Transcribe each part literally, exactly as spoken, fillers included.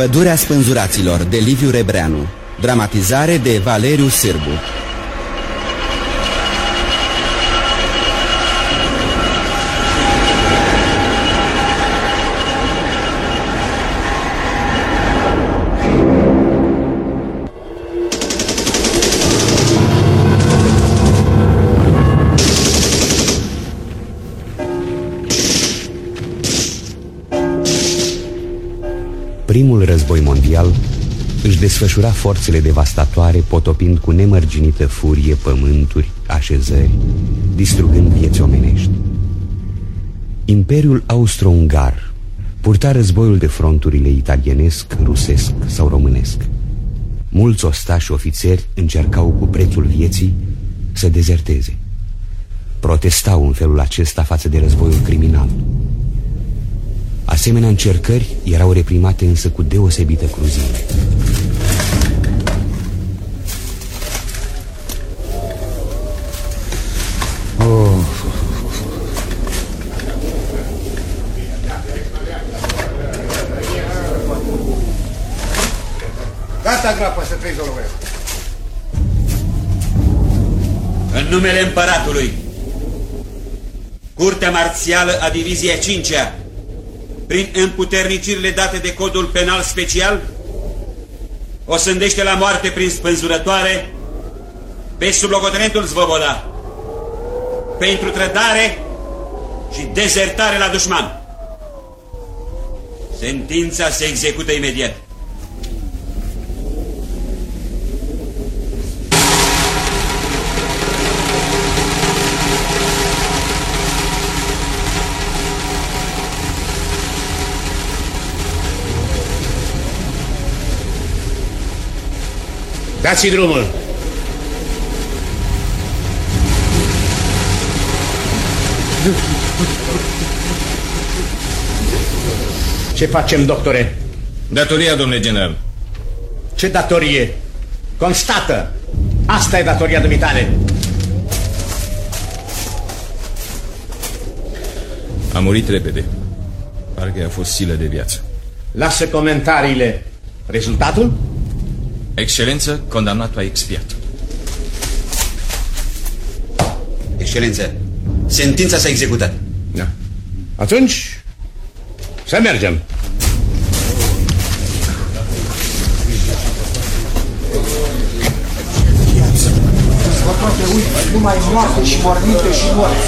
Pădurea spânzuraților de Liviu Rebreanu. Dramatizare de Valeriu Sârbu. Primul război mondial își desfășura forțele devastatoare, potopind cu nemărginită furie pământuri, așezări, distrugând vieți omenești. Imperiul austro-ungar purta războiul de fronturile italienesc, rusesc sau românesc. Mulți ostași ofițeri încercau cu prețul vieții să dezerteze. Protestau în felul acesta față de războiul criminal. Asemenea încercări erau reprimate însă cu deosebită cruzime. Oh. Gata, grapă, să treci, domnule. În numele împăratului, Curtea Marțială a Diviziei a cincea, prin împuternicirile date de Codul Penal Special, o sândește la moarte prin spânzurătoare pe sublocotenentul Zvoboda pentru trădare și dezertare la dușman. Sentința se execută imediat. Dați-i drumul! Ce facem, doctore? Datoria, domnule general. Ce datorie? Constată! Asta e datoria dumitale. A murit repede. Parcă i-a fost silă de viață. Lasă comentariile. Rezultatul? Excelență, condamnat la expiat. Excelență, sentința s-a executat. Da. Atunci, să mergem. Numai moarte și morminte și morți.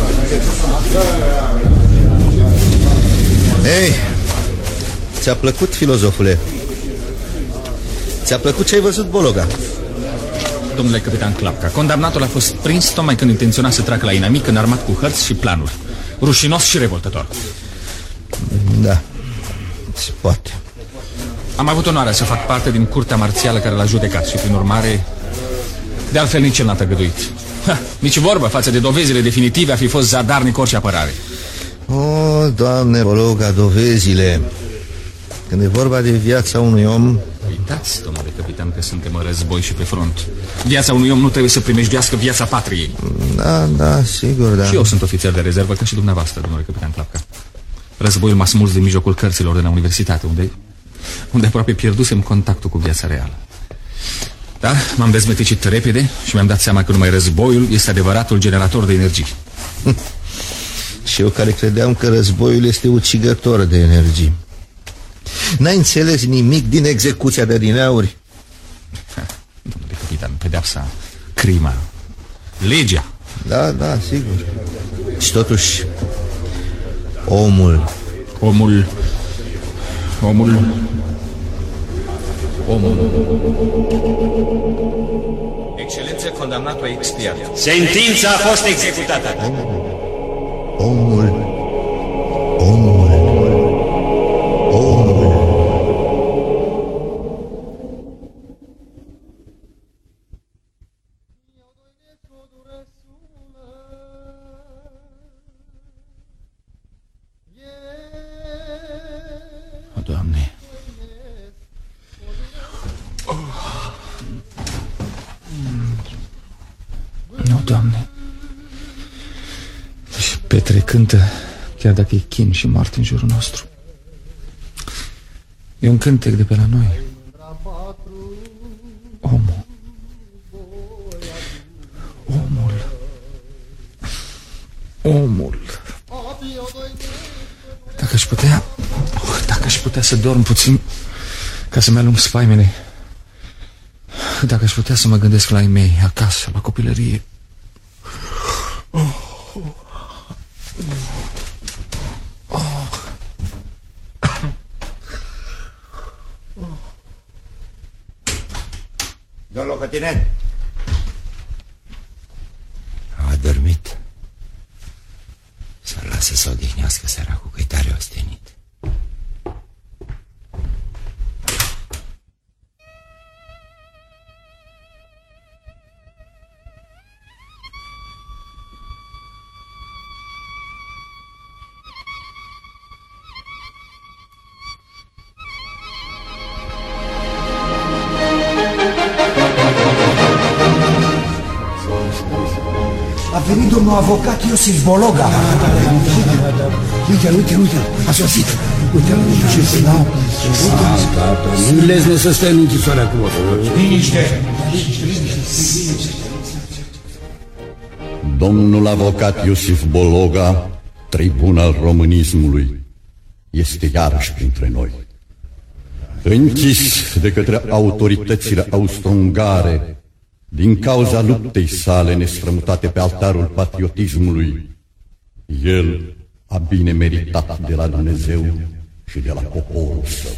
Ei, ți-a plăcut, filozofule? Ți-a plăcut ce ai văzut, Bologa? Domnule capitan Clapca, condamnatul a fost prins tocmai când intenționa să treacă la inamic, înarmat cu hărți și planuri. Rușinos și revoltător. Da, se poate. Am avut onoarea să fac parte din curtea marțială care l-a judecat și, prin urmare, de altfel nici el n-a tăgăduit. Ha, nici vorbă față de dovezile definitive, a fi fost zadarnic orice apărare. O, Doamne, Bologa, dovezile. Când e vorba de viața unui om... Uitați, domnule capitan, că suntem în război și pe front. Viața unui om nu trebuie să primejduiască viața patriei. Da, da, sigur, da. Și eu sunt ofițer de rezervă, ca și dumneavoastră, domnule capitan Clapca. Războiul m-a smuls din mijlocul cărților de la universitate, unde, unde aproape pierdusem contactul cu viața reală. Da, m-am dezmeticit repede și mi-am dat seama că numai războiul este adevăratul generator de energie. Și eu care credeam că războiul este ucigător de energie. N-ai înțeles nimic din execuția de adineauri? Domnule capitan, pedeapsa, crima, legea. Da, da, sigur. Și totuși, omul... Omul... Omul... Omul... Excelență, condamnatul a expiat. Sentința a fost executată. Omul... Omul... Omul... O, Doamne! Nu, Doamne! Și Petre cântă, chiar dacă e chin și moarte în jurul nostru. E un cântec de pe la noi. Omul. Omul. Omul. Dacă aș putea, dacă aș putea să dorm puțin ca să-mi alung spaimele. Dacă aș putea să mă gândesc la ei mei, acasă, la copilărie. Oh. Oh. Domn locotenent. A adormit. Să-l lasă să odihnească săracul, că-i tare ostenit. A venit domnul avocat Iosif Bologa. Uite, uite, uite, a sosit. Uite, ce slau. Nu lezne să stai în închisoare acum. Liniște. Domnul avocat Iosif Bologa, tribun al românismului, este iarăși printre noi. Închis de către autoritățile austro-ungare din cauza luptei sale nestrămutate pe altarul patriotismului, el a bine meritat de la Dumnezeu și de la poporul său.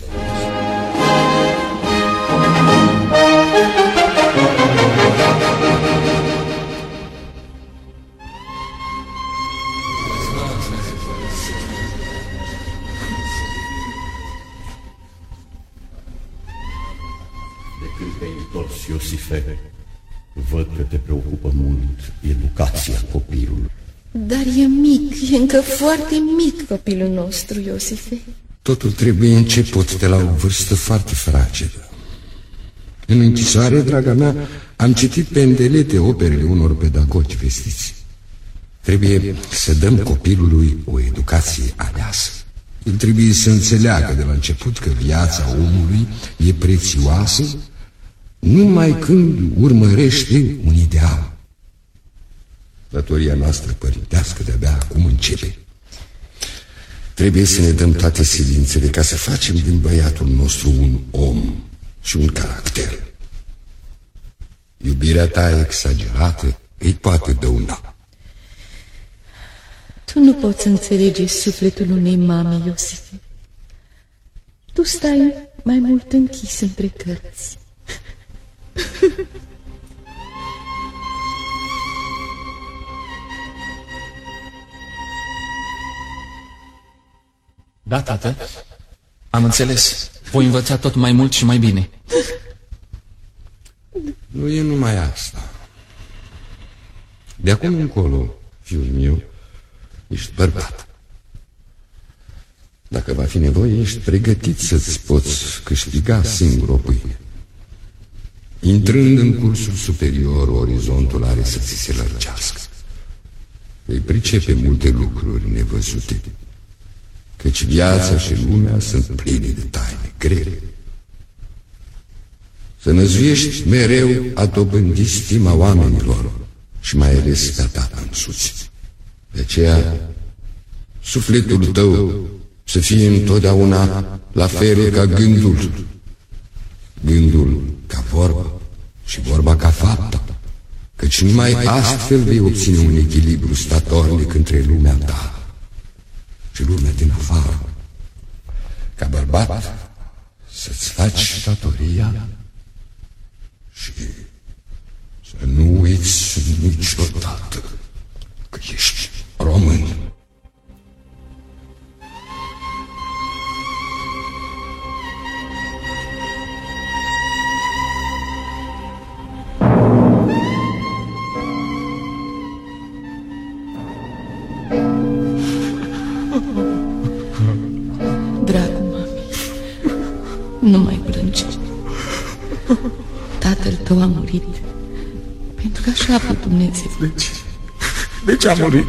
De când te-ai întors, Iosife, văd că te preocupă mult educația copilului. Dar e mic, e încă foarte mic copilul nostru, Iosife. Totul trebuie început de la o vârstă foarte fragedă. În închisoare, draga mea, am citit pe îndelete operele unor pedagogi vestiți. Trebuie să dăm copilului o educație aleasă. El trebuie să înțeleagă de la început că viața omului e prețioasă numai când urmărește un ideal. Datoria noastră părintească de-abia acum începe. Trebuie să ne dăm toate silințele ca să facem din băiatul nostru un om și un caracter. Iubirea ta exagerată îi poate dăuna. Tu nu poți înțelege sufletul unei mame, Iosife. Tu stai mai mult închis între cărți. Da, tată, am înțeles. Voi învăța tot mai mult și mai bine. Nu e numai asta. De acum încolo, fiul meu, ești bărbat. Dacă va fi nevoie, ești pregătit să-ți poți câștiga singur o pâine. Intrând în cursul superior, orizontul are să ți se lărgească. Vei pricepe multe lucruri nevăzute, căci viața și lumea sunt pline de taine grele. Să năzuiești mereu a dobândi stima oamenilor și mai ales pe a ta însuți. De aceea, sufletul tău să fie întotdeauna la fel ca gândul, gândul ca vorbă și vorba ca faptă, căci numai astfel vei obține un echilibru statornic între lumea ta și lumea din afară. Ca bărbat să-ți faci datoria și să nu uiți niciodată că ești român. Dragul mami, nu mai plânge. Tatăl tău a murit pentru că așa a vrut Dumnezeu. De ce? De ce a murit?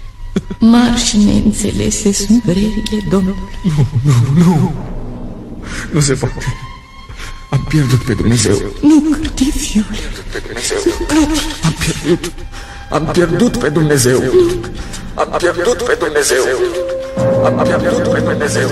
Mari și neînțelese sunt vrerile Domnului. Nu, nu, nu. Nu se poate. Am pierdut pe Dumnezeu. Nu cârti, fiule. Am pierdut. Am pierdut pe Dumnezeu. Am pierdut pe Dumnezeu. Am pierdut pe Dumnezeu.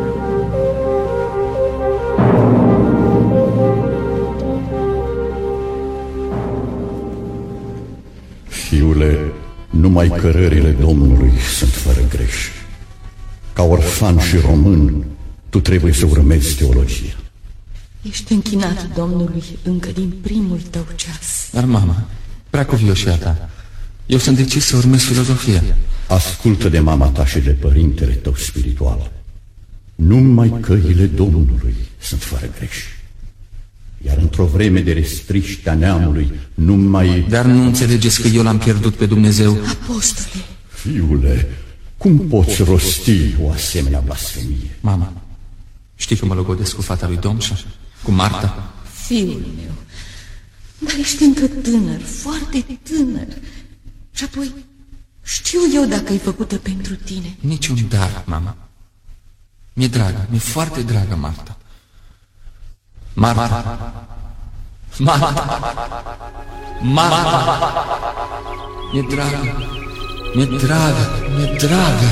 Fiule, numai cărările Domnului sunt fără greș. Ca orfan și român, tu trebuie să urmezi teologia. Ești închinat Domnului încă din primul tău ceas. Dar, mama, prea cuvioșia ta, eu sunt decis să urmez filozofia. Ascultă de mama ta și de părintele tău spiritual. Numai căile Domnului sunt fără greș. Iar într-o vreme de restriște a neamului, numai... Dar nu înțelegeți că eu l-am pierdut pe Dumnezeu? Apostole! Fiule, cum poți rosti o asemenea blasfemie? Mama, știi că mă logodesc cu fata lui Domșa? Cu Marta? Fiul meu, dar ești încă tânăr, foarte tânăr. Și apoi, știu eu dacă e făcută pentru tine. Niciun dar, mama. Mi-e dragă, mi-e foarte dragă Marta. Marta. Marta. Marta. Mi-e dragă. Mi-e dragă. Mi-e dragă.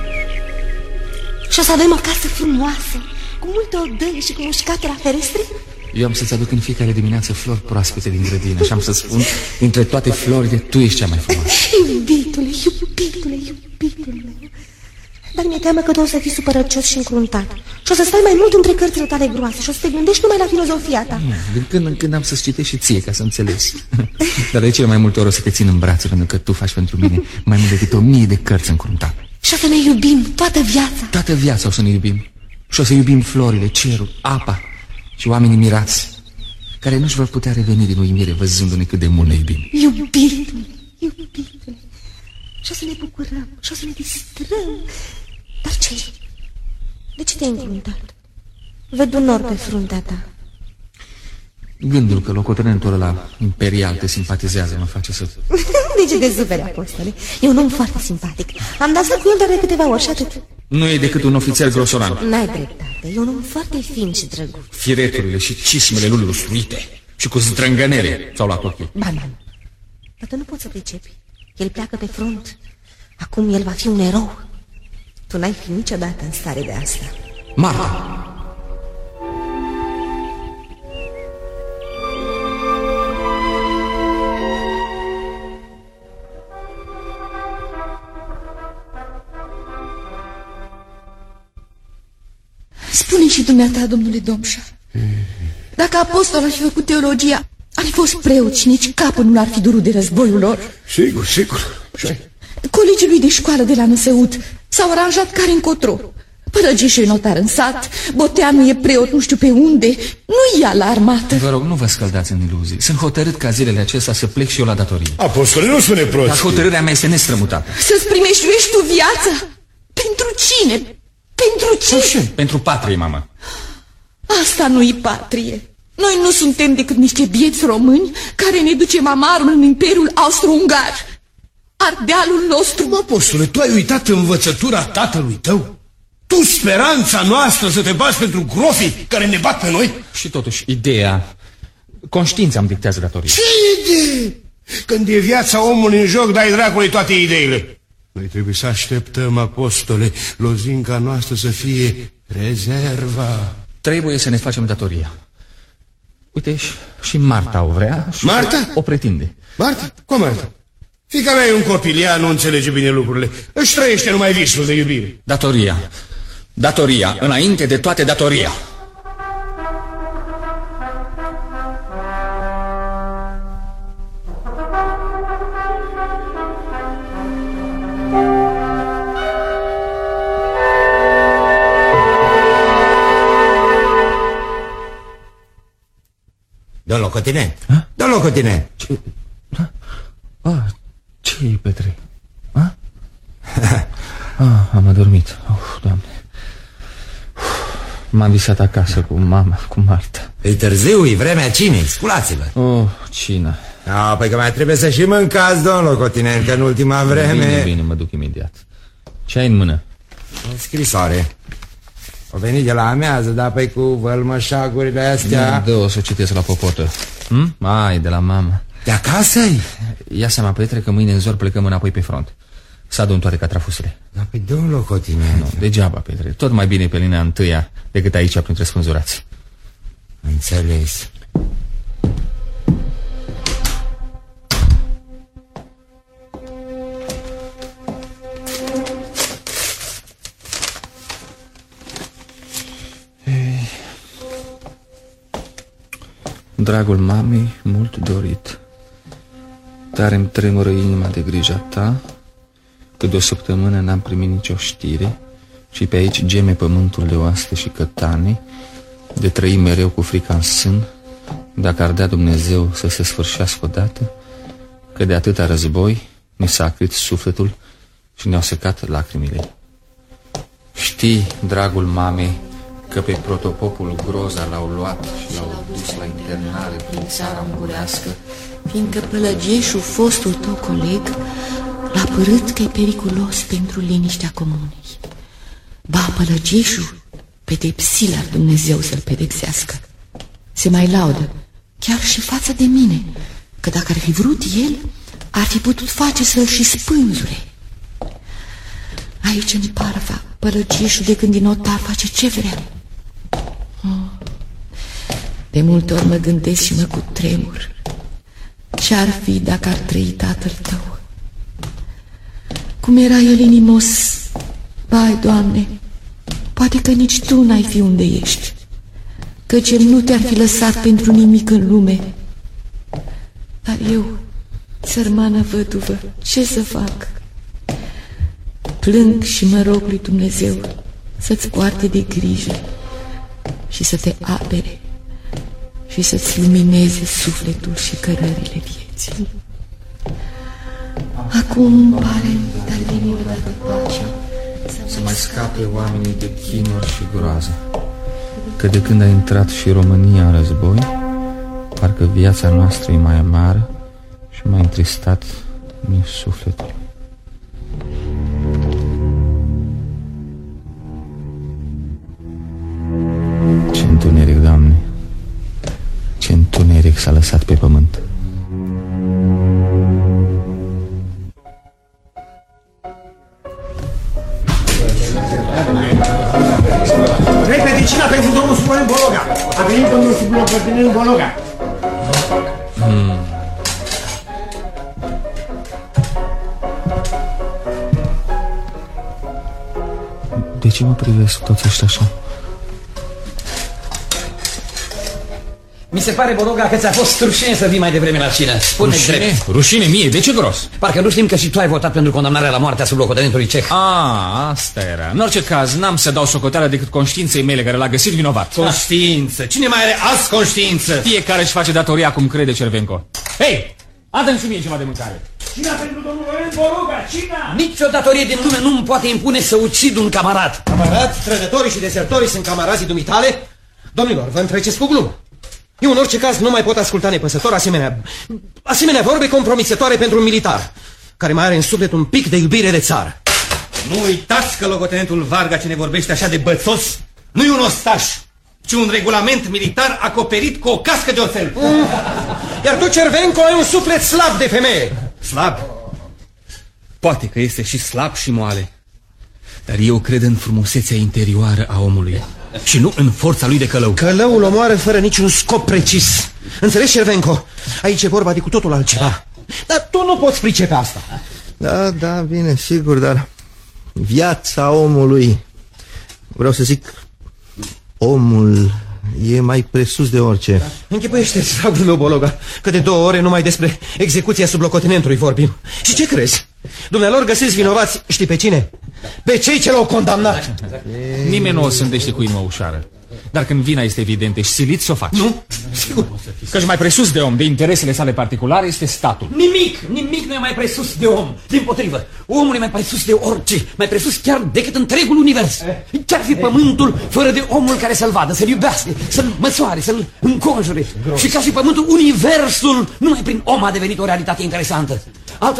Și o să avem o casă frumoasă, cu multe odăi și cu mușcate la ferestre? Eu am să-ți aduc în fiecare dimineață flori proaspete din grădină și am să spun, dintre toate florile, tu ești cea mai frumoasă. Iubitule, iubitule, iubitule meu. Dar mi-e teamă că tu o să fii supărăcios și încruntat și o să stai mai mult între cărțile tale groase și o să te gândești numai la filozofia ta. Din când în când am să-ți citești și ție ca să înțelegi. Dar de cele mai multe ori o să te țin în brațe, pentru că tu faci pentru mine mai mult decât o mie de cărți încruntate. Și o să ne iubim toată viața. Toată viața o să ne iubim. Și o să iubim florile, cerul, apa și oamenii mirați, care nu-și vor putea reveni din uimire văzându-ne cât de mult ne iubim. Iubitule, iubitule. Și o să ne bucurăm și o să ne distrăm. Dar ce? De ce te-ai încruntat? Văd un nor pe fruntea ta. Gândul că locotenentul ăla imperial te simpatizează mă face să... De ce te superi, apostole? E un om foarte simpatic. Am dat cu el doar de câteva ori și atât. Nu e decât un ofițer grosolan. N-ai dreptate, e un om foarte fin și drăguț. Fireturile și cismele lui lustruite și cu zdrângănele s-au luat ochii. Ba, ba, dar tu nu poți să pricepi. El pleacă pe front. Acum el va fi un erou. Tu n-ai fi niciodată în stare de asta. Marta! Spune și dumneata, domnule Domșa, dacă apostolul ar fi făcut teologia, ar fi fost preot și nici capul nu ar fi durut de războiul lor. Sigur, sigur. Colegii lui de școală de la Năsăut s-au aranjat care încotro. Părăgiș e notar în sat, Boteanu e preot nu știu pe unde, nu ia la armată. Vă rog, nu vă scăldați în iluzii. Sunt hotărât ca zilele acestea să plec și eu la datorie. Apostole, nu spune prost. Dar hotărârea mea este nestrămutată. Să-ți primești tu viața? Pentru cine? Pentru ce? Pentru patrie, mamă. Asta nu-i patrie. Noi nu suntem decât niște bieți români care ne ducem amarul în Imperiul Austro-Ungar. Ardealul nostru. Mă, apostole, tu ai uitat învățătura tatălui tău? Tu, speranța noastră să te bați pentru grofii care ne bat pe noi? Și totuși, ideea, conștiința îmi dictează datoria. Ce idee? Când e viața omului în joc, dai dracului toate ideile. Noi trebuie să așteptăm, apostole, lozinca noastră să fie rezerva. Trebuie să ne facem datoria. Uite, și Marta o vrea și Marta? O pretinde. Marta? Cum Marta? Fiica mea e un copil, ea nu înțelege bine lucrurile. Își trăiește numai visul de iubire. Datoria. Datoria, înainte de toate datoria. Domnul locotenent, domnul locotenent. Ce? Ah, ce-i, Petre? Ah? Ah, am adormit. Uf, Doamne. M-am visat acasă cu mama, cu Marta. E târziu, e vremea cinei, sculați-vă. Oh, cină. Ah, păi că mai trebuie să și mâncați, domnul locotenent, că în ultima vreme... Bine, bine, mă duc imediat. Ce ai în mână? O scrisoare. O venit de la amează, dar pe cu vălmășagurile astea... Dă-o să o citesc la popotă. Hm? Ai, de la mama. De acasă-i? Ia seama, Petre, că mâine în zor plecăm înapoi pe front. Să adun toate catrafusele. Dar pe două locotine. Nu, degeaba, Petre. Tot mai bine pe linia întâia decât aici printre spânzurați. Înțeles. Dragul mamei, mult dorit, tare-mi tremură inima de grija ta, că de o săptămână n-am primit nicio știre și pe aici geme pământul de oaste și cătane, de trăi mereu cu frica în sân, dacă ar dea Dumnezeu să se sfârșească odată, că de atâta război mi s-a acrit sufletul și ne-au secat lacrimile. Știi, dragul mamei, că pe protopopul Groza l-au luat și l-au dus la internare prin țara ungurească, fiindcă Pălăgeșul, fostul tău coleg, l-a părât că e periculos pentru liniștea comunei. Ba, Pălăgeșul pedepsi la Dumnezeu să-l pedepsească. Se mai laudă, chiar și față de mine, că dacă ar fi vrut el, ar fi putut face să-l și spânzure. Aici, în Parva, Pălăgeșul de când din notar face ce vrea. Oh. De multe ori mă gândesc și mă cutremur. Ce-ar fi dacă ar trăi tatăl tău? Cum era el inimos? Vai, Doamne, poate că nici tu n-ai fi unde ești, căci el nu te-ar fi lăsat pentru nimic în lume. Dar eu, sărmană văduvă, ce să fac? Plâng și mă rog lui Dumnezeu să-ți poarte de grijă și să te apere și să-ți lumineze sufletul și cărările vieții. Acum pare dar veni odată pacea, să mai scape oamenii de chinuri și groază, că de când a intrat și România în război, parcă viața noastră e mai amară și mai întristat mi-e sufletul. Ce întuneric, Doamne, ce întuneric s-a lăsat pe pământ. Repede, cina pentru domnul suplent Bologa. A venit domnul suplent Bologa. Hmm. De ce mă privesc toți ăștia așa? Mi se pare, Bologa, că ți-a fost rușine să vii mai devreme la cină. Spune drept. Rușine mie? De ce gros? Parcă nu știm că și tu ai votat pentru condamnarea la moarte a sublocotenentului ceh. Ah, asta era. În orice caz, n-am să dau socoteală decât conștiinței mele care l-a găsit vinovat. Conștiință? Cine mai are azi conștiință? Fiecare își face datoria cum crede Cervenco. Hei, adă-mi și mie ceva de mâncare. Cina pentru domnul Lorenz Bologa, cina! Nici o datorie din lume nu-mi poate impune să ucid un camarat. Camarat, trădătorii și desertorii sunt camarazii dumitale? Domnilor, vă întreceți cu glumă. Eu în orice caz nu mai pot asculta nepăsător asemenea, asemenea vorbe compromisătoare pentru un militar care mai are în suflet un pic de iubire de țară. Nu uitați că locotenentul Varga, ce ne vorbește așa de bățos, nu e un ostaș, ci un regulament militar acoperit cu o cască de oțel. Mm. Iar tu, Cervenco, ai un suflet slab de femeie. Slab? Poate că este și slab și moale, dar eu cred în frumusețea interioară a omului și nu în forța lui de călău. Călăul omoară fără niciun scop precis. Înțelegi, Cervenco? Aici e vorba de cu totul altceva. Dar tu nu poți pricepe asta. Da, da, bine, sigur, dar viața omului, vreau să zic, omul e mai presus de orice. Închipuiește-ți, dragul meu, Bologa, că de două ore numai despre execuția sublocotenentului vorbim. Și ce crezi? Dumnealor găsiți vinovați, știi pe cine? Pe cei ce l-au condamnat. E... Nimeni nu o sândește cu inimă ușoară. Dar când vina este evidentă și silit să o faci. Nu, sigur. Căci mai presus de om, de interesele sale particulare, este statul. Nimic, nimic nu e mai presus de om. Dimpotrivă, omul e mai presus de orice. Mai presus chiar decât întregul univers. Chiar fi pământul fără de omul care să-l vadă, să-l iubească, să-l măsoare, să-l înconjure. Și ca și pământul, universul numai prin om a devenit o realitate interesantă. Altfel,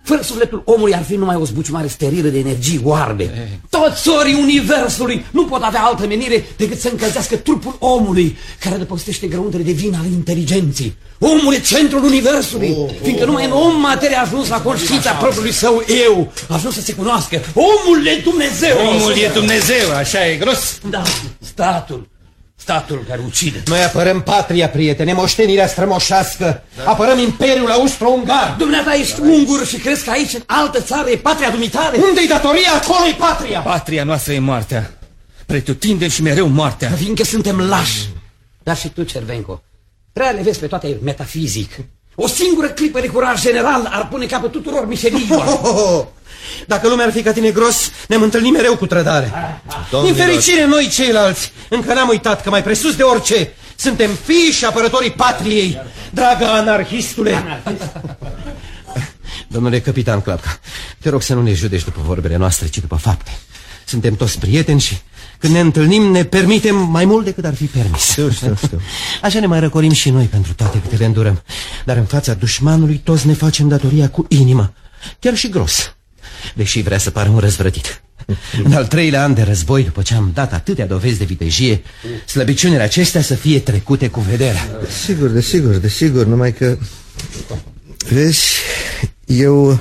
Fără sufletul omului ar fi numai o zbuciumare sterilă de energii oarbe. Toți orii universului nu pot avea altă menire decât să încălzească trupul omului, care adăpostește grăuntele de vin ale inteligenței. Omul e centrul universului, oh, fiindcă numai în om materia a ajuns la conștiința propriului său eu, a ajuns să se cunoască. Omul e Dumnezeu! Omul e Dumnezeu, așa e gros? Da, statul. Statul care ucide. Noi apărăm patria, prietene, moștenirea strămoșească. Da. Apărăm Imperiul Austro-Ungar. Dumneata ești ungur și crezi că aici, în altă țară, e patria dumitare? Unde-i datoria, acolo-i patria. Patria noastră e moartea. Pretutindem și mereu moartea. Fiindcă suntem lași. Dar și tu, Cervenco, prea le vezi pe toate metafizic. O singură clipă de curaj general ar pune capăt tuturor mișeliilor. Oh, oh, oh. Dacă lumea ar fi ca tine gros, ne-am întâlnit mereu cu trădare. Din fericire, noi ceilalți încă n-am uitat că mai presus de orice suntem fii și apărătorii patriei, dragă anarhistule. Domnule capitan Clapca, te rog să nu ne judești după vorbele noastre, ci după fapte. Suntem toți prieteni și când ne întâlnim ne permitem mai mult decât ar fi permis. Știu, știu, știu. Așa ne mai răcorim și noi pentru toate câte le îndurăm. Dar în fața dușmanului toți ne facem datoria cu inima, chiar și gros, deși vrea să pară un răzvrătit. În al treilea an de război, după ce am dat atâtea dovezi de vitejie, slăbiciunile acestea să fie trecute cu vederea. Sigur, desigur, desigur, numai că... Vezi, eu...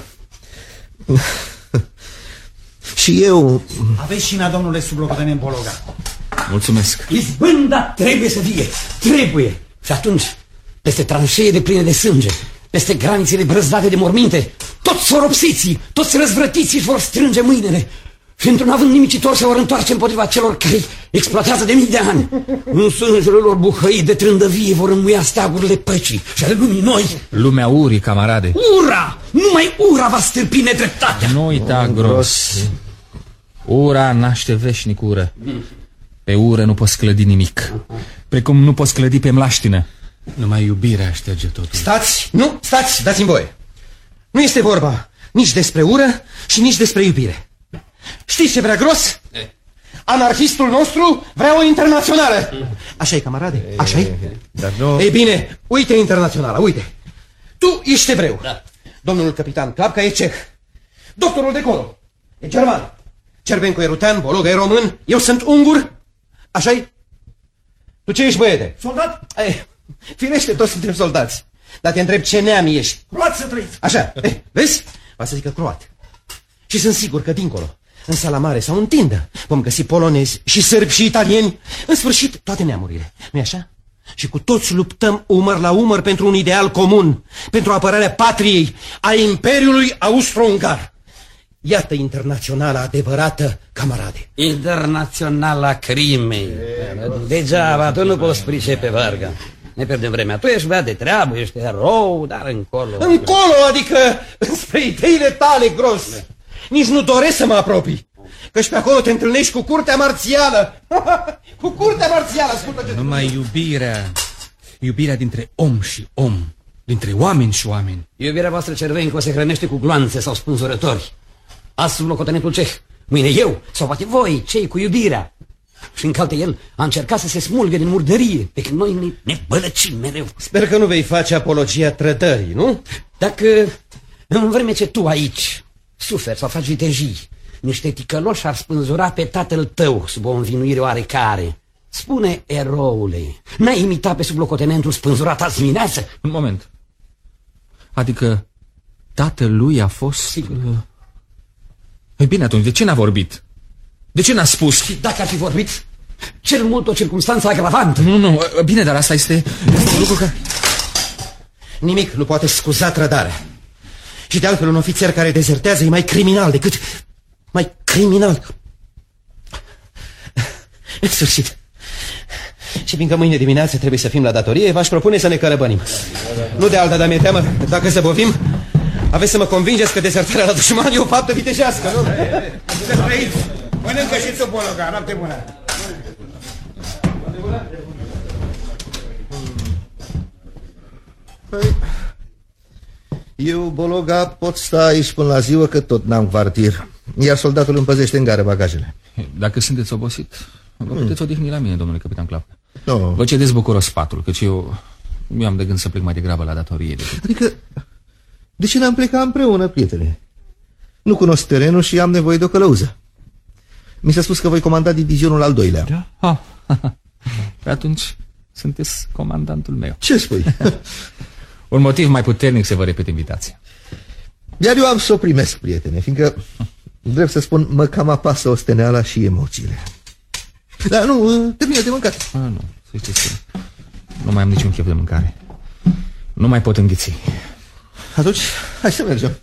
Și eu... Aveți șina, domnule sublocotenent Bologa. Mulțumesc. Izbânda trebuie să fie, trebuie. Și atunci, peste tranșee de pline de sânge, peste granițele brăzdate de morminte, toți soropsiții, toți răzvrătiții își vor strânge mâinile și într-un avânt nimicitor se vor întoarce împotriva celor care exploatează de mii de ani. În sângele lor buhăi de trândăvie vor înmuia steagurile păcii și ale lumii noi. Lumea urii, camarade. Ura! Numai ura va stârpi nedreptatea. Nu uita, gros. Ura naște veșnic ură. Pe ură nu poți clădi nimic, precum nu poți clădi pe mlaștină. Numai iubirea șterge totul. Stați, nu, stați, dați-mi voie. Nu este vorba nici despre ură și nici despre iubire. Știți ce vrea gros? E. Anarhistul nostru vrea o internațională. Așa e, camarade? Așa e? Dar nu... Ei bine, uite internaționala, uite. Tu ești evreu. Da. Domnul capitan Clapca e ceh. Doctorul de colo e german. Cervenco e rutean, Bologa e român. Eu sunt ungur. Așa-i? Tu ce ești, băiete? Soldat? Ei, firește, toți suntem soldați. Dar te întreb ce neam ești. Croat să trăiți. Așa, ei, vezi? Va să zică croat. Și sunt sigur că dincolo, în sala mare sau în tindă, vom găsi polonezi și sârbi și italieni. În sfârșit, toate neamurile. Nu-i așa? Și cu toți luptăm umăr la umăr pentru un ideal comun, pentru apărarea patriei, a Imperiului Austro-Ungar. Iată internaționala adevărată, camarade. Internaționala crimei. Degeaba, tu nu poți pricepe, Varga. Ne pierdem vremea. Tu ești băiat de treabă, ești erou, dar încolo... Încolo, adică spre ideile tale, gros. Nici nu doresc să mă apropii, căci pe acolo te întâlnești cu curtea marțială. Cu curtea marțială, ascultă ce... Numai iubirea, iubirea dintre om și om, dintre oameni și oameni. Iubirea voastră, Cervenco, se hrănește cu gloanțe sau spânzurători. Azi sublocotenentul ceh, mâine eu, sau poate voi, cei cu iubirea. Și încaltă el a încercat să se smulgă din murdărie, pe când noi ne, ne bălăcim mereu. Sper că nu vei face apologia trădării, nu? Dacă în vreme ce tu aici suferi sau faci vitejii, niște ticăloși ar spânzura pe tatăl tău sub o învinuire oarecare, spune, eroule, n-ai imitat pe sublocotenentul spânzurat azi dimineață? Un moment. Adică tatălui a fost... Sigur. Ei bine, atunci, de ce n-a vorbit? De ce n-a spus? Și dacă ar fi vorbit, cel mult o circunstanță agravantă. Nu, nu, bine, dar asta este, este un lucru că... Nimic nu poate scuza trădarea. Și de altfel un ofițer care dezertează e mai criminal decât... Mai criminal. În sfârșit. Și fiindcă mâine dimineață trebuie să fim la datorie, v-aș propune să ne călăbănim. Nu de alta, dar mi-e teamă, dacă zăbovim, aveți să mă convingeți că dezertarea la dușman e o faptă vitejească, nu? Să trăiți! Mănâncă și tu, Bologa, noapte bună! Păi, eu, Bologa, pot sta aici până la ziua, că tot n-am quartier. Iar soldatul îmi păzește în gară bagajele. Dacă sunteți obosit, vă puteți odihni la mine, domnule capitan Clapca. No. Vă cedeți bucuros sfatul, căci eu, eu am de gând să plec mai degrabă la datorie decât... Adică, De ce n-am plecat împreună, prietene? Nu cunosc terenul și am nevoie de o călăuză. Mi s-a spus că voi comanda divizionul al doilea. Da? Ah, pe atunci sunteți comandantul meu. Ce spui? Un motiv mai puternic să vă repet invitația. Iar eu am să o primesc, prietene, fiindcă, drept să spun, mă cam apasă osteneala și emoțiile. Dar nu, termină de mâncat. Ah, nu, să știți că nu mai am niciun chef de mâncare. Nu mai pot înghiți. Atunci, hai să mergem.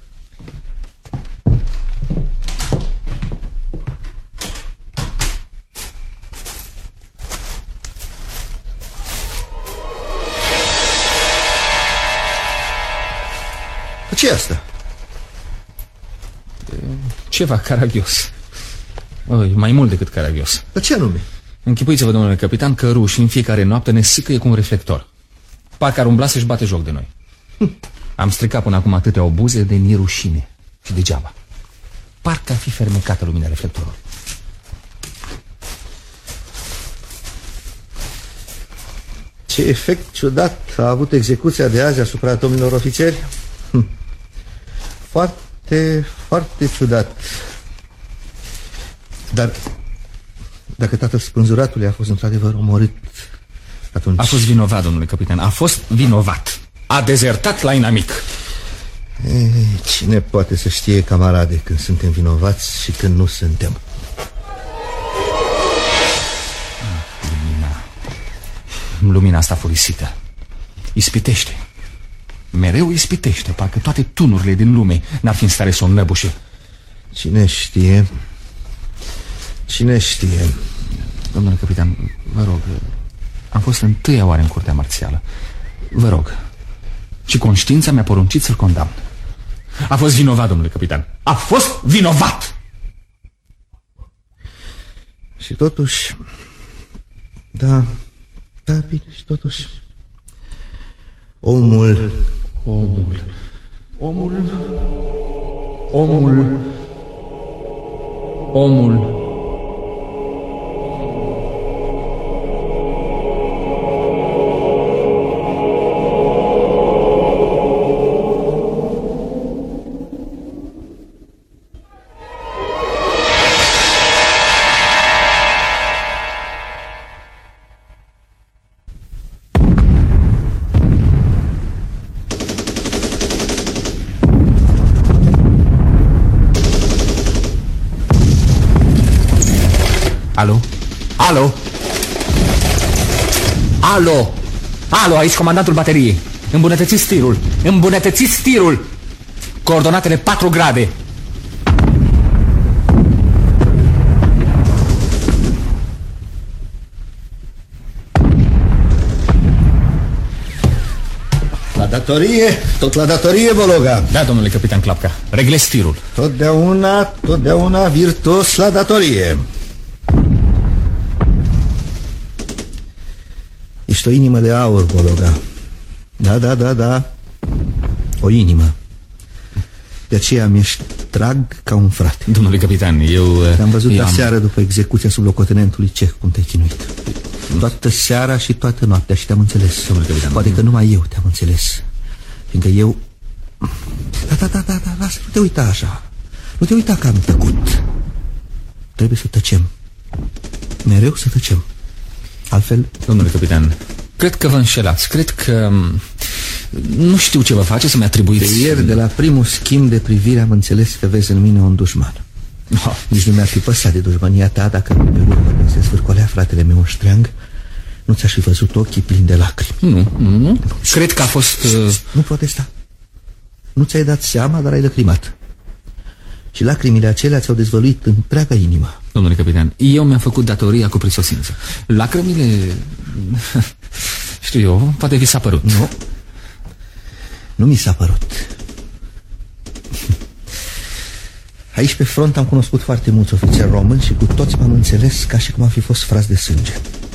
Ce-i asta? Ceva caragios. Oi, mai mult decât caragios. Dar ce anume? Închipuiți-vă, domnule capitan, că rușii în fiecare noapte ne sicăie cu un reflector. Parcă ar umbla să-și bate joc de noi. Hm. Am stricat până acum atâtea obuze de nerușine. Și degeaba. Parcă ar fi fermecată lumina reflectorului. Ce efect ciudat a avut execuția de azi asupra domnilor ofițeri? Hm. Foarte, foarte ciudat. Dar dacă tatăl spânzuratului a fost într-adevăr omorât, atunci... A fost vinovat, domnule capitan, a fost vinovat. A dezertat la inamic. Ei, cine poate să știe, camarade, când suntem vinovați și când nu suntem? Lumina. Lumina asta furisită ispitește. Mereu ispitește. Parcă toate tunurile din lume n-ar fi în stare să o înnăbușe. Cine știe? Cine știe? Domnule capitan, vă rog, am fost întâia oară în curtea marțială. Vă rog. Și conștiința mi-a poruncit să-l condamn. A fost vinovat, domnule capitan. A fost vinovat! Și totuși... Da, da, bine, și totuși... Omul... Omul... Omul... Omul... Omul... Alo? Alo? Alo? Alo, aici comandantul bateriei. Îmbunătățiți tirul. Îmbunătățiți tirul. Coordonatele patru grade. La datorie, tot la datorie, Vologa. Da, domnule capitan Clapca, reglez tirul. Totdeauna, totdeauna virtuos la datorie. Ești o inimă de aur, Vologa. Da, da, da, da. O inimă. De aceea mi-ești drag ca un frate. Domnule capitan, eu... Te-am văzut eu aseară am... după execuția sublocotenentului ceh, cum te-ai chinuit. Toată seara și toată noaptea și te-am înțeles. Domnule capitan, poate că numai eu te-am înțeles. Fiindcă eu... Da, da, da, da, da, lasă, nu te uita așa. Nu te uita că am tăcut. Trebuie să tăcem. Mereu să tăcem. Altfel... Domnule capitan, cred că vă înșelați. Cred că... Nu știu ce vă face să-mi atribuiți... De ieri, de la primul schimb de privire, am înțeles că vezi în mine un dușman. Oh. Nici nu mi-ar fi păsat de dușmania ta dacă pe urmă când se sfârcolea fratele meu în ștreang, nu ți-aș fi văzut ochii plini de lacrimi. Nu, nu, nu. Cred că a fost... Uh... Nu protesta. Nu ți-ai dat seama, dar ai lacrimat. Și lacrimile acelea ți-au dezvăluit întreaga inimă. Domnule capitan, eu mi-am făcut datoria cu prisosință. Lacrimile... Știu eu, poate vi s-a părut. Nu. Nu mi s-a părut. Aici pe front am cunoscut foarte mulți ofițeri români și cu toți m-am înțeles ca și cum am fi fost frați de sânge.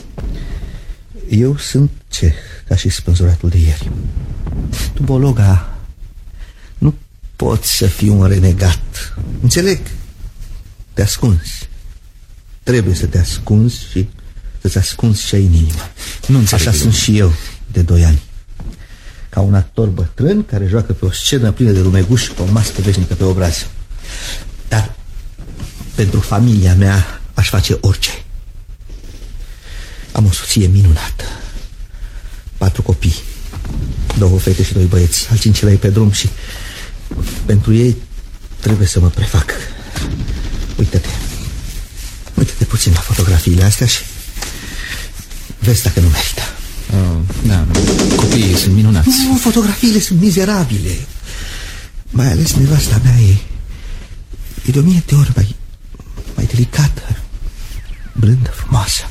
Eu sunt ceh, ca și spânzuratul de ieri. Tu, Vologa, nu poți să fii un renegat. Înțeleg, te ascunzi. Trebuie să te ascunzi și să-ți ascunzi și ai în inimă. Nu înțeleg. Așa sunt și eu de doi ani. ca un actor bătrân care joacă pe o scenă plină de rumeguși cu o mască veșnică pe obraz. Dar pentru familia mea aș face orice. Am o soție minunată, patru copii, două fete și doi băieți, al cincilea e pe drum și pentru ei trebuie să mă prefac. Uită-te, uită-te puțin la fotografiile astea și vezi dacă nu merită. Uh, da, copiii sunt minunați. Nu, fotografiile sunt mizerabile. Mai ales nevasta mea e, e de o mie de ori mai, mai delicată, blândă, frumoasă.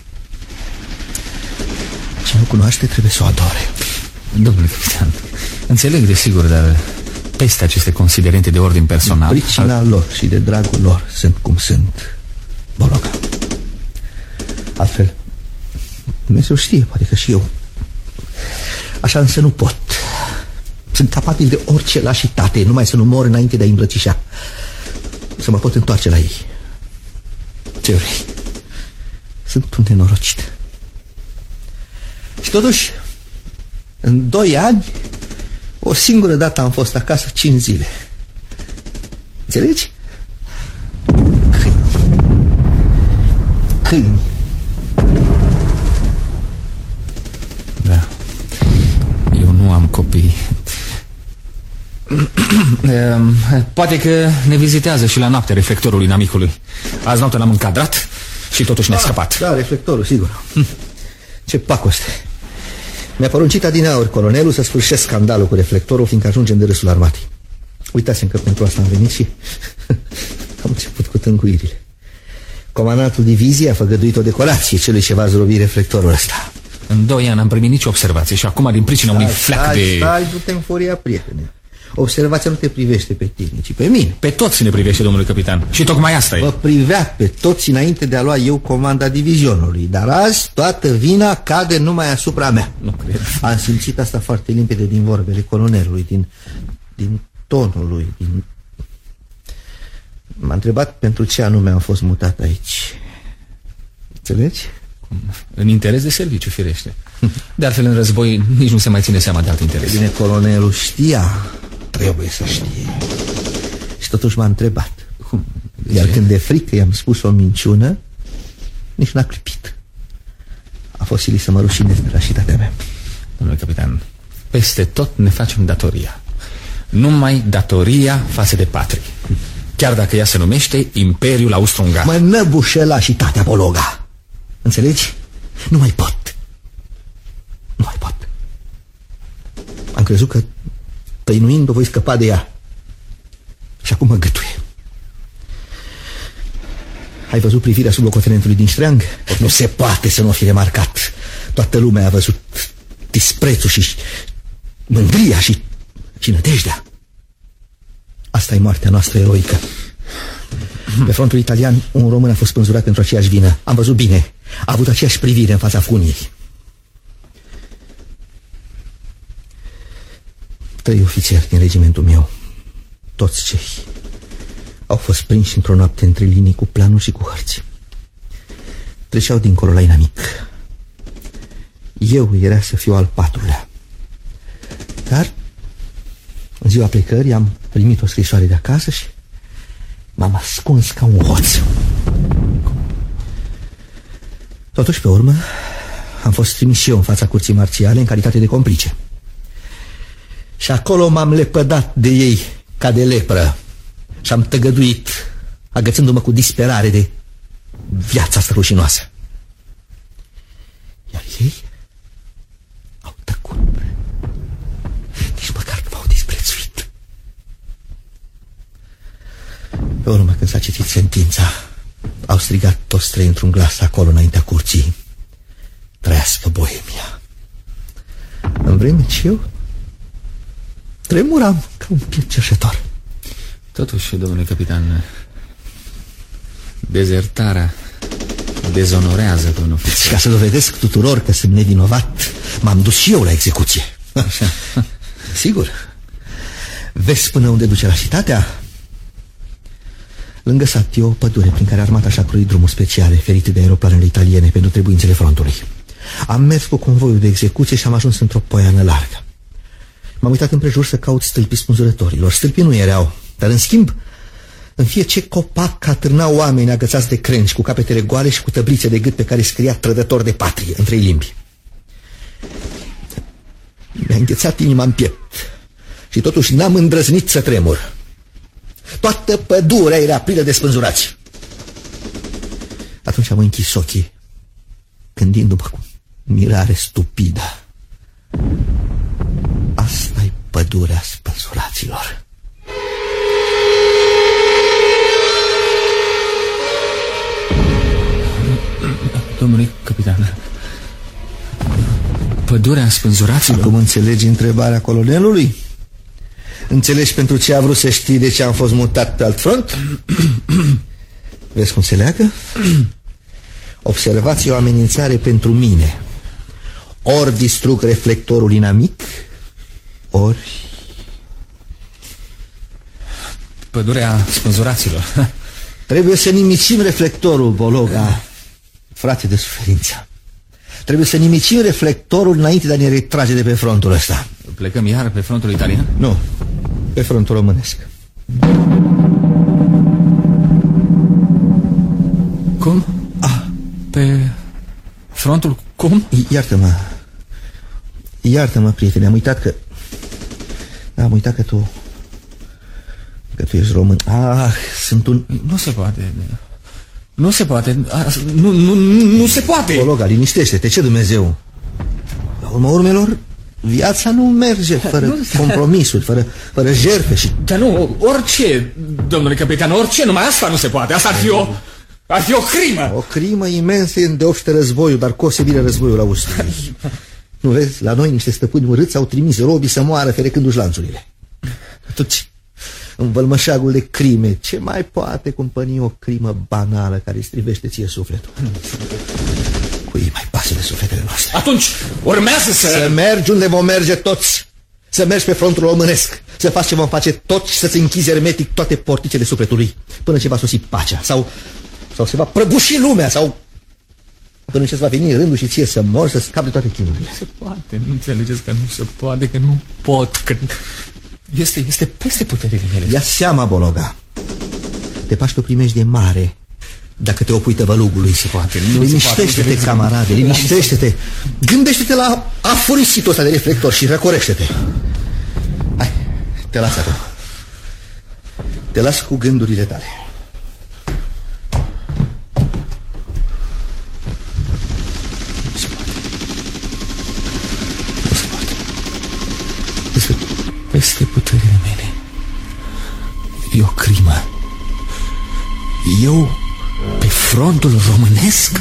Cine o cunoaște trebuie să o adore. Domnule capitan, înțeleg desigur, dar peste aceste considerente de ordin personal... Pricina al... lor și de dragul lor sunt cum sunt, Bologa. Altfel, Dumnezeu știe, poate că și eu. Așa însă nu pot. Sunt capabil de orice lașitate, numai să nu mor înainte de a îmbrățișa. Să mă pot întoarce la ei. Ce vrei? Sunt un nenorocit. Și totuși, în doi ani, o singură dată am fost acasă cinci zile. Înțelegi? Câini. Câini. Da. Eu nu am copii. Poate că ne vizitează și la noapte reflectorul inamicului. Azi noapte l-am încadrat și totuși ne-a scăpat. Da, reflectorul, sigur. Ce pacoste. Mi-a poruncit adineauri colonelul să sfârșesc scandalul cu reflectorul, fiindcă ajungem de râsul armatei. Uitați-mi că pentru asta am venit și am început cu tânguirile. Comandantul diviziei a făgăduit o decorație celui ce va zdrobi reflectorul ăsta. În doi ani n-am primit nicio observație și acum din pricina unui fleac stai, de... Stai, du-te în furia, prietene. Observația nu te privește pe tine, ci pe mine. Pe toți ne privește, domnule capitan. Și tocmai asta e. Vă privea pe toți înainte de a lua eu comanda divizionului. Dar azi toată vina cade numai asupra mea. Nu cred. Am simțit asta foarte limpede din vorbele colonelului, din, din tonul lui, din... M-a întrebat pentru ce anume am fost mutat aici. Înțelegi? În interes de serviciu, firește. De altfel, în război nici nu se mai ține seama de alt interes. Bine, colonelul știa. Trebuie să știe. Și totuși m-a întrebat. Cum? Iar când de frică i-am spus o minciună, nici n-a clipit. A fost silit să mă rușinez de lașitatea mea. Domnule capitan, peste tot ne facem datoria. Numai datoria față de patrie. Chiar dacă ea se numește Imperiul Austro-Ungar. Mă năbușe lașitatea, Bologa. Înțelegi? Nu mai pot. Nu mai pot. Am crezut că tăinuind o voi scăpa de ea. Și acum mă gâtuie. Ai văzut privirea sub locotenentului din ștreang? Nu se poate să nu fi remarcat. Toată lumea a văzut disprețul și mândria și, și nădejdea. Asta e moartea noastră eroică. Pe frontul italian, un român a fost spânzurat pentru aceeași vină. Am văzut bine. A avut aceeași privire în fața funiei. Trei ofițeri din regimentul meu, toți cei, au fost prinși într-o noapte între linii cu planuri și cu hărți. Treceau dincolo la inamic. Eu era să fiu al patrulea. Dar în ziua plecării am primit o scrisoare de acasă și m-am ascuns ca un hoț. Totuși, pe urmă, am fost trimis și eu în fața curții marțiale în calitate de complice. Și acolo m-am lepădat de ei ca de lepră și am tăgăduit, agățându-mă cu disperare de viața asta rușinoasă. Iar ei au tăcut. Nici măcar nu m-au disprețuit. Pe urmă, când s-a citit sentința, au strigat toți trei într-un glas acolo înaintea curții: trăiască Boemia. În vreme ce eu tremuram ca un piet cerșetor. Totuși, domnule capitan, dezertarea dezonorează pe un ofițer. Și ca să dovedesc tuturor că sunt nevinovat, m-am dus și eu la execuție. Așa. Sigur. Vezi până unde duce lașitatea? Lângă sat e o pădure prin care armata și-a croit drumuri speciale ferite de aeroplanele italiene pentru trebuințele frontului. Am mers cu convoiul de execuție și am ajuns într-o poiană largă. M-am uitat împrejur să caut stâlpii spânzurătorilor. Stâlpii nu erau, dar în schimb, în fie ce copac atârnau oameni agățați de crengi, cu capetele goale și cu tăblițe de gât pe care scria trădător de patrie, în trei limbi. Mi-a înghețat inima în piept și totuși n-am îndrăznit să tremur. Toată pădurea era plină de spânzurați. Atunci am închis ochii, gândindu-mă cu mirare stupidă. Asta-i pădurea spânzuraților. Domnule capitan, pădurea spânzuraților? Acum înțelegi întrebarea colonelului? Înțelegi pentru ce a vrut să știi de ce am fost mutat pe alt front? Vezi cum se leagă? Observați o amenințare pentru mine. Ori distrug reflectorul inamic, ori... Pădurea spânzuraților. Trebuie să nimicim reflectorul, Bologa, frate de suferință. Trebuie să nimicim reflectorul înainte de a ne retrage de pe frontul ăsta. Plecăm iar pe frontul italian? Nu, pe frontul românesc. Cum? Ah. Pe frontul cum? Iartă-mă. Iartă-mă, prietene, am uitat că... Am uitat că tu... Că tu ești român. Ah, sunt un... Nu se poate. Nu se poate. Nu, nu, nu se poate. Bologa, liniștește-te, ce Dumnezeu? La urma urmelor, viața nu merge fără nu, compromisuri, fără, fără jertfe și... Dar nu, orice, domnule capitan, orice, numai asta nu se poate. Asta ar fi o... Ar fi o crimă. O crimă imensă îndeopște războiul, dar cosebire războiul Austriei. Nu vezi, la noi niște stăpâni urâți au trimis robii să moară ferecându-și lanțurile. Atunci, în vălmășagul de crime, ce mai poate cumpăni o crimă banală care îi strivește ție sufletul? Cui mai pasă de sufletele noastre? Atunci, urmează să... Să mergi unde vom merge toți. Să mergi pe frontul românesc. Să faci ce vom face toți și să-ți închizi hermetic toate porticele sufletului. Până ce va sosi pacea. Sau, sau se va prăbuși lumea. Sau până ce-ți va veni rândul și ție să mori, să scapi de toate chinurile. Nu se poate, nu înțelegeți că nu se poate, că nu pot, că... Este, este peste puterile mele. Ia seama, Bologa. Te pași pe primești de mare dacă te opui tăvălugului. Se poate. Liniștește-te, camarade, liniștește-te. Gândește-te la afurisitul ăsta de reflector și răcorește-te. Hai, te las acum. Te las cu gândurile tale. Peste puterile mele. E o crimă. Eu pe frontul românesc?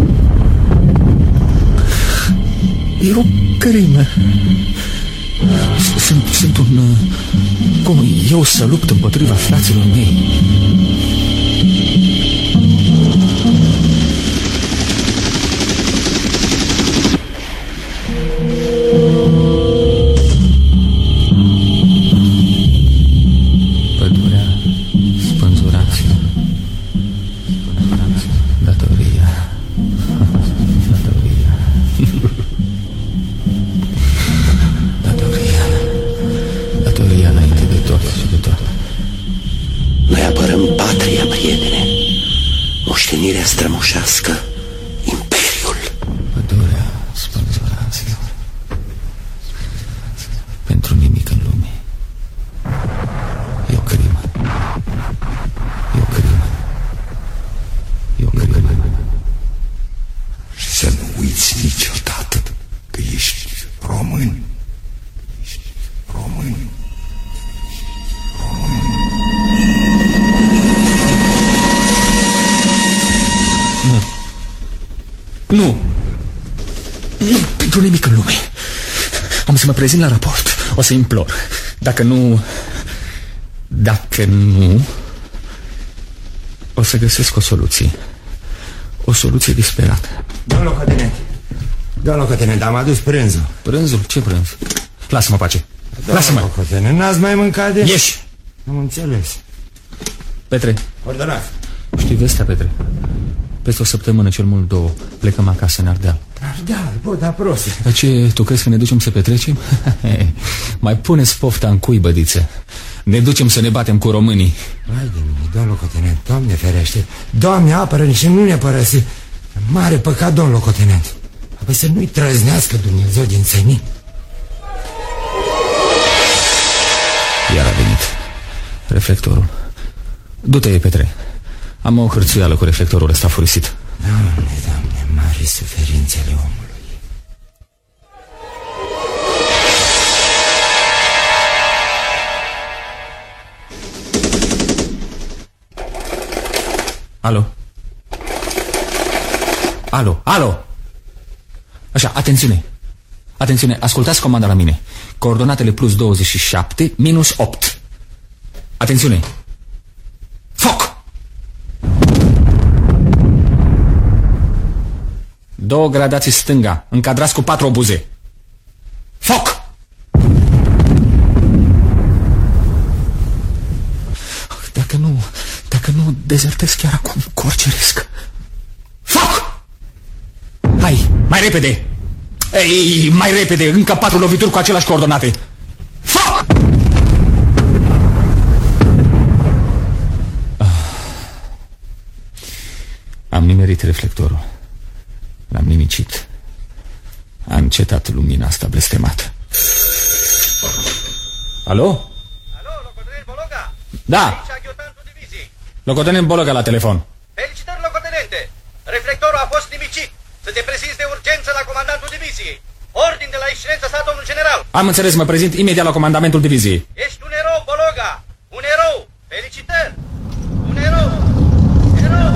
E o crimă. Sunt, sunt un... Cum eu să lupt împotriva fraților mei? Moștenirea strămoșească, imperiul. Pădurea spânzuraților. Pentru nimic în lume. E o crimă. E o crimă. E o crimă. Și să nu uiți niciodată că ești român. Ești român. Nu. Nu pentru nimic în lume. Am să mă prezint la raport. O să implor. Dacă nu... Dacă nu... O să găsesc o soluție. O soluție disperată. Domnul locotenent. Domnul locotenent, am adus prânzul. Prânzul? Ce prânz? Lasă-mă pace. Lasă-mă. Locotenent, n-ați mai mâncat de... Ieși. Am înțeles. Petre. Ordonat. Știi vestea, Petre? Peste o săptămână, cel mult două, plecăm acasă în Ardeal. Da, pot, da, prost. Dar ce, tu crezi că ne ducem să petrecem? Mai puneți pofta în cui, bădiță. Ne ducem să ne batem cu românii. Hai de mine, domn locotenent, Doamne ferește. Doamne apără și nu ne părăsi. Mare păcat, domn locotenent. Apoi să nu-i trăznească Dumnezeu din țănii. Iar a venit reflectorul. Du-te, Petre. Am o hârțuială cu reflectorul ăsta furisit. Doamne, Doamne, mari suferințele omului. Alo? Alo, alo! Așa, atențiune! Atențiune, ascultați comanda la mine. Coordonatele plus douăzeci și șapte minus opt. Atențiune! Foc! Două gradații stânga, încadrați cu patru obuze. Foc! Dacă nu, dacă nu dezertez chiar acum cu orice risc. Foc! Hai, mai repede! Ei, mai repede, încă patru lovituri cu aceleași coordonate. Foc! Ah. Am nimerit reflectorul. L-am nimicit. A încetat lumina asta blestemată. Alo? Alo, locotenent Bologa? Da. Aici aghiotantul diviziei. Locotenent Bologa la telefon. Felicitări, locotenente! Reflectorul a fost nimicit. Să te prezinți de urgență la comandantul diviziei. Ordin de la excelență sa, domnul general. Am înțeles, mă prezint imediat la comandamentul diviziei. Ești un erou, Bologa! Un erou! Felicitări! Un erou! Erou!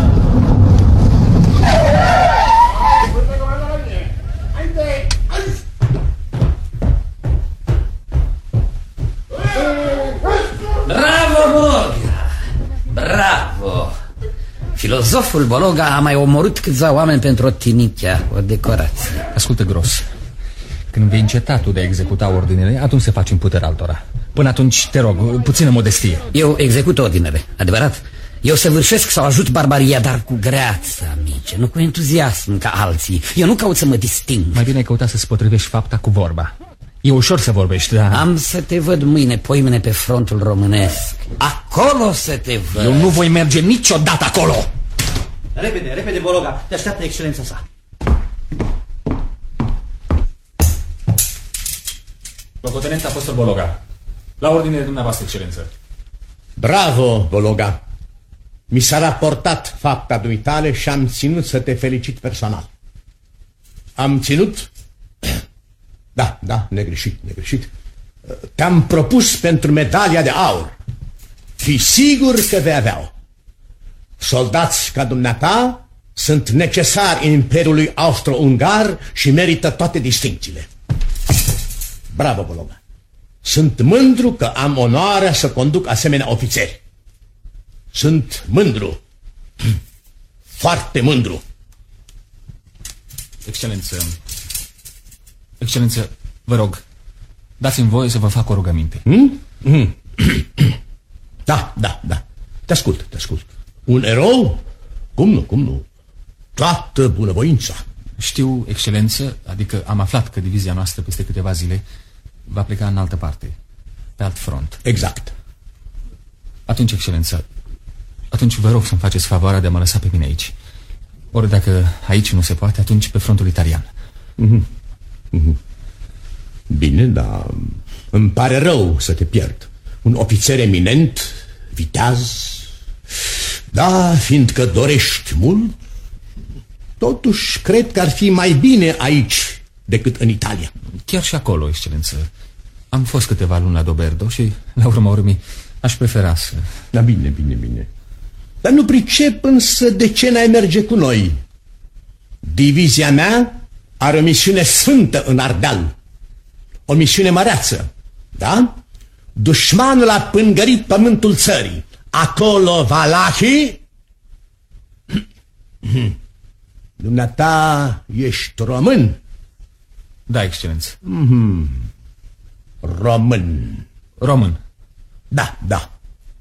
Bravo, Bologa! Bravo! Filozoful Bologa a mai omorât câțiva oameni pentru o tinichea, o decorație. Ascultă, Gros. Când vei înceta tu de a executa ordinele, atunci se faci în puterea altora. Până atunci, te rog, puțină modestie. Eu execut ordinele, adevărat? Eu săvârșesc sau ajut barbaria, dar cu greață, amice, nu cu entuziasm ca alții. Eu nu caut să mă disting. Mai bine ai căuta să-ți potrivești fapta cu vorba. E ușor să vorbești, dar... Am să te văd mâine, poimâine pe frontul românesc. Acolo să te văd. Eu nu voi merge niciodată acolo. Repede, repede, Bologa, te așteaptă excelența sa. Locotenent apostol Bologa, la ordinele dumneavoastră, excelență. Bravo, Bologa. Mi s-a raportat fapta dumitale și am ținut să te felicit personal. Am ținut? Da, da, negreșit, negreșit. Te-am propus pentru medalia de aur. Fii sigur că vei avea-o. Soldați ca dumneata sunt necesari în Imperiului Austro-Ungar și merită toate distincțiile. Bravo, Bologa. Sunt mândru că am onoarea să conduc asemenea ofițeri. Sunt mândru. Foarte mândru. Excelență, Excelență, vă rog, dați-mi voie să vă fac o rugăminte. Hmm? Hmm. Da, da, da. Te ascult, te ascult. Un erou? Cum nu, cum nu? Toată bunăvoința. Știu, excelență, adică am aflat că divizia noastră peste câteva zile va pleca în altă parte, pe alt front. Exact. Atunci, excelență, atunci vă rog să-mi faceți favoarea de a mă lăsa pe mine aici. Ori dacă aici nu se poate, atunci pe frontul italian. Mm-hmm. Mm-hmm. Bine, dar îmi pare rău să te pierd. Un ofițer eminent, viteaz. Da, fiindcă dorești mult, totuși cred că ar fi mai bine aici decât în Italia. Chiar și acolo, excelență. Am fost câteva luni la Doberdo și, la urma urmei, aș prefera să... Da, bine, bine, bine. Dar nu pricep însă de ce n-ai merge cu noi. Divizia mea are o misiune sfântă în Ardeal. O misiune măreață, da? Dușmanul a pângărit pământul țării. Acolo, valahii... Dumneata ești român? Da, excelență. Mm-hmm. Român. Român. Da, da.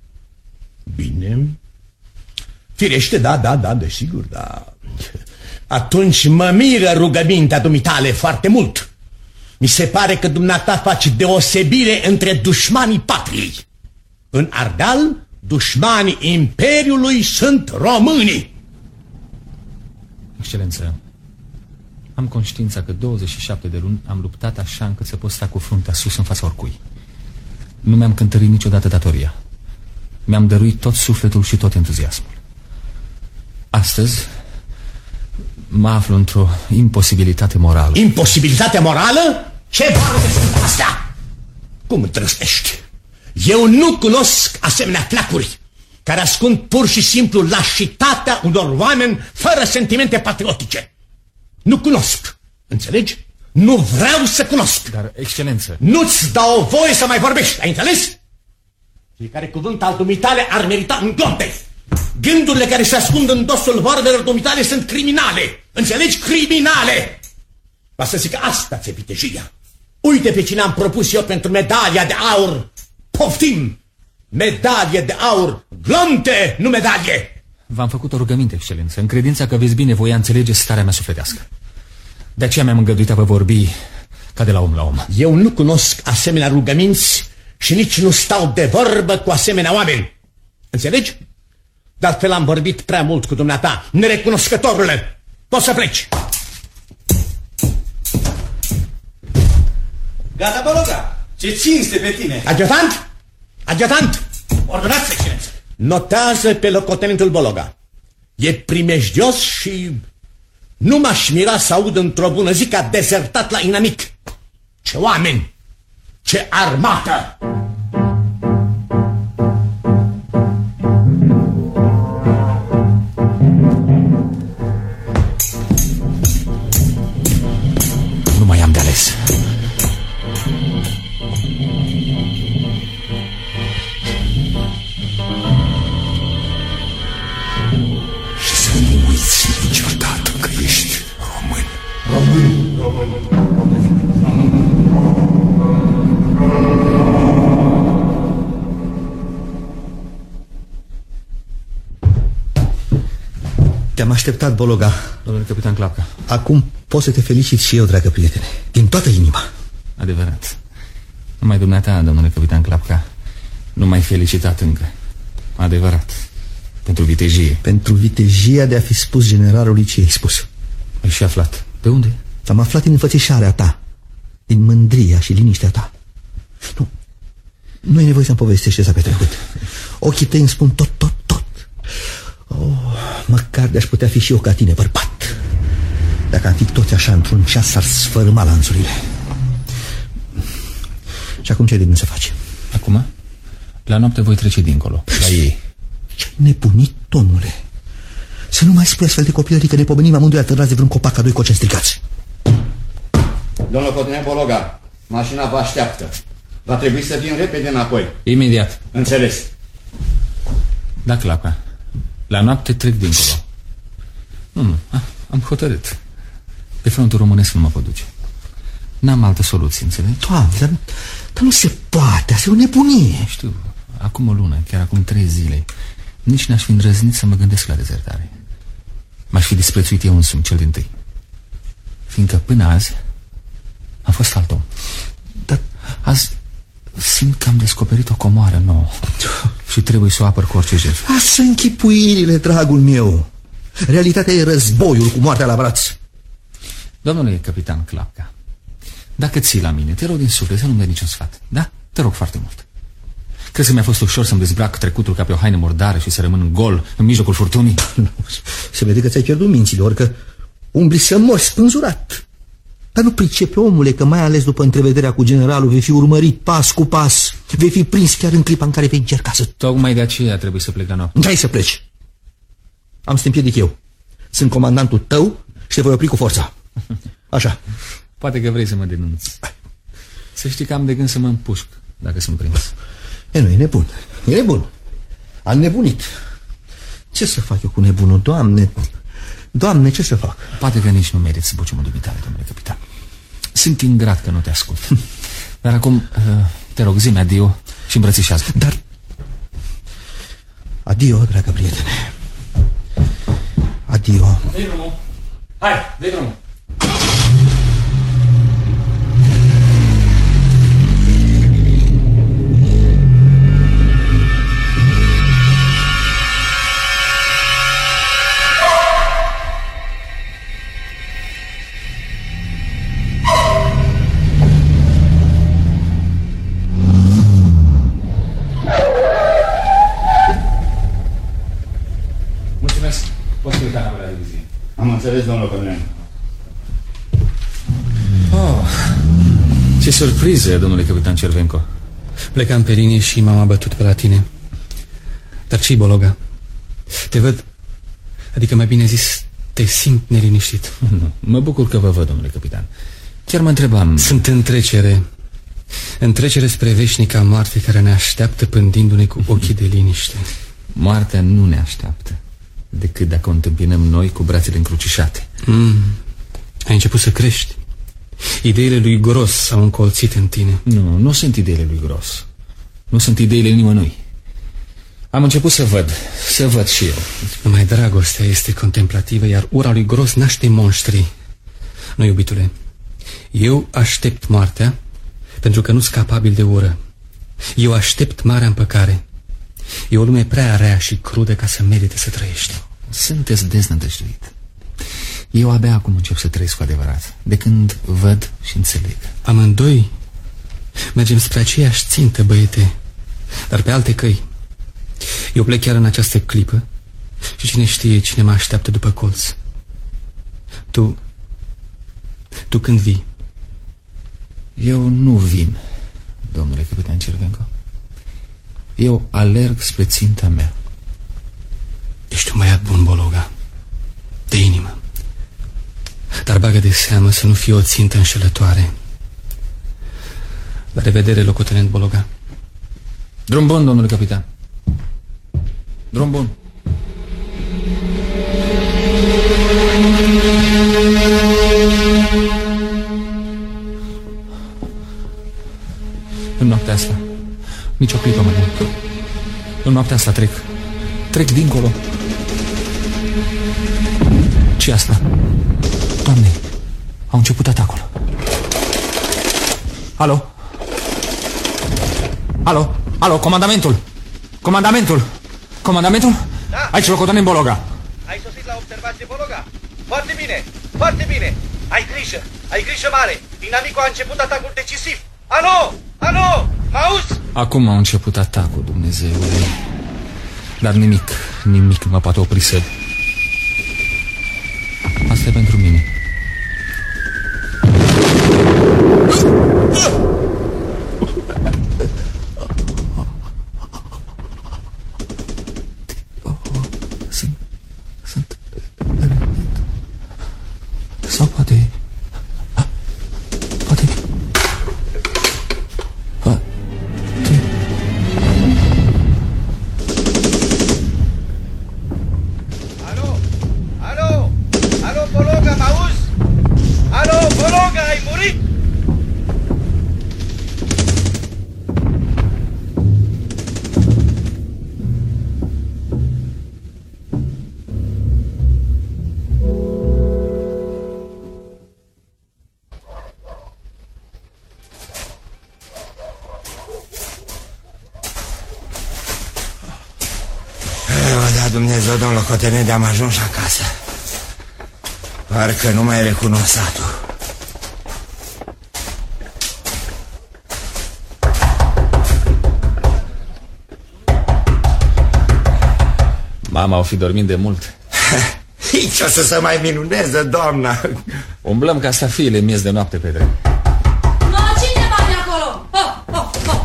Bine. Firește, da, da, da, desigur, da. Atunci mă miră rugămintea dumitale foarte mult. Mi se pare că dumneata face deosebire între dușmanii patriei. În Ardeal, dușmanii Imperiului sunt românii. Excelență, am conștiința că douăzeci și șapte de luni am luptat așa încât să pot sta cu fruntea sus în fața oricui. Nu mi-am cântărit niciodată datoria. Mi-am dăruit tot sufletul și tot entuziasmul. Astăzi mă aflu într-o imposibilitate morală. Imposibilitate morală? Ce vorbe sunt astea? Cum îndrăznești? Eu nu cunosc asemenea flacuri care ascund pur și simplu lașitatea unor oameni fără sentimente patriotice. Nu cunosc. Înțelegi? Nu vreau să cunosc. Dar, excelență... Nu-ți dau voie să mai vorbești, ai înțeles? Fiecare cuvânt al dumitale ar merita un glonte. Gândurile care se ascund în dosul vorbelor dumitale sunt criminale. Înțelegi? Criminale! Va să zic asta ți-e vitejia. Uite pe cine am propus eu pentru medalia de aur. Poftim! Medalie de aur! Glonte, nu medalie! V-am făcut o rugăminte, excelență, în credința că veți bine voia înțelege starea mea sufletească. De aceea mi-am îngăduit a vă vorbi ca de la om la om. Eu nu cunosc asemenea rugăminți și nici nu stau de vorbă cu asemenea oameni. Înțelegi? De altfel am vorbit prea mult cu dumneata, nerecunoscătorule. Poți să pleci. Gata, Bologa! Ce cinste pe tine! Adjutant! Adjutant! Ordonați, excelență! Notează pe locotenentul Bologa. E primejdios și nu m-aș mira să aud într-o bună zi că a dezertat la inamic. Ce oameni! Ce armată! Nu mai am de ales. Și să nu uiți niciodată că ești român. Român, român, Te-am așteptat, Bologa. Domnule capitan Clapca. Acum pot să te felicit și eu, dragă prietene, din toată inima. Adevărat. Numai dumneata, domnule capitan Clapca, nu m-ai felicitat încă. Adevărat. Pentru vitejie. Pentru vitejia de a fi spus generalului ce ai spus. Ai și aflat. De unde? Am aflat din înfățișarea ta, din mândria și liniștea ta. Nu, nu e nevoie să-mi povestești ce s-a petrecut. Ochii tăi îmi spun tot, tot, tot. Oh, măcar de-aș putea fi și eu ca tine, bărbat. Dacă am fi toți așa într-un ceas, s-ar sfărâma lanțurile. Și acum ce ai de gând să faci? Acum? La noapte voi trece dincolo, la ei. Ce-ai nebunit, domnule? Să nu mai spui astfel de copilării, că ne pomenim amândoi atârnați de vreun copac ca doi coci stricați. Domnul Cotinel Bologa, mașina vă așteaptă. Va trebui să vin repede înapoi. Imediat. Înțeles. Da, Clapca. La noapte trec dincolo. Nu, nu, am hotărât. Pe frontul românesc nu mă pot duce. N-am altă soluție, înțelegi? Doamne, dar, dar nu se poate, asta e o nebunie. Știu, acum o lună, chiar acum trei zile, nici n-aș fi îndrăznit să mă gândesc la dezertare. M-aș fi disprețuit eu însumi cel dintâi. Fiindcă până azi am fost alt om. Dar azi simt că am descoperit o comoară nouă și trebuie să o apăr cu orice jertfă. Lasă închipuirile, dragul meu. Realitatea e războiul cu moartea la braț. Domnule capitan Clapca, dacă ții la mine, te rog din suflet să nu-mi dai niciun sfat. Da? Te rog foarte mult. Crezi că mi-a fost ușor să-mi dezbrac trecutul ca pe o haină mordară și să rămân gol în mijlocul furtunii? Se vede că ți-ai pierdut mințile, ori că umbli să mori spânzurat. Dar nu pricepe, omule, că mai ales după întrevederea cu generalul vei fi urmărit pas cu pas. Vei fi prins chiar în clipa în care vei încerca să... Tocmai de aceea trebuie să plec la noapte. N-ai să pleci. Am să te împiedic eu. Sunt comandantul tău și te voi opri cu forța. Așa. Poate că vrei să mă denunți. Să știi că am de gând să mă împușc dacă sunt prins. E, nu, e nebun. E nebun. Am nebunit. Ce să fac eu cu nebunul, Doamne? Doamne, ce să fac? Poate că nici nu meriți să buci mândul vitale, domnule capitan. Sunt ingrat că nu te ascult. Dar acum, te rog, zi-mi adio și îmbrățișează. Dar... Adio, dragă prietene. Adio. Hai, dă drumul. Mulțumesc. Poți uita la divizie. Am înțeles, domnul colonel. Oh, ce surpriză, domnule capitan Cervenco. Plecam pe linie și m-am abătut pe la tine. Dar ce-i, Bologa? Te văd, adică mai bine zis, te simt neliniștit. Nu, mă bucur că vă văd, domnule capitan. Chiar mă întrebam... Sunt în trecere. În trecere spre veșnica moarte care ne așteaptă pândindu-ne cu ochii de liniște. Moartea nu ne așteaptă, decât dacă o întâmpinăm noi cu brațele încrucișate. Mm. Ai început să crești. Ideile lui Gros s-au încolțit în tine. Nu, nu sunt ideile lui Gros. Nu sunt ideile nimănui. Am început să văd, să văd și eu. Numai dragostea este contemplativă, iar ura lui Gros naște monștri. Nu, iubitule, eu aștept moartea pentru că nu-s capabil de ură. Eu aștept marea împăcare. E o lume prea rea și crudă ca să merite să trăiești. Sunteți deznădăjduit. Eu abia acum încep să trăiesc cu adevărat, de când văd și înțeleg. Amândoi mergem spre aceeași țintă, băiete, dar pe alte căi. Eu plec chiar în această clipă și cine știe cine mă așteaptă după colț. Tu... Tu când vii? Eu nu vin, domnule capitan Cervenco. Eu alerg spre ținta mea. Ești un băiat bun, Bologa, de inimă. Dar bagă de seamă să nu fie o țintă înșelătoare. La revedere, locotenent Bologa. Drum bun, domnule capitan. Drum bun. În noaptea asta nici o clipă mai mult. În noaptea asta trec Trec dincolo. Ce asta? Doamne, au început atacul. Alo? Alo? Alo, comandamentul! Comandamentul! Comandamentul? Da. Aici, locotenent Bologa. Ai sosit la observație, Bologa? Foarte bine, foarte bine. Ai grijă, ai grijă mare. Inamicul a început atacul decisiv. Alo, alo, m-auzi? Acum a început atacul, Dumnezeule. Dar nimic, nimic nu mă poate opri să... Asta e pentru mine. Sunt... Sunt... Sau poate... Poate... Alo, alo, alo, Bologa, m-auzi? Alo, Bologa, ai murit? Da, Dumnezeu, domn locotenent, de-am ajuns acasă. Parcă nu mai recunosc satul. Mama o fi dormit de mult. Nici o să se mai minuneze, doamna. Umblăm ca stafiile miez de noapte, Petre. No, cine bate acolo? Oh, oh, oh.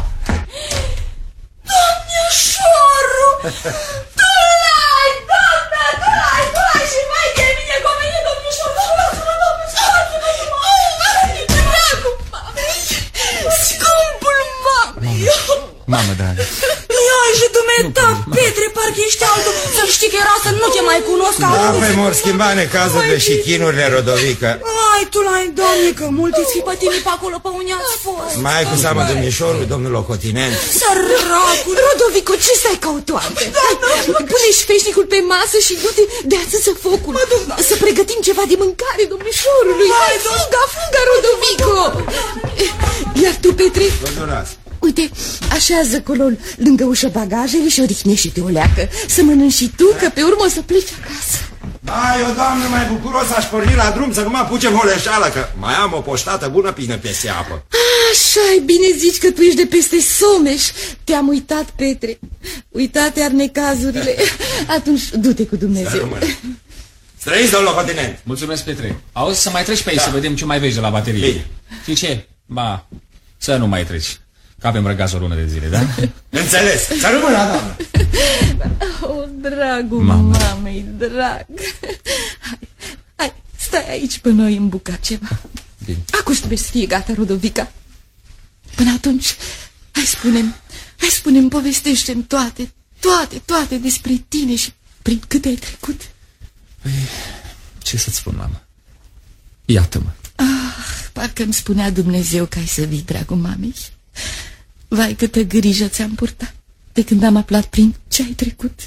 Domnișoru! Tu l-ai, doamna, tu l-ai, tu l-ai și mai de mine cu mine, domnișor, domnișor, domnișor, dragul mamei, scumpul mamei. Mamă dragă. Ia și tu da, Petre, parcă ești altul. Să știi că era să nu te mai cunosc. Da, pe mor schimba necazurile și chinurile, Rodovică. Ai, tu l-ai, doamne, că mulți fi pătimit pe acolo pe unde ați fost. Mai cu seamă domnișorul, domnul locotinent. Săracul. Rodovico, ce stai cautoare? Pune și feșnicul pe masă și du-te de ațâță focul. Să pregătim ceva de mâncare, domnișorului. Hai, fuga, fuga, Rodovico. Iar tu, Petre? Uite, așează acolo lângă ușă bagajele și odihnește-te o leacă. Să mănânci și tu, că pe urmă o să pleci acasă. Da, eu, doamne, mai bucuros aș porni la drum să nu mă apuce moleșeală, că mai am o poștată bună pină peste apă. Așa-i, bine zici că tu ești de peste Someș. Te-am uitat, Petre. Uitate ar necazurile. Atunci, du-te cu Dumnezeu. Străiți, domnul locotenent. Mulțumesc, Petre. Auzi, să mai treci pe aici, da, să vedem ce mai vezi de la baterie. Bine. Știi ce? Ba, să nu mai treci. Că avem răgaz o lună de zile, da? Înțeles. Să rămână, doamnă. Oh, dragul Mama. mamei, drag. Hai, hai, stai aici până noi îmbuca ceva. Bine. Acum trebuie să fie gata, Rodovica. Până atunci, hai spune-mi, hai spune-mi, povestește-mi toate, toate, toate despre tine și prin câte ai trecut. Păi, ce să-ți spun, mamă? Iată-mă. Ah, parcă îmi spunea Dumnezeu că ai să vii, dragul mamei. Vai, câtă grijă ți-am purtat de când am aflat prin ce ai trecut.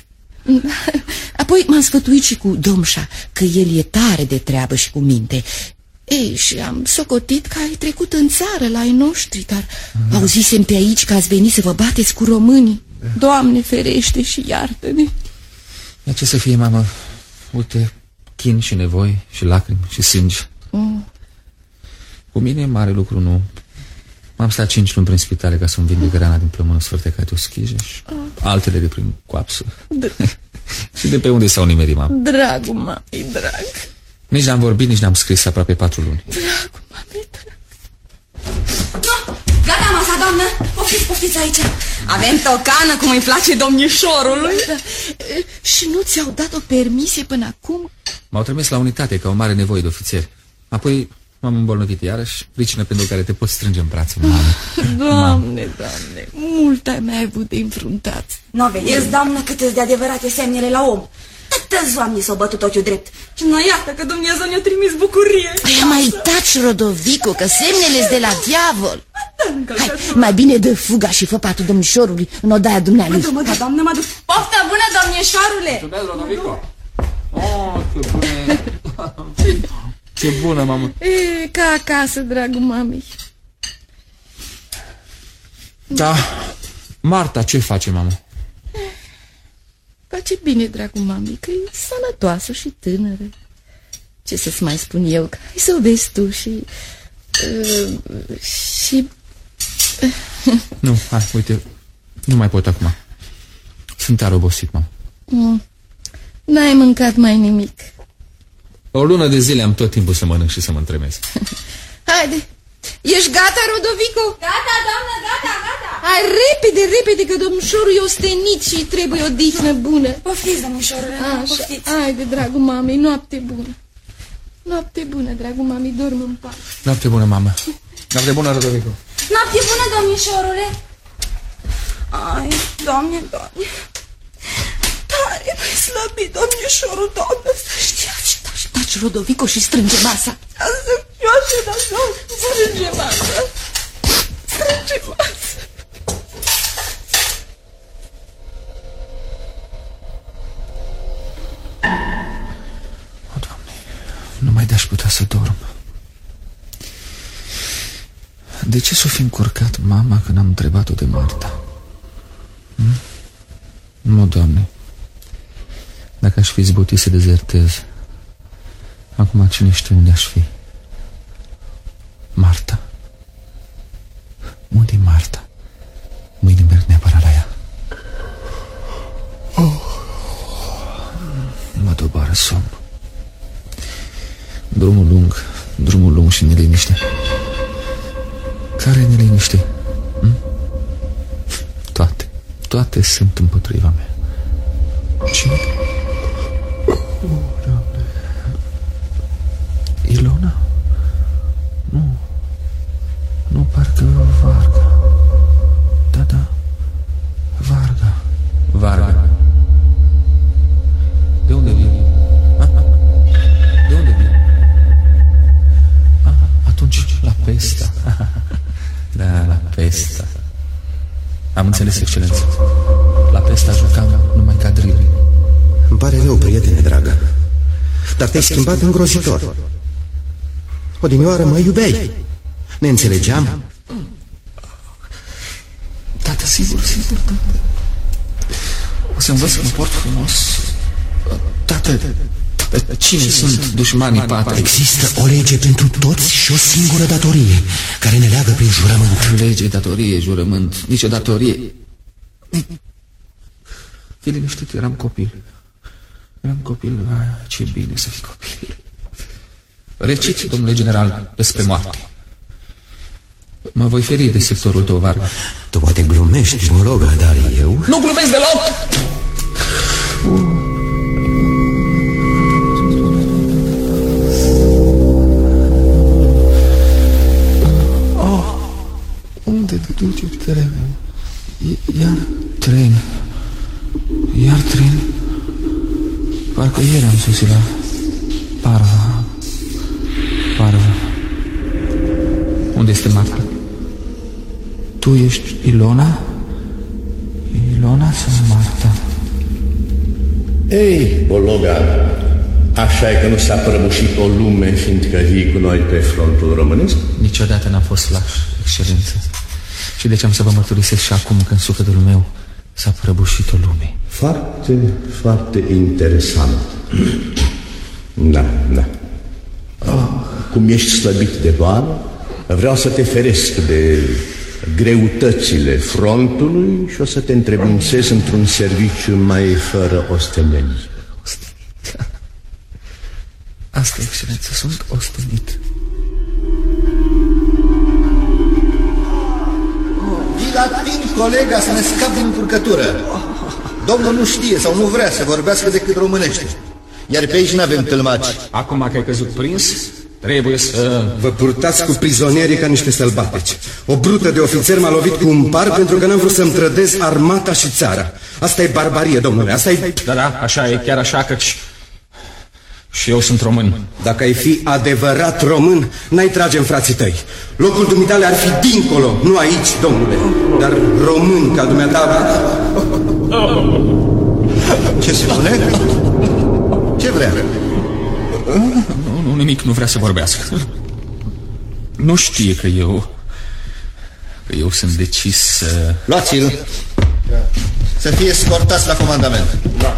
Apoi m-am sfătuit și cu Domșa, că el e tare de treabă și cu minte. Ei, și am socotit că ai trecut în țară la ai noștri, dar mm. auzisem pe aici că ați venit să vă bateți cu românii. Doamne ferește și iartă-ne. Ia ce să fie, mamă? Uite, chin și nevoi și lacrimi și sânge. Mm. Cu mine mare lucru nu. M-am stat cinci luni prin spitale ca să-mi vindec rana din plămână sfârtecate o schijă și oh. altele de prin coapsă. Și de pe unde s-au nimerit, mamă? Dragul mamei, drag. Nici n-am vorbit, nici n-am scris aproape patru luni. Dragul mamei, drag. No, gata, masa, doamnă. Poftiți, poftiți aici. Avem tocană cum îi place domnișorului. Da. Și nu ți-au dat o permisie până acum? M-au trimis la unitate ca o mare nevoie de ofițeri. Apoi m-am îmbolnăvit iarăși, pricină pentru care te poți strânge în brațe, mamă. Doamne, doamne, mult ai mai avut de înfruntat. Nu vedeți, doamnă, cât îți de adevărate semnele la om. Atâți oameni s-au bătut ochiul drept. Și noi iată că Dumnezeu ne-a trimis bucurie. Păi mai taci, Rodovico, că semnele-s de la diavol. Hai, mai bine dă fuga și fă patul domnișorului în odaia dumnealui. Mă duc, mă duc, doamnă, mă duc. Poftă bună, domnișorule. Mulțumesc, Rodovico. Oh, ce bună. Ce bună, mamă. E, ca acasă, dragul mamei. Da, Marta ce face, mamă? Face bine, dragul mamei, că e sănătoasă și tânără. Ce să-ți mai spun eu, că hai să o vezi tu și... Uh, și... Uh. Nu, hai, uite, nu mai pot acum. Sunt tare obosit, mamă. Mm. N-ai mâncat mai nimic. O lună de zile am tot timpul să mănânc și să mă întremez. Haide, ești gata, Rodovico? Gata, doamnă, gata, gata. Hai, repede, repede, că domnișorul e ostenit și trebuie o dihnă bună. Poftiți, domnișorule, poftiți. Haide, dragul mamei, noapte bună. Noapte bună, dragul mamei, dorm în pace. Noapte bună, mamă. Noapte bună, Rodovico. Noapte bună, domnișorule. Ai, doamne, doamne. Tare mai slăbit, domnișorul, doamnă, să știați. Taci, Rodovico, și strânge masa. Eu așa, dar strânge masa. Strânge masa. O, Doamne, nu mai de-aș putea să dorm. De ce s-o fi încurcat mama când am întrebat-o de Marta? Hm? Nu, Doamne. Dacă aș fi izbutit să dezertez, acum cine știe unde aș fi? Marta? Unde-i Marta? Mâine merg neapărat la ea. Oh. Mă doboară somn. Drumul lung, drumul lung și neliniște. Care neliniște? Hm? Toate, toate sunt împotriva mea. Cine? Ilona? Nu. Nu, parcă Varga. Da, da. Varga. înțeles, excelență. La pesta jucam numai cadrile. Îmi pare rău, prietene dragă, dar te-ai schimbat îngrozitor. Odinioară mă iubeai. Ne înțelegeam? Tată, sigur, sigur, tată. O să învăț să mă port frumos. Tată, tată, cine sunt dușmanii patriei? Există o lege pentru toți și o singură datorie care ne leagă prin jurământ. Lege, datorie, jurământ, nicio datorie. Fii liniștit, eram copil. Eram copil, ah, ce bine să fii copil. Recit, domnule general, despre moarte. Mă voi feri de sectorul tău, Varga. Tu poate glumești, Bologa, dar eu... Nu glumesc deloc! Oh, unde te duce trenul? Iar tren. Iar tren. Parcă ieri am sosit la Parva. Parva. Unde este Marta? Tu ești Ilona? Ilona sau Marta? Ei, Bologa, așa e că nu s-a prăbușit o lume fiindcă vii cu noi pe frontul românesc? Niciodată n-am fost laș, excelență. Și de ce am să vă mărturisesc și acum că în sufletul meu s-a prăbușit o lume? Foarte, foarte interesant. Da, da. Cum ești slăbit de boală, vreau să te feresc de greutățile frontului și o să te întrebuințez într-un serviciu mai fără osteneli. Asta, excelență, sunt ostenit. Vii la timp, colega, să ne scap din încurcătură. Domnul nu știe sau nu vrea să vorbească decât românește. Iar pe aici n-avem tâlmaci. Acum că ai căzut prins, trebuie să... Vă purtați cu prizonierii ca niște sălbatici. O brută de ofițer m-a lovit cu un par pentru că n-am vrut să-mi trădez armata și țara. Asta e barbarie, domnule, asta e... Da, da, așa e, chiar așa, căci... și eu sunt român. Dacă ai fi adevărat român, n-ai trage în frații tăi. Locul dumitale ar fi dincolo, nu aici, domnule. Dar român ca dumneata... Ce spune? Ce vrea? Nu, nu, nimic, nu vrea să vorbească. Nu știe că eu... că eu sunt decis să... Luați-l! Să fie escortați la comandament. Da.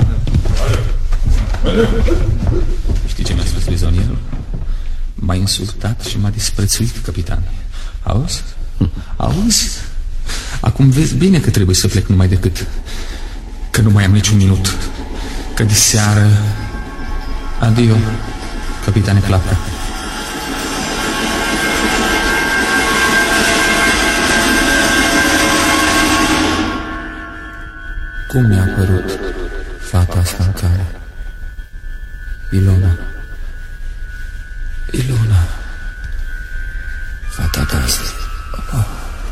Știi ce mi-a spus prizonierul? M-a insultat și m-a disprețuit, capitan. Auzi? Auzi? Acum vezi bine că trebuie să plec numai decât că nu mai am niciun minut. Că de seară... Adio, capitane Clapca. Cum mi-a părut fata asta în care? Ilona. Ilona. Fata ta asta. Oh.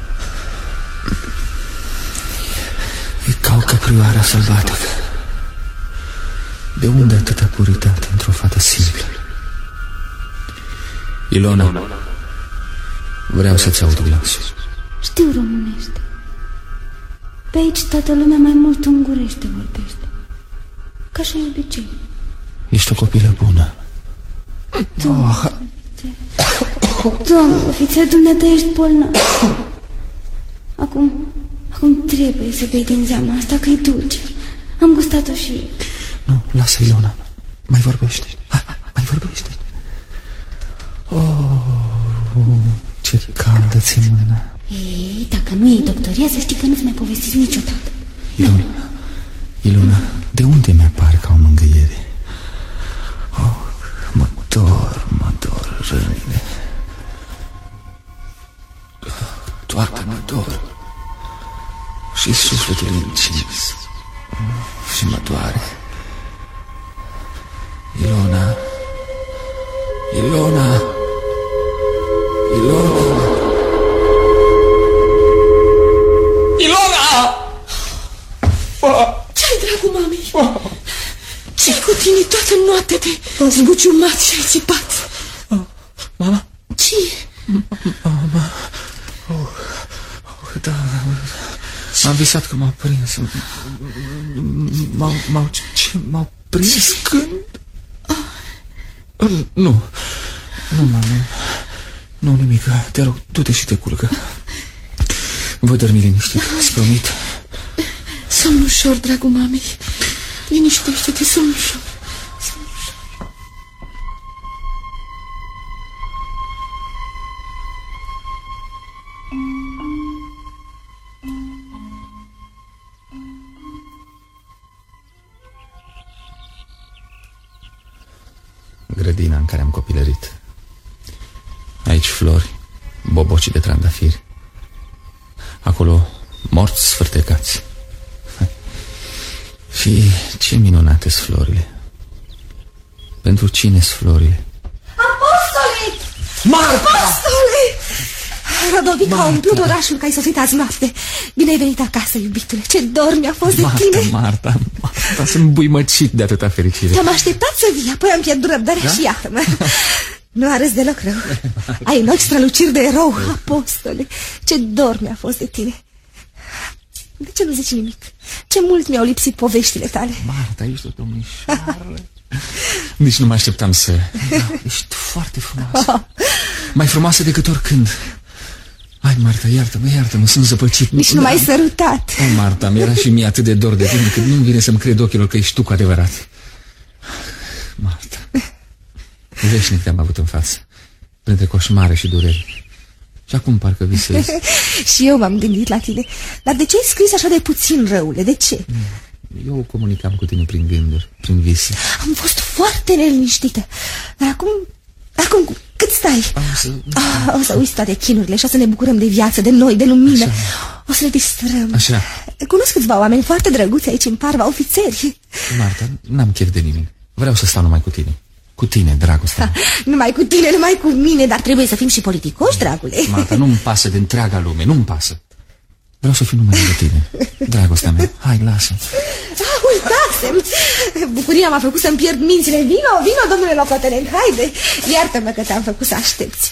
E ca o căprioară sălbatică. De unde atâta puritate într-o fată simplă? Ilona, vreau să-ți aud glasul. Știu românește. Pe aici toată lumea mai mult ungurește vorbește. Ca și obicei. Ești o copilă bună. Doamne, oh. Doamne, ofițer, dumneata ești bolnav. Acum, acum trebuie să bei din zeama asta, că e dulce. Am gustat-o și eu. Nu, lasă, Ilona. Mai vorbește. Hai, mai vorbește. Oh, ce caldă ți mâna. Ei, dacă nu e doctoria, să știi că nu-ți mai povestiți niciodată. Ilona, Ilona, de unde mi-apare ca o mângâiere? Oh, mă dor, mă dor rănile. Toate mă dor. Și sufletul e încins. Și mă doare. Ilona, Ilona, Ilona, Ilona! Ce-ai, dragul mamei? Ce-i cu tine toată noaptea de zbuciumat și ai țipat? Mama? Ce? Mama? Oh, oh, da, Am visat că m-au prins. M-au... M-au... Ce? M-au prins când? Nu. Nu, mamă. Nu, nimic. Te rog, du-te și te culcă. Voi dormi liniștit, îți promit. Somn ușor, dragul mamei. Liniștește-te, somn ușor. Grădina în care am copilărit. Aici flori, boboci de trandafiri. Acolo morți sfârtecați. Și ce minunate sunt florile. Pentru cine sunt florile? Apostole! Marta! Apostole! Rodovic a umplut orașul că ai sosit azi noapte. Bine ai venit acasă, iubitule. Ce dor mi-a fost de Marta, tine. Marta, Marta, sunt buimăcit de atâta fericire. Te-am așteptat să vii, apoi am pierdut răbdarea, da? Și iată-mă. Nu arăți deloc rău. Ai în ochi străluciri de erou, apostole. Ce dor mi-a fost de tine. De ce nu zici nimic? Ce mult mi-au lipsit poveștile tale. Marta, ești o domnișoară. Nici nu mă așteptam să... Da, ești foarte frumoasă. Mai frumoasă decât oricând. Hai, Marta, iartă-mă, iartă-mă, sunt zăpăcit. Nici nu m-ai sărutat. Oh, Marta, mi-era și mie atât de dor de tine cât nu-mi vine să-mi cred ochilor că ești tu cu adevărat. Marta, veșnic te-am avut în față, printre coșmare și dureri. Și acum parcă visezi. Și eu m-am gândit la tine. Dar de ce ai scris așa de puțin, răule? De ce? Eu comunicam cu tine prin gânduri, prin vise. Am fost foarte neliniștită. Dar acum, acum, cât stai? Să... Ah, o să uiți toate chinurile și o să ne bucurăm de viață, de noi, de lumină. Așa. O să ne distrăm. Așa. Cunosc câțiva oameni foarte drăguți aici în Parva, ofițeri. Marta, n-am chef de nimic. Vreau să stau numai cu tine. Cu tine, dragostea. Numai cu tine, numai cu mine, dar trebuie să fim și politicoși, dragule. Marta, nu-mi pasă de întreaga lume, nu-mi pasă. Vreau să fiu numai de tine, dragostea mea. Hai, lasă. Ah, uitasem. Bucuria m-a făcut să-mi pierd mințile. Vino, vino, domnule locotenent, haide. Iartă-mă că te-am făcut să aștepți.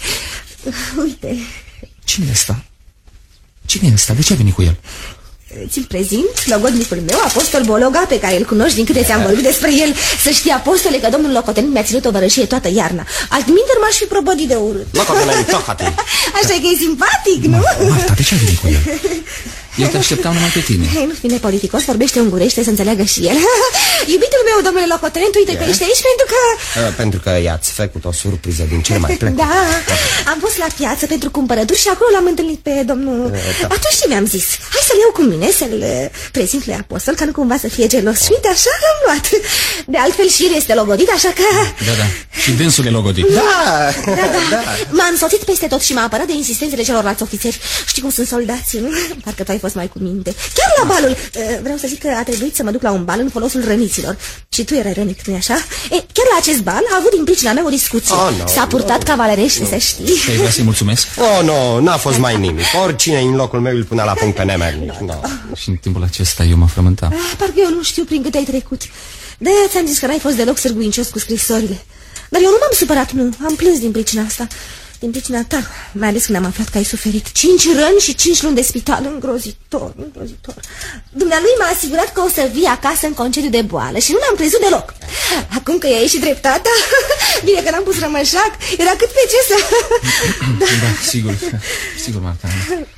Uite. Cine e ăsta? Cine e ăsta? De ce ai venit cu el? Ți-l prezint, logodnicul meu, Apostol Bologa, pe care îl cunoști din câte ți-am vorbit despre el. Să știi, Apostole, că domnul locotenent mi-a ținut o vărășie toată iarna. Altminteri m-aș fi probădit de urât. Locotenent, tohate. Așa că e simpatic, nu? Marta, de ce ai venit cu el? Eu te așteptam numai pe tine. Hei, nu fi nepoliticos, vorbește ungurește să înțeleagă și el. Iubitul meu, domnule locotenent, uite yeah. că ești aici pentru că... Uh, pentru că i-ați făcut o surpriză din cele mai plec. Da, am fost la piață pentru cumpărături și acolo l-am întâlnit pe domnul... Uh, da. Atunci ce mi-am zis? Hai să-l iau cu mine, să-l prezint lui Apostol, ca nu cumva să fie gelos. Și uite, așa l-am luat. De altfel și el este logodit, așa că... Da, da, și dânsul e logodit. Da, da, da, da. M-a însoțit peste tot și m-a apărat de insistențele celorlalți ofițeri. Știi cum sunt soldații, nu? Parcă tu ai fost mai cu minte. Chiar la balul, vreau să zic că a trebuit să mă duc la un bal în folosul răniților. Și tu erai rănit, nu-i așa? E, chiar la acest bal a avut din pricina mea o discuție. Oh, no, S-a purtat no, cavalerește, no. să știi. Și ai vrea să-i mulțumesc? Oh, nu, n-a fost mai nimic. Oricine în locul meu îl punea la punct pe nemernic. No. Și în timpul acesta eu mă frământam. Ah, parcă eu nu știu prin câte ai trecut. De-aia ți-am zis că n-ai fost deloc sârguincios cu scrisorile. Dar eu nu m-am supărat, nu. Am plâns din pricina asta. Din pricina ta, mai ales când am aflat că ai suferit cinci răni și cinci luni de spital. Îngrozitor, îngrozitor. Dumnealui m-a asigurat că o să vii acasă în concediu de boală și nu l-am crezut deloc. Acum că i-a ieșit dreptatea, bine că n-am pus rămășac, era cât pe ce să... Da, da sigur, sigur, Marta.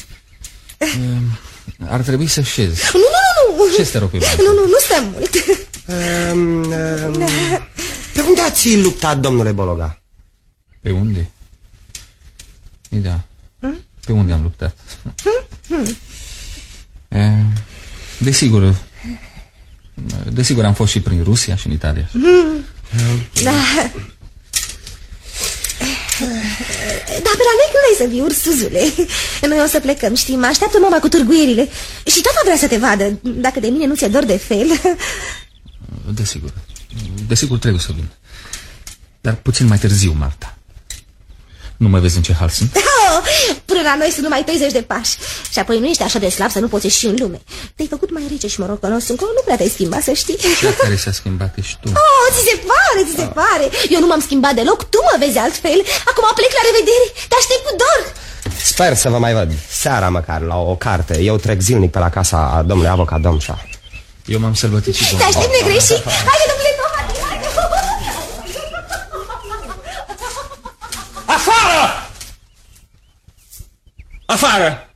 Ar trebui să șezi. Nu, nu, nu, nu. Ce te rog pe bani? Nu, nu, nu stă mult. um, um, Pe unde ați luptat, domnule Bologa? Pe unde? Da. Hmm? Pe unde am luptat? Hmm? Hmm. Desigur, desigur am fost și prin Rusia și în Italia. Hmm. Da. Dar pe la noi când ai să vii, ursuzule? Noi o să plecăm, știi, mă așteaptă mama cu târguierile. Și tata vrea să te vadă, dacă de mine nu ți-e dor de fel. Desigur, desigur trebuie să vin. Dar puțin mai târziu, Marta. Nu mai vezi în ce hal sunt? Oh, până la noi sunt numai treizeci de pași. Și apoi nu ești așa de slab să nu poți ieși în lume. Te-ai făcut mai rece și morocănos încolo, nu prea te-ai schimbat, să știi. Cea care s-a schimbat ești tu. Oh, ți se pare, ți se pare. Eu nu m-am schimbat deloc, tu mă vezi altfel. Acum plec, la revedere, te aștept cu dor. Sper să vă mai văd seara măcar la o carte. Eu trec zilnic pe la casa domnului avocat Domșa. Eu m-am sălbăticit, domnule. Te aștept negreșit. Haide, domnule Tohati, haide. Afară! Afară!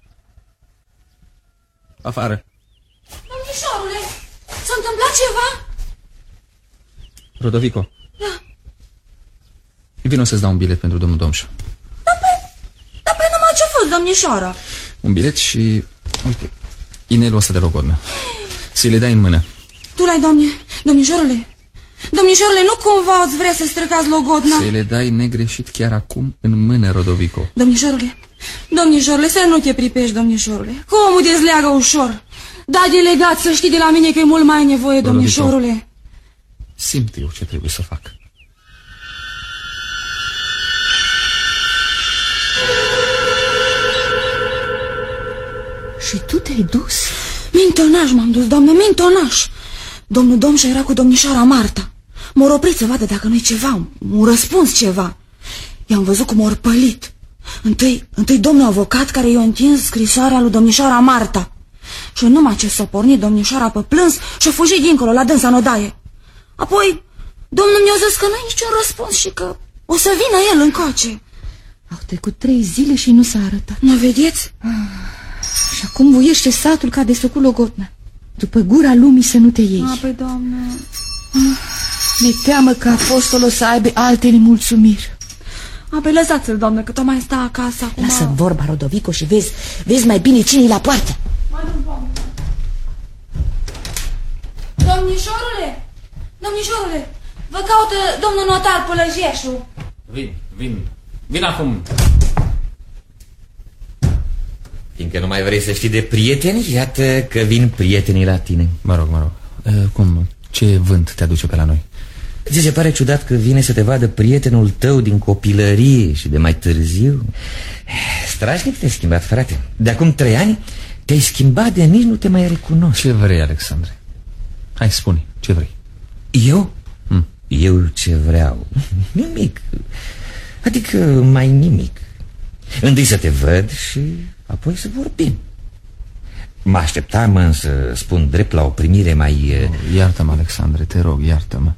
Afară! Domnișorule, s-a întâmplat ceva? Rodovico. Da. Vino să-ți dau un bilet pentru domnul Domșa. Dar pe, dar pe numai ce-a fost, domnișoara? Un bilet și, uite, inelul ăsta de logodnă. Să-i le dai în mână. Tu l-ai, domne, domnișorule? Domnișorule, nu cumva îți vrea să stricați logodna? Să-i le dai negreșit chiar acum în mână, Rodovico. Domnișorule, domnișorule, să nu te pripești, domnișorule. Că omul dezleagă ușor. Da, delegat, să știi de la mine că e mult mai nevoie, Rodovico. Domnișorule. Simt eu ce trebuie să fac. Și tu te-ai dus? Mintonaș m-am dus, doamnă, mintonaș. Domnul Domșa era cu domnișoara Marta. M-au oprit să vadă dacă nu-i ceva, un răspuns ceva. I-am văzut cum m-au pălit. Întâi, întâi domnul avocat care i-a întins scrisoarea lui domnișoara Marta. Și numai ce s-a pornit domnișoara pe plâns și-a fugit dincolo, la dânsa în odaie. Apoi, domnul mi-a zis că nu-i niciun răspuns și că o să vină el încoace. Au trecut trei zile și nu s-a arătat. Nu vedeți? Ah, și acum voiește satul ca de socul Logotna. După gura lumii să nu te iei. Apoi, doamne... Ah, mi-e teamă că apostolul o să aibă altele mulțumiri. Apoi, lăsați-l, doamnă, că tot mai sta acasă acum. Lasă vorba, Rodovico, și vezi, vezi mai bine cine-i la poartă. Domnișorule, domnișorule, vă caută domnul notar Pălăjeșu. Vin, vin, vin acum. Fiindcă nu mai vrei să știi de prieteni, iată că vin prietenii la tine. Mă rog, mă rog, e, cum, ce vânt te aduce pe la noi? Ți se pare ciudat că vine să te vadă prietenul tău din copilărie și de mai târziu? Strașnic te-ai schimbat, frate. De acum trei ani te-ai schimbat de nici nu te mai recunosc. Ce vrei, Alexandre? Hai, spune, ce vrei? Eu? Hmm. Eu ce vreau? Nimic. Adică mai nimic. Întâi să te văd și apoi să vorbim. Mă așteptam însă, spun drept, la o primire mai... Oh, iartă-mă, Alexandre, te rog, iartă-mă.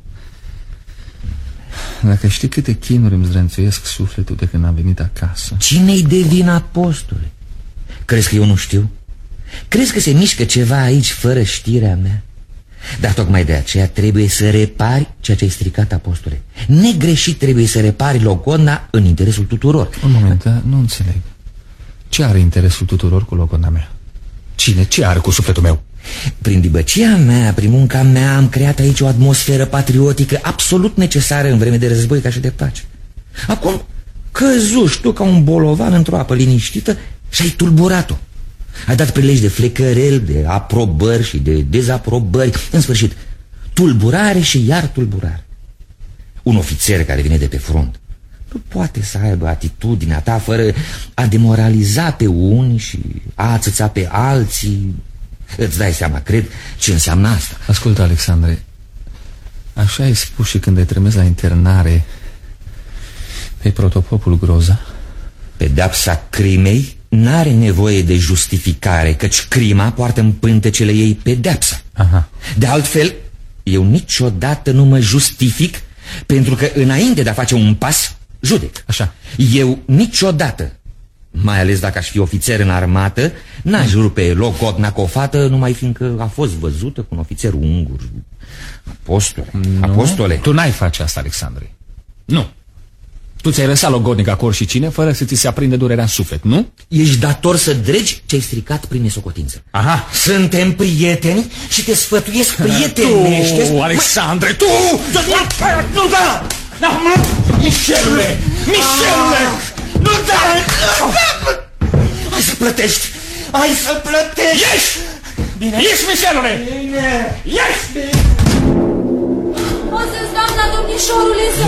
Dacă știi câte chinuri îmi zdrențuiesc sufletul de când am venit acasă. Cine-i de vină, apostole? Crezi că eu nu știu? Crezi că se mișcă ceva aici fără știrea mea? Dar tocmai de aceea trebuie să repari ceea ce ai stricat, apostole. Negreșit trebuie să repari logodna în interesul tuturor. Un moment, da? Nu înțeleg. Ce are interesul tuturor cu logodna mea? Cine? Ce are cu sufletul meu? Prin dibăcia mea, prin munca mea, am creat aici o atmosferă patriotică absolut necesară în vreme de război ca și de pace. Acum căzuși tu ca un bolovan într-o apă liniștită și ai tulburat-o. Ai dat prilej de flecărel, de aprobări și de dezaprobări. În sfârșit, tulburare și iar tulburare. Un ofițer care vine de pe front nu poate să aibă atitudinea ta fără a demoraliza pe unii și a ațăța pe alții. Îți dai seama, cred, ce înseamnă asta. Ascultă, Alexandre, așa ai spus și când ai trimis la internare pe protopopul Groza? Pedeapsa crimei n-are nevoie de justificare, căci crima poartă în pântecele ei pedeapsa. Aha. De altfel, eu niciodată nu mă justific, pentru că înainte de a face un pas, judec. Așa. Eu niciodată, mai ales dacă aș fi ofițer în armată, n-aș rupe logodna cu o fată, numai fiindcă a fost văzută cu un ofițer ungur. Apostole, nu, apostole. Tu n-ai face asta, Alexandre. Nu. Tu ți-ai lăsat logodnic acolo și cine, fără să ți se aprinde durerea în suflet, nu? Ești dator să dregi ce-ai stricat prin nesocotință. Aha. Suntem prieteni și te sfătuiesc prietenește. Tu, Alexandre, tu! Nu da! Michelule! Michelule! Nu da! Hai să plătești! Hai să plătești! Ieși! Bine! Ieși, Michelule! Bine! Ieși! O să-ți, doamna, domnișorule, să...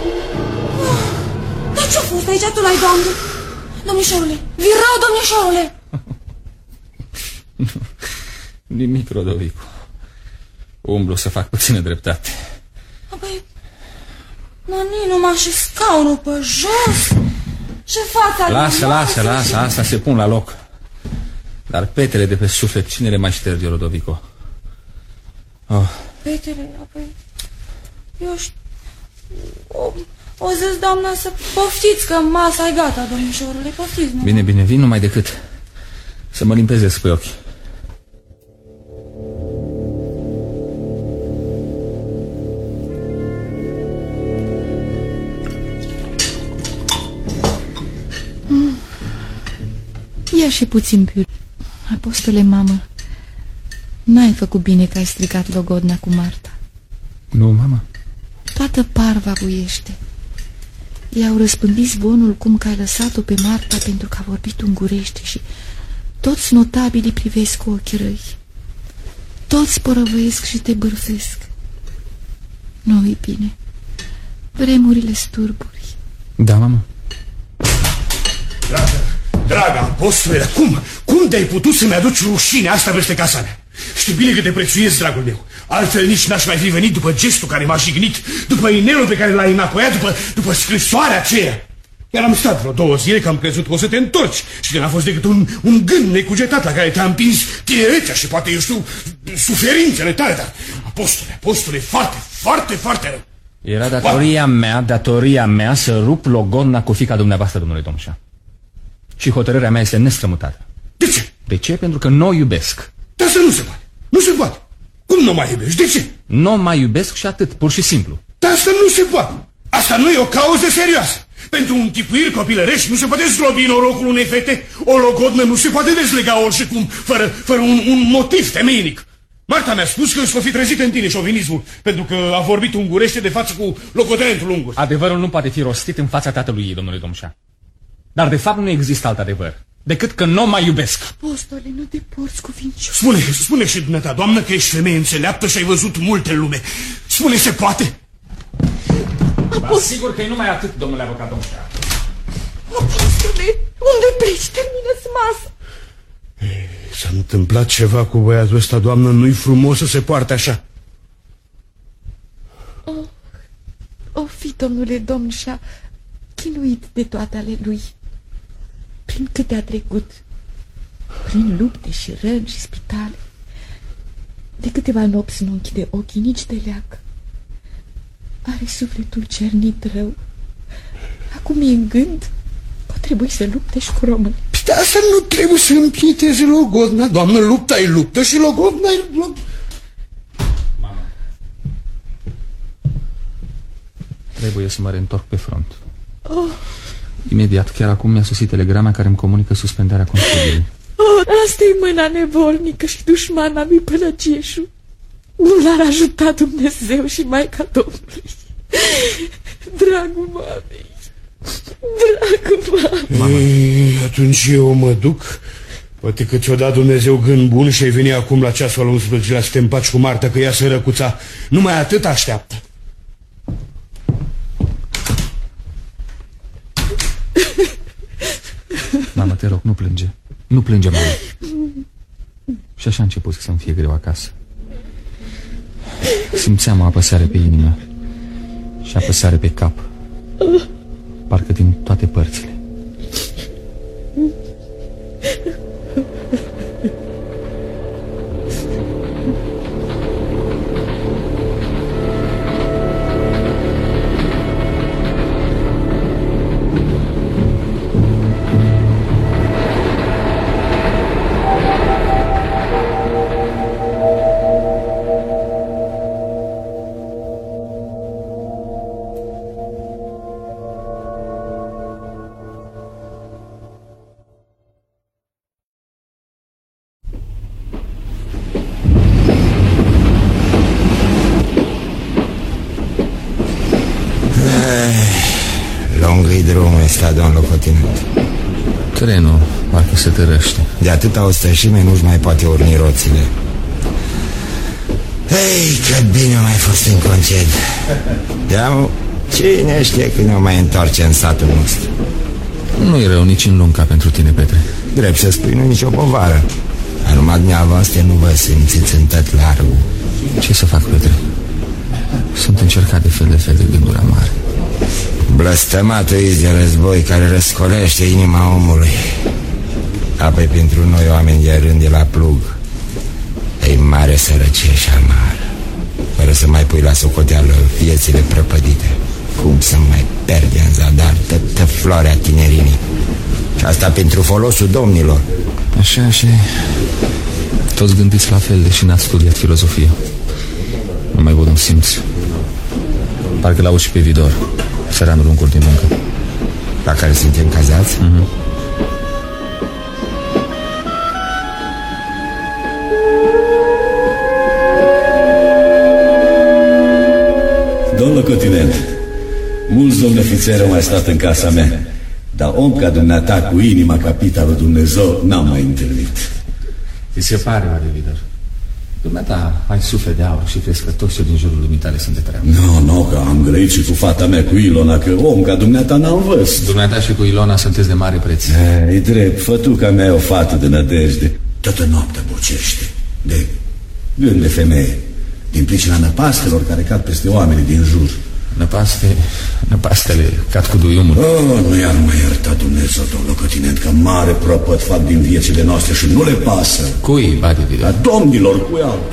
Dar ce-a fost aici tu la-i, doamnă? Domnișorule, vii rău, domnișorule! Nimic, Rodovico. Umblu să fac puțină dreptate. Apoi, nani, numai și scaunul pe jos Ce fața? Lasă, lasă, lasă, asta se pun la loc. Dar petele de pe suflet, cine le mai șterge, Lodovico? Oh. Petele, apoi... Eu știu... O, o zis doamna să poftiți că masa e gata, domnișorule, poftiți, nu? Bine, bine, vin numai decât să mă limpezesc pe ochi. Mm. Ia și puțin piur. Apostole, mamă, n-ai făcut bine că ai stricat logodna cu Marta. Nu, mama. Toată Parva buiește. I-au răspândit zvonul cum că ai lăsat-o pe Marta pentru că a vorbit ungurește și toți notabilii privesc cu ochii răi. Toți porăvăiesc și te bârfesc. Nu-i bine. Vremurile sturburi. Da, mamă. Dragă, dragă apostole, cum? Cum de-ai putut să-mi aduci rușinea asta peste casa mea? Știi bine că te prețuiesc, dragul meu. Altfel nici n-aș mai fi venit după gestul care m-a jignit, după inelul pe care l-ai înapoiat, după, după scrisoarea aceea. Iar am stat vreo două zile că am crezut că o să te întorci și că n-a fost decât un, un gând necugetat la care te-a împins tinerețea și poate, eu știu, suferințele tale, dar apostole, apostole, foarte, foarte, foarte rău. Era datoria mea, datoria mea să rup logodna cu fiica dumneavoastră, domnule Domșa. Și hotărârea mea este nestrămutată. De ce? De ce? Pentru că nu o iubesc. Dar să nu se poate. Nu se poate. Cum nu mai iubești? De ce? Nu mai iubesc și atât, pur și simplu. Dar asta nu se poate. Asta nu e o cauză serioasă. Pentru închipuiri copilărești nu se poate zdrobi norocul unei fete. O logodnă nu se poate dezlega oricum, fără, fără un, un motiv temeinic. Marta mi-a spus că își va fi trezit în tine șovinismul, pentru că a vorbit ungurește de față cu locotenentul ungur. Adevărul nu poate fi rostit în fața tatălui ei, domnule Domșa. Dar de fapt nu există alt adevăr decât că nu mai iubesc. Apostole, nu te porți cuvincios. Spune, spune și dumneata, doamnă, că ești femeie înțeleaptă și ai văzut multe lume. Spune, se poate? Vă asigur că e numai atât, domnule avocat Domșa. Apostole, unde pleci? Termină-ți masa. S-a întâmplat ceva cu băiatul ăsta, doamnă, nu-i frumos să se poarte așa. Oh, o fi, domnule Domșa, chinuit de toate ale lui. Prin câte a trecut, prin lupte și răni și spitale. De câteva nopți nu închide ochii nici de leacă. Are sufletul cernit rău. Acum e în gând, o trebuie să lupte și cu români. Păi asta nu trebuie să împieteze logodna, doamnă, lupta e luptă și logodna e luptă. Mama, trebuie să mă reîntorc pe front. Oh. Imediat, chiar acum mi-a sosit telegrama care îmi comunică suspendarea consiliului. Oh, asta-i mâna nevolnică și dușmana lui Pălăgeșu. Nu l-ar ajuta Dumnezeu și Maica Domnului. Dragul mamei, dragul mamei. Ei, atunci eu mă duc. Poate că ți-o dat Dumnezeu gând bun și ai venit acum la ceasul al unsprezecelea să te împaci cu Marta, că ea se răcuța. Numai atât așteaptă. Mamă, te rog, nu plânge. Nu plânge, mamă. Și așa a început să-mi fie greu acasă. Simțeam o apăsare pe inimă și apăsare pe cap, parcă din toate părțile. Lung-i drumul ăsta, domn locotenent. Trenul parcă se tărăște. De atâta ostășime nu-și mai poate urni roțile. Ei, cât bine mai fost în conced. Deamu, cine știe când o mai întoarce în satul nostru. Nu-i rău nici în lunca pentru tine, Petre. Drept să spui, nu nicio povară. Numai dumneavoastră nu vă simțiți în tot largul. Ce să fac, Petre? Sunt încercat de fel de fel de gânduri amare. Blăstămatul iz de război care răscolește inima omului. Apoi pentru noi oameni de rând de la plug e mare sărăcie și amar, fără să mai pui la socoteală viețile prăpădite. Cum să mai pierde în zadar toată floarea tinerinii? Și asta pentru folosul domnilor. Așa, așa. Toți gândiți la fel, deși n-ați studiat filozofia. Nu mai văd un simț. Parcă l-auzi și pe Vidor, țăranul în cur din muncă. La care suntem cazați? Mm-hmm. Domnul locotenent, mulți domni ofițeri au mai stat în casa mea, dar om ca dumneata cu inima capita lui Dumnezeu n-am mai întâlnit. Ți se pare, oare, Vidor? Dumneata ai suflet de aur și crezi că toți cei din jurul lumii tale sunt de treabă. Nu, no, nu, no, că am grăit și cu fata mea, cu Ilona, că om ca dumneata n-am văzut. Dumneata și cu Ilona sunteți de mare preț. E drept, fătuca mea e o fată de nădejde. Toată noaptea bocește de gând de femeie, din pricina năpastelor care cad peste oamenii din jur. Năpaste, năpastele cad cu duiumul. Oh, nu i-ar mai ierta Dumnezeu, domnul locotenent, că mare propăt fac din viețile noastre și nu le pasă. Cui, bate, Vidor? La domnilor, cui au?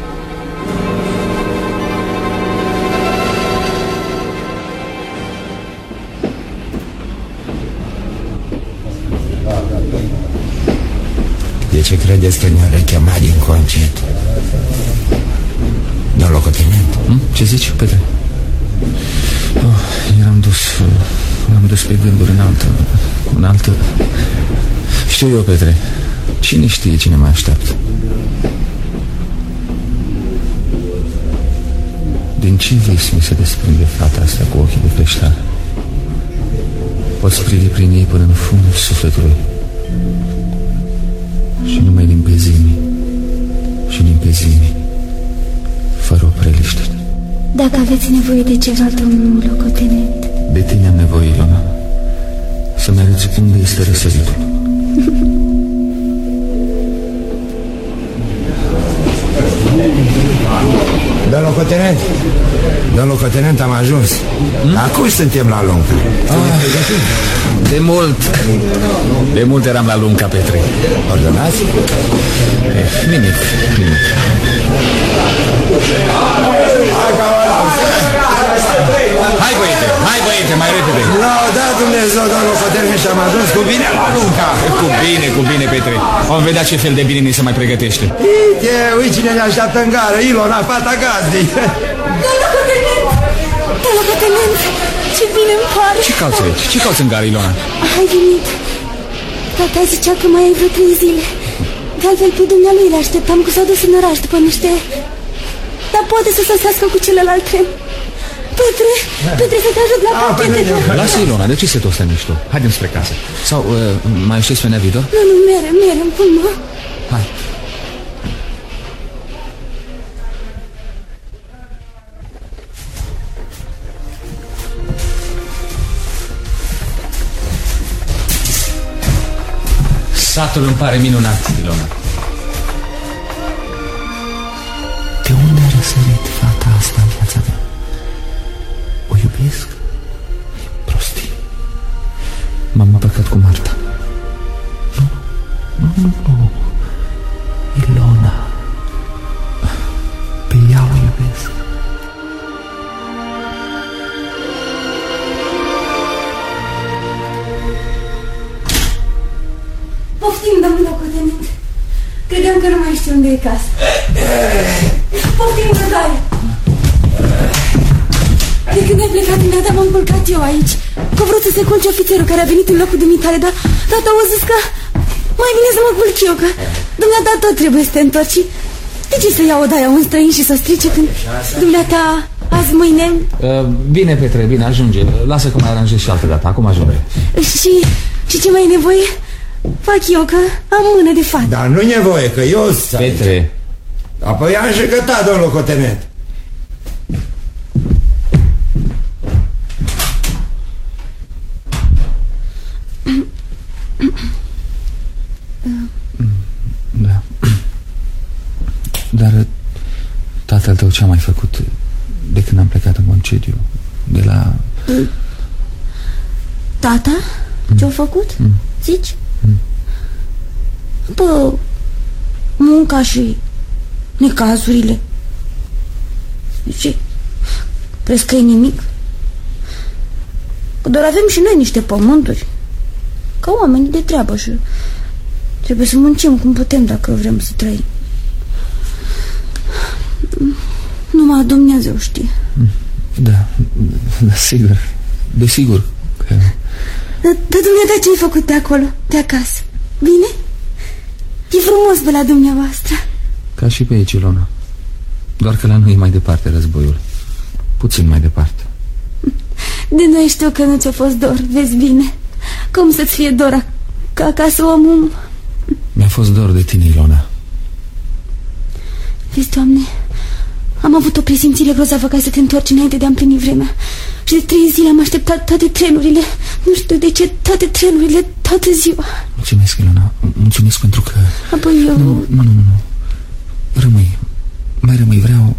De ce credeți că ne-au rechemat din concert? Domnul locotenent? Hmm? Ce zici, Petre? Oh, eram dus Eram dus pe gânduri în altă În altă Știu eu, Petre. Cine știe cine mă așteaptă? Din ce vis mi se desprinde fata asta cu ochii de peștar? Poți privi prin ei până în fundul sufletului și numai limpezimii și limpezimii, fără o preliște. Dacă aveți nevoie de ceva, domnul locotenent. De tine am nevoie, Ilona. Să-mi arăți unde este răsăritul. Domnul locotenent, domnul locotenent, am ajuns. hmm? Acum suntem la Lunca. ah, De mult De mult eram la Lunca, Petre. Ordonați? eh, Nimic, nimic. Hai, băiete, hai, băiete, mai repede. Lauda Dumnezeu, domnul locotenent, și am ajuns cu bine la Lunca. Cu bine, cu bine, Petre. Vom vedea ce fel de bine ni se mai pregătește. Uite, uite cine ne așteaptă în gară, Ilona, fata gazdei. Domnul locotenent, domnul locotenent, ce bine îmi pare. Ce cauți aici? Ce cauți în gară, Ilona? Ai venit. Tata zicea că mai ai vreo trei zile. De altfel, pe dumnealui le așteptam, că s-a dus în oraș după niște... Dar poate să sosească cu celălalt tren. Petre, Petre, să te ajut la pachete. Lasă, Ilona, de ce se tot mișto? Haidem spre casă. Sau uh, mai aștepți pe Nea Vidor? Nu, nu, mere, mere, îmi pun mă. Hai. Satul îmi pare minunat, Ilona. De unde a răsărit fata asta în viața mea? O iubesc? Prostii. M-am împăcat cu Marta. Nu, nu, nu, nu. Ilona. Pe ea o iubesc. Poftim, domnul locotenent. Credeam că nu mai știu unde e casa. Poftim, răbdare. De când ai plecat, dumneata, m-am culcat eu aici. Că vrut să se culce ofițerul care a venit în locul dumitale, dar tata a zis că mai bine să mă culc eu, că dumneata tot trebuie să te întorci. De ce să iau odaia un străin și să strice când dumneata azi, mâine... Uh, bine, Petre, bine, ajunge. Lasă că mai aranjez și altă dată, acum ajunge. Și, și ce mai e nevoie? Fac eu, că am mână de fată. Dar nu-i nevoie, că eu... Petre. Apoi am jăcătat, domnul locotenent. Da. Dar tatăl tău ce-a mai făcut de când am plecat în concediu? De la... Tata? Mm. Ce-a făcut? Mm. Zici? Mm. Bă, munca și necazurile. Ce? Crezi că e nimic? Că doar avem și noi niște pământuri, ca oameni de treabă, și trebuie să muncim cum putem dacă vrem să trăim. Numai Dumnezeu știe. Da, da, sigur. Desigur că... Dar dumneata ce-ai făcut de acolo, de acasă? Bine? E frumos pe la dumneavoastră. Ca și pe aici, Ilona. Doar că la noi e mai departe războiul. Puțin mai departe. De noi știu că nu ți-a fost dor, vezi bine. Cum să-ți fie dor ca acasă omul? Mi-a fost dor de tine, Ilona. Vezi, Doamne, am avut o presimțire grozavă ca să te întorci înainte de a împlini vremea. Și de trei zile am așteptat toate trenurile. Nu știu de ce, toate trenurile, toată ziua. Mulțumesc, Ilona, mulțumesc pentru că... Apoi eu... Nu, nu, nu, nu, nu. Rămâi, mai rămâi, vreau...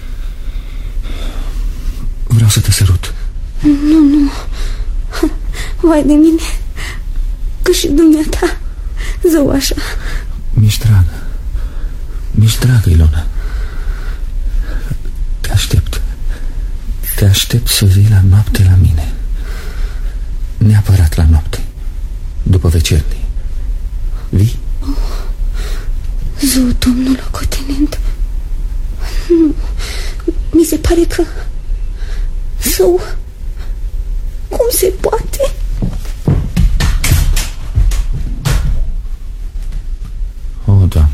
Vreau să te sărut. Nu, nu. Vai de mine, că și dumneata, zău așa. Mi-ești dragă. Mi-ești dragă, Ilona. Te aștept. Te aștept să vii la noapte la mine. Neapărat la noapte. După vecernii. Vii? Oh, zău, domnul locotenent. Nu. Mi se pare că... Zău... Cum se poate? O, Doamne,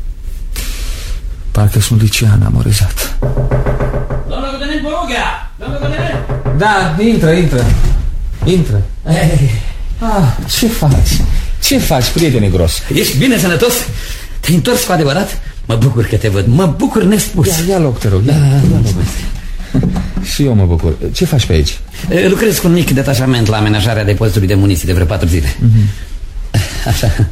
parcă sunt licean amorizat. Domnul locotenent Bologa! Domnul locotenent! Da, intră, intră. Intră. Ah, ce faci? Ce faci, prietene gros? Ești bine, sănătos? Te-ai întors cu adevărat? Mă bucur că te văd, mă bucur nespus. Ia, ia loc, te rog, ia, ia, ia loc. Și eu mă bucur. Ce faci pe aici? Lucrez cu un mic detașament la amenajarea depozitului de muniții de vreo patru zile. Mm-hmm. Așa.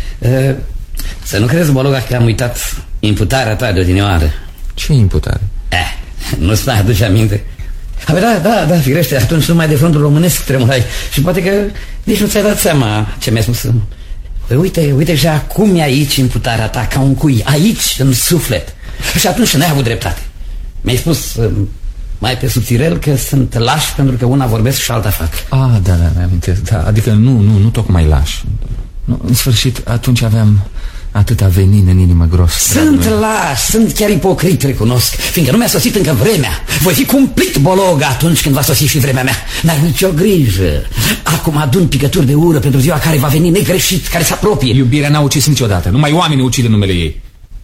Să nu crezi, Bologa, că am uitat imputarea ta de odinioară. Ce imputare? Eh, nu-ți mai aduce aminte? A, da, da, da, firește, atunci numai de frontul românesc tremurai. Și poate că nici nu ți-ai dat seama ce mi-ai spus. Păi uite, uite și acum e aici imputarea ta, ca un cui, aici, în suflet. Și atunci n-ai avut dreptate. Mi-ai spus... mai pe subțirel că sunt lași pentru că una vorbesc și alta fac. Ah, da, da, mi-amintesc, da, adică nu, nu, nu tocmai lași. Nu, în sfârșit, atunci aveam atâta venin în inimă gros. Sunt lași, sunt chiar ipocrit, recunosc, fiindcă nu mi-a sosit încă vremea. Voi fi cumplit, Bologa, atunci când va sosi și vremea mea. N-ai nicio grijă. Acum adun picături de ură pentru ziua care va veni negreșit, care se apropie. Iubirea n-a ucis niciodată, numai oamenii ucide numele ei.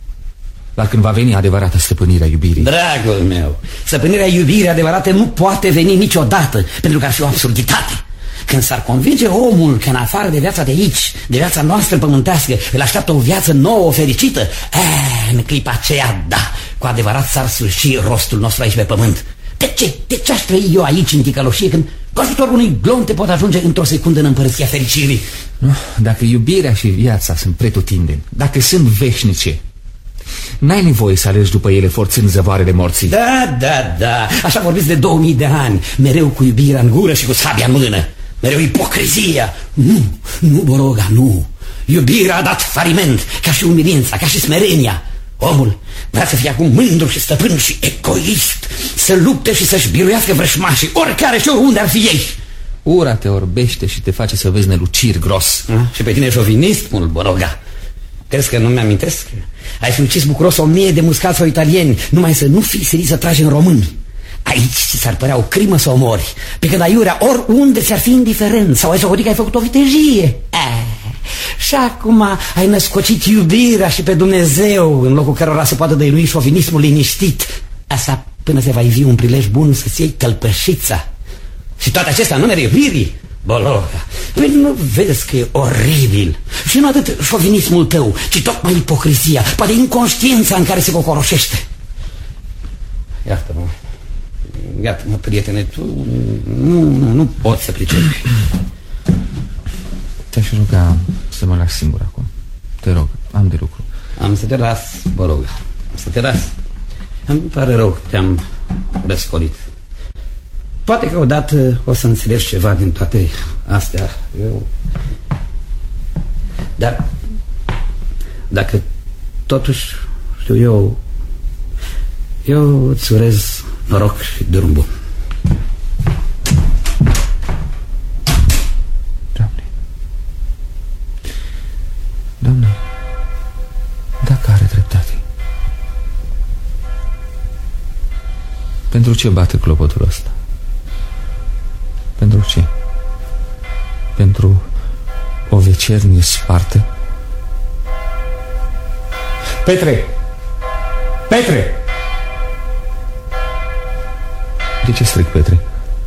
Dar când va veni adevărata stăpânirea iubirii... Dragul meu, stăpânirea iubirii adevărate nu poate veni niciodată, pentru că ar fi o absurditate. Când s-ar convinge omul că în afară de viața de aici, de viața noastră pământească, îl așteaptă o viață nouă, fericită, e, în clipa aceea, da, cu adevărat s-ar sfârși rostul nostru aici pe pământ. De ce? De ce aș trăi eu aici în ticăloșie când cu ajutorul unui glonte pot ajunge într-o secundă în împărăția fericirii? Nu, dacă iubirea și viața sunt pretutindeni, dacă sunt veșnice, n-ai nevoie să alegi după ele forțând zăvoarele morții. Da, da, da, așa vorbiți de două mii de ani, mereu cu iubirea în gură și cu sabia în mână. Mereu ipocrizia. Nu, nu, Bologa, nu. Iubirea a dat faliment, ca și umilința, ca și smerenia. Omul vrea să fie acum mândru și stăpân și egoist, să lupte și să-și biruiască vrășmașii, oricare și oriunde ar fi ei. Ura te orbește și te face să vezi neluciri gros. A? Și pe tine șovinismul, Bologa. Crezi că nu mi-amintesc? Ai fi ucis bucuros o mie de muscați sau italieni, numai să nu fii silit să tragi în români. Aici ți s-ar părea o crimă să omori, pe când aiurea oriunde ți-ar fi indiferent, sau ai socotit că ai făcut o vitejie. Eh, și acum ai născocit iubirea și pe Dumnezeu, în locul cărora se poate dăinui șovinismul liniștit. Asta până se va ivi un prilej bun să-ți iei călpășița. Și toate acestea în numele iubirii, Bologa. Nu vezi că e oribil? Și nu atât șovinismul tău, ci tocmai ipocrizia, poate inconștiența în care se cocoroșește. Iartă-mă. Iată-mă, prietene, tu nu, nu, nu poți să pricepi. Te-aș ruga să mă lași singur acum. Te rog, am de lucru. Am să te las, Bologa, am să te las. Îmi pare rău, te-am răscolit. Poate că odată o să înțelegi ceva din toate astea. Eu... Dar dacă totuși, știu eu, eu îți urez noroc și drum bun. Doamne, Doamne, dacă are dreptate, pentru ce bate clopotul ăsta? Pentru ce? Pentru o vecernie spartă? Petre! Petre! De ce stric, Petre?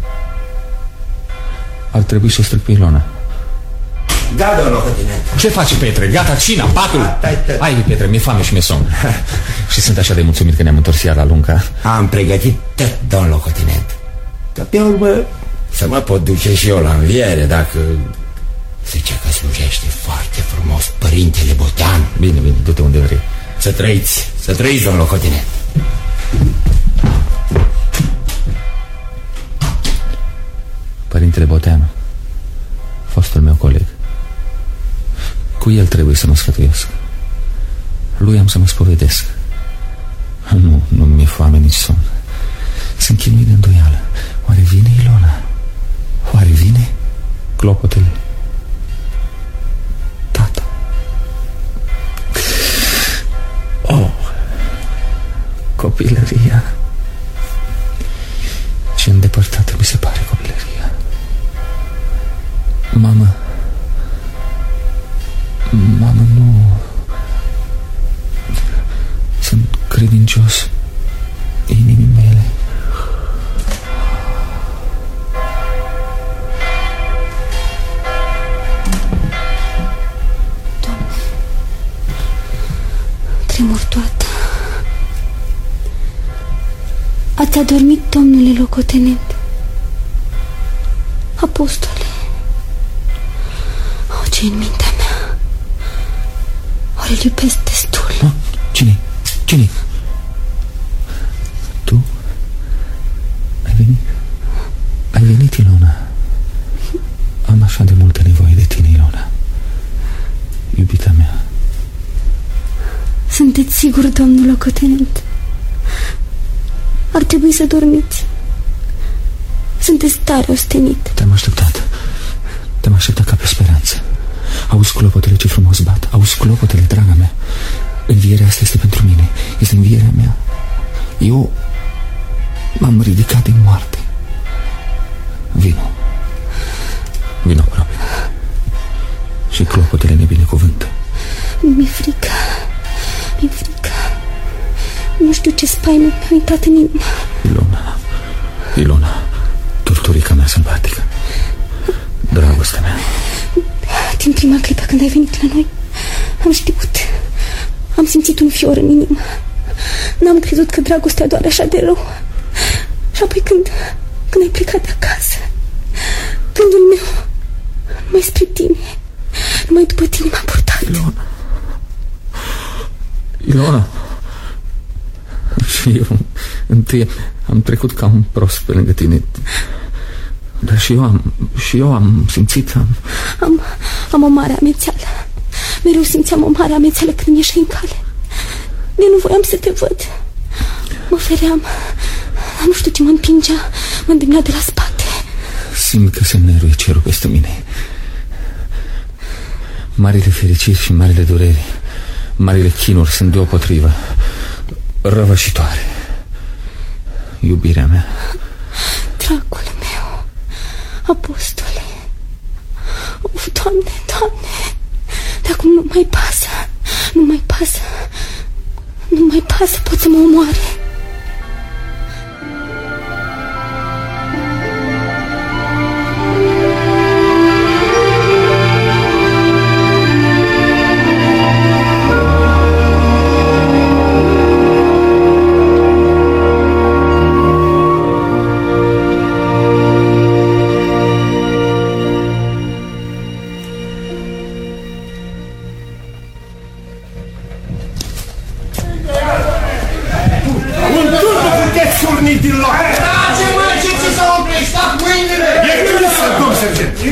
Ar trebui să o stric pe Ilona. Da, domnul locotenent. Ce faci, Petre? Gata, cina, patul? Hai, Petre, mi-e foame și mi-e somn. Și sunt așa de mulțumit că ne-am întors iar la Lunca. Am pregătit tot, domnul locotenent. Că pe urmă să mă pot duce și eu la înviere, dacă... Zice că slujește foarte frumos părintele Botean. Bine, bine, du-te unde vrei. Să trăiți, să trăiți, domnul locotenent. Părintele Boteanu, fostul meu coleg. Cu el trebuie să mă sfătuiesc. Lui am să mă spovedesc. Nu, nu mi-e foame nici somn. Sunt chinuit de îndoială. Oare vine Ilona? Oare vine? Clopotele. Tata. Oh, copilăria. Ce îndepărtată mi se pare copilăria. Mamă, mamă, nu. Sunt credincios inimii mele. Doamne, tremur toată. Ați adormit, domnule locotenent? Apostole, o, ce în mintea mea. Oare îl iubesc destul? No? Cine? Cine? Tu? Ai venit? Ai venit, Ilona? Am așa de multă nevoie de tine, Ilona. Iubita mea. Sunteți sigur, domnul locotenent? Ar trebui să dormiți. Sunteți tare ostenit. Te-am așteptat. Te-am așteptat ca pe speranță. Auzi clopotele ce frumos bat. Auzi clopotele, draga mea. Învierea asta este pentru mine. Este învierea mea. Eu m-am ridicat din moarte. Vino. Vino aproape. Și clopotele ne binecuvântă. Mi-e frică. Mi-e frică. Nu știu ce spaimă mi-a intrat în inimă. Ilona, Ilona, torturica mea sălbatică, dragostea mea. Din prima clipă când ai venit la noi, am știut. Am simțit un fior în inimă. N-am crezut că dragostea doare așa de rău. Și apoi când, când ai plecat de acasă, gândul meu numai spre tine, numai după tine m-a purtat. Ilona, Ilona. Și eu întâi am trecut ca un prost pe lângă tine. Dar și eu am, și eu am simțit am... am Am o mare amețeală. Mereu simțeam o mare amețeală când ieși în cale. De nu voiam să te văd. Mă feream. Nu știu ce mă împingea. Mă îndemnea de la spate. Simt că se înnăruie cerul peste mine. Marile fericiri și marile dureri, marile chinuri sunt deopotrivă răvășitoare. Iubirea mea. Dragul meu, apostole. Uf, Doamne, Doamne, de acum nu mai pasă. Nu mai pasă. Nu mai pasă, pot să mă omoare.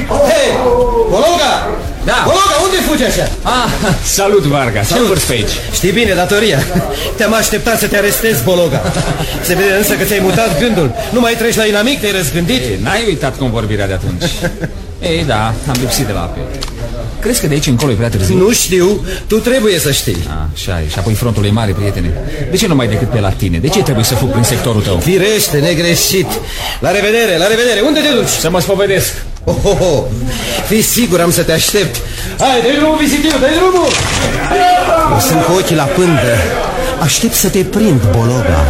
Hei, Bologa! Da. Bologa, unde fugi așa? Ah, salut, Varga. Ce vorți pe aici? Știi bine, datoria. Te-am așteptat să te arestezi, Bologa. Se vede însă că ți-ai mutat gândul. Nu mai treci la inamic, te-ai răzgândit. N-ai uitat convorbirea de atunci. Ei, da, am lipsit de la apă. Crezi că de aici încolo e prea târziu? Nu știu, tu trebuie să știi. Așa e, și apoi frontul e mare, prietene. De ce nu mai decât pe la tine? De ce trebuie să fug prin sectorul tău? Firește, negreșit. La revedere, la revedere. Unde te duci? Să mă spovedesc. Oh, oh, oh. Fii sigur, am să te aștept. Hai, dă-i drumul, vizitiu, dă-i drumul! Eu sunt cu ochii la pândă. Aștept să te prind, Bologa.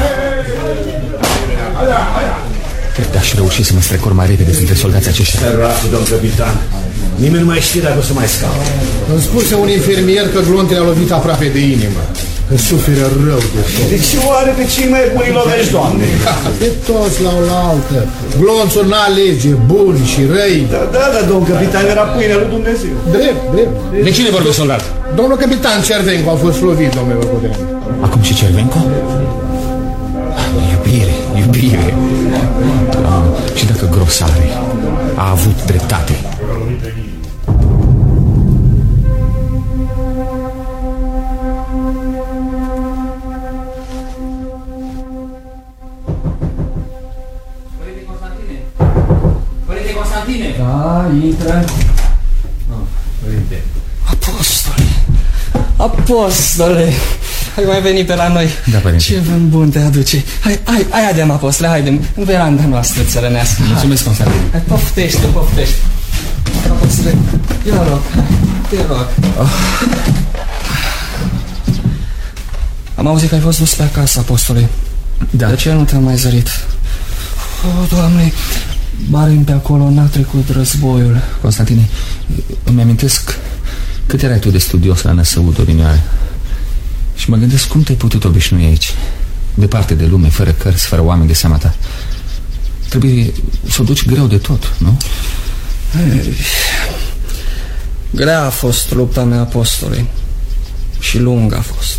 Cred că aș reuși să mă strecor mai repede dintre soldații aceștia. Săracul, domn capitan. Nimeni nu mai știe dacă o să mai scapă. Îmi spuse un infirmier că glontele a lovit aproape de inimă. Că suferă rău de tot. De ce oare pe cei mai buni lovești, Doamne? De toți la oaltă. Glonțul n-a lege, buni și răi. Da, da, da, domn capitan, era pâinea lui Dumnezeu. Drept, drept. De cine vorbește, soldat? Domnul capitan Cervenco a fost lovit, domnule Văcodeanu. Acum și Cervenco? Iubire, iubire. Și dacă Grosare a avut dreptate. Părinte Constantine! Da, intră. Oh, părinte. Apostole! Apostole! Ai mai venit pe la noi. Da, părinte. Ce vânt bun te aduce. Hai, hai, hai, adem, apostole, haidem, în veranda noastră țărănească. Mulțumesc, Constantine. Hai, poftește, poftește. Apostole, eu rog, te rog. Oh. Am auzit că ai fost dus pe acasă, apostole. Da. De ce nu te-am mai zărit? Oh, Doamne, Barim pe acolo n-a trecut războiul. Constantine, îmi amintesc cât erai tu de studios la Năsăud, odinioară. Și mă gândesc cum te-ai putut obișnui aici, departe de lume, fără cărți, fără oameni de seama ta. Trebuie să o duci greu de tot, nu? Grea a fost lupta mea, apostole. Și lungă a fost.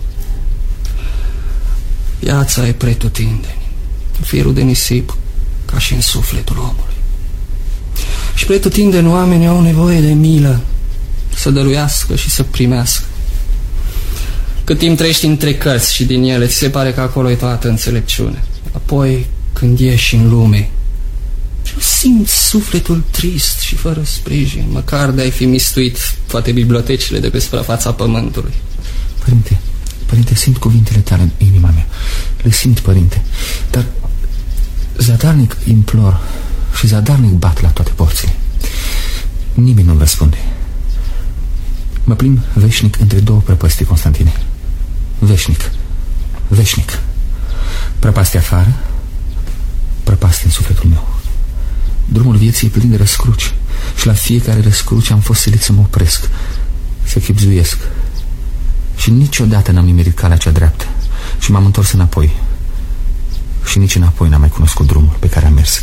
Viața e pretutindeni, firul de nisip, ca și în sufletul omului. Și pretutindeni oamenii au nevoie de milă, să dăruiască și să primească. Cât timp trăiești între cărți și din ele, ți se pare că acolo e toată înțelepciune. Apoi, când ieși în lume, simți sufletul trist și fără sprijin, măcar de-ai fi mistuit toate bibliotecile de pe suprafața pământului. Părinte, părinte, simt cuvintele tale în inima mea. Le simt, părinte. Dar zadarnic implor și zadarnic bat la toate porțile. Nimeni nu-mi răspunde. Mă plimb veșnic între două prăpăstii, Constantine. Veșnic, veșnic. Prăpastii afară, prăpastii în sufletul meu. Drumul vieții e plin de răscruci și la fiecare răscruce am fost silit să mă opresc, să chibzuiesc. Și niciodată n-am nimerit calea cea dreaptă și m-am întors înapoi. Și nici înapoi n-am mai cunoscut drumul pe care am mers.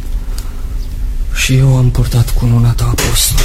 Și eu am purtat cununa ta, apostol.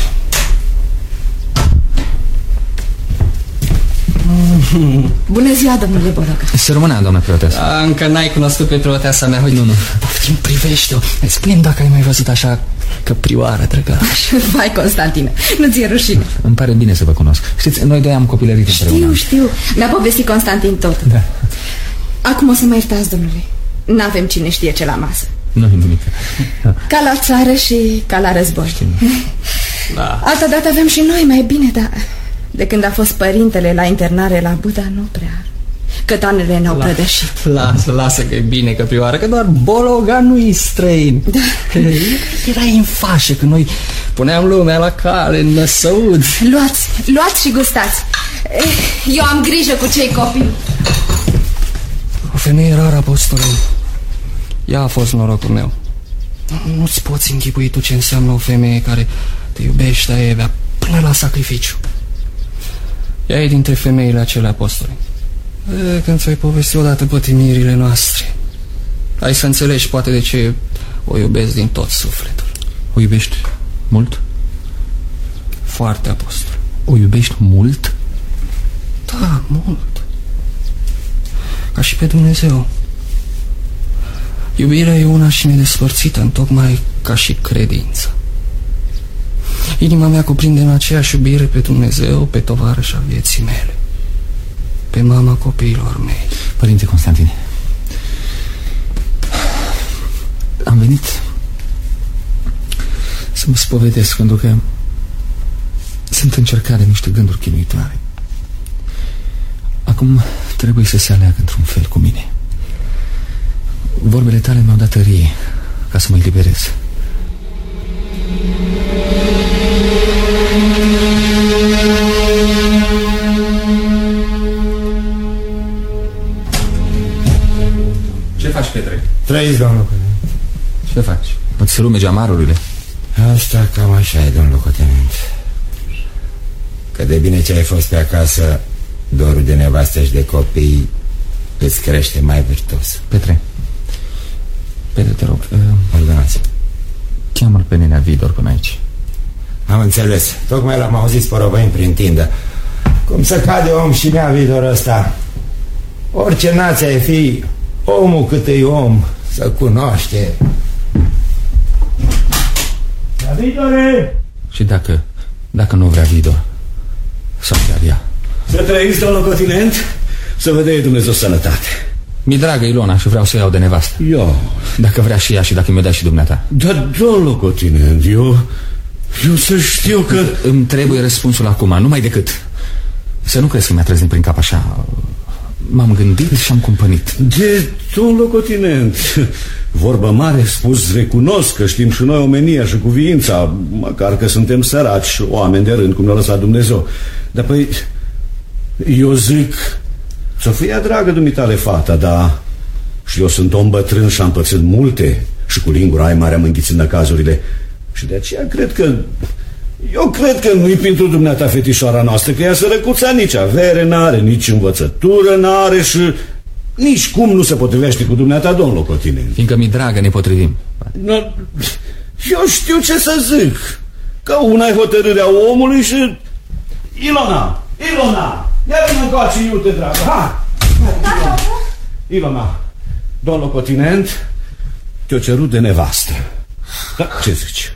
Bună ziua, domnule Bologa. Să rămână, doamnă preoteasă. Încă n-ai cunoscut pe preoteasa mea. Uite, nu, nu. Poftim, privește-o. Spune-mi dacă ai mai văzut așa căprioară drăgaș. Vai, Constantine, nu ți-e rușine? Îmi pare bine să vă cunosc. Știți, noi doi am copilărit împreună. Știu, știu. Mi-a povestit Constantin tot. Da. Acum o să mă iertați, domnule. N-avem cine știe ce la masă. Nu-i nimic. Ca la țară și ca la război. Da. Altă dată avem și noi mai bine, dar de când a fost părintele la internare la Buda, nu prea. Cătanele ne-au La, prădășit. Lasă, lasă că e bine, căprioară, că doar Bologa nu-i străin. Da. Erai în fașă când noi puneam lumea la cale în Năsăud. Luați, luați și gustați. Eu am grijă cu cei copii. O femeie rară, apostole. Ea a fost norocul meu. Nu-ți poți închipui tu ce înseamnă o femeie care te iubește aievea până la sacrificiu. Ea e dintre femeile acelea, apostole. E, când ți-ai povesti odată pătimirile noastre, ai să înțelegi poate de ce o iubesc din tot sufletul. O iubești mult? Foarte, apostol. O iubești mult? Da, mult. Ca și pe Dumnezeu. Iubirea e una și nedespărțită, întocmai ca și credința. Inima mea cuprinde în aceeași iubire pe Dumnezeu, pe tovarășa vieții mele, pe mama copiilor mei. Părinte Constantine, am venit să mă spovedesc, pentru că sunt încercat de niște gânduri chinuitoare. Acum trebuie să se aleagă într-un fel cu mine. Vorbele tale mi-au dat tărie ca să mă eliberez. Ce faci, Petre? Trăiți, domnul. Ce faci? Îți rume geamarurile? Asta cam așa e, domnul locotenent. Că de bine ce ai fost pe acasă, dorul de nevastă și de copii îți crește mai virtuos. Petre, Petre, te rog, uh, Ordonați. cheamă-l pe nenea Vidor până aici. Am înțeles, tocmai l-am auzit sporovăind prin tindă. Cum să cade om și nea Vidor ăsta. Orice nație ai fi, omul cât e om, să cunoaște. Da, Vidore! Și dacă, dacă nu vrea Vidor, sau chiar ea. Să trăiți, domnul Cotinent, să vă dea Dumnezeu sănătate. Mi-e dragă Ilona și vreau să o iau de nevastă. Eu. Dacă vrea și ea și dacă mi-o dea și dumneata. Dar, domnul Cotinent, eu... Eu să știu că... Îmi trebuie răspunsul acum, numai decât. Să nu crezi că mi-a trezit prin cap așa. M-am gândit și am cumpănit. De, domnul Cotinent, vorbă mare spus, recunosc că știm și noi omenia și cuviința, măcar că suntem săraci, oameni de rând, cum ne-a lăsat Dumnezeu. Dar păi, eu zic, să fie dragă dumitale fata, dar și eu sunt om bătrân și am pățit multe și cu lingura ai mare am înghițit năcazurile. Și de aceea cred că... Eu cred că nu-i pentru dumneata fetișoara noastră, că ea sărăcuța nici avere n-are, nici învățătură n-are și nici cum nu se potrivește cu dumneata, domnul Cotinent. Fiindcă mi dragă ne potrivim. No, eu știu ce să zic. Că una e hotărârea omului și... Ilona! Ilona! Ia vină încoace, iute, dragă, ha! Da, Ilona, domnul Cotinent te-o cerut de nevastă. Da, ce zici?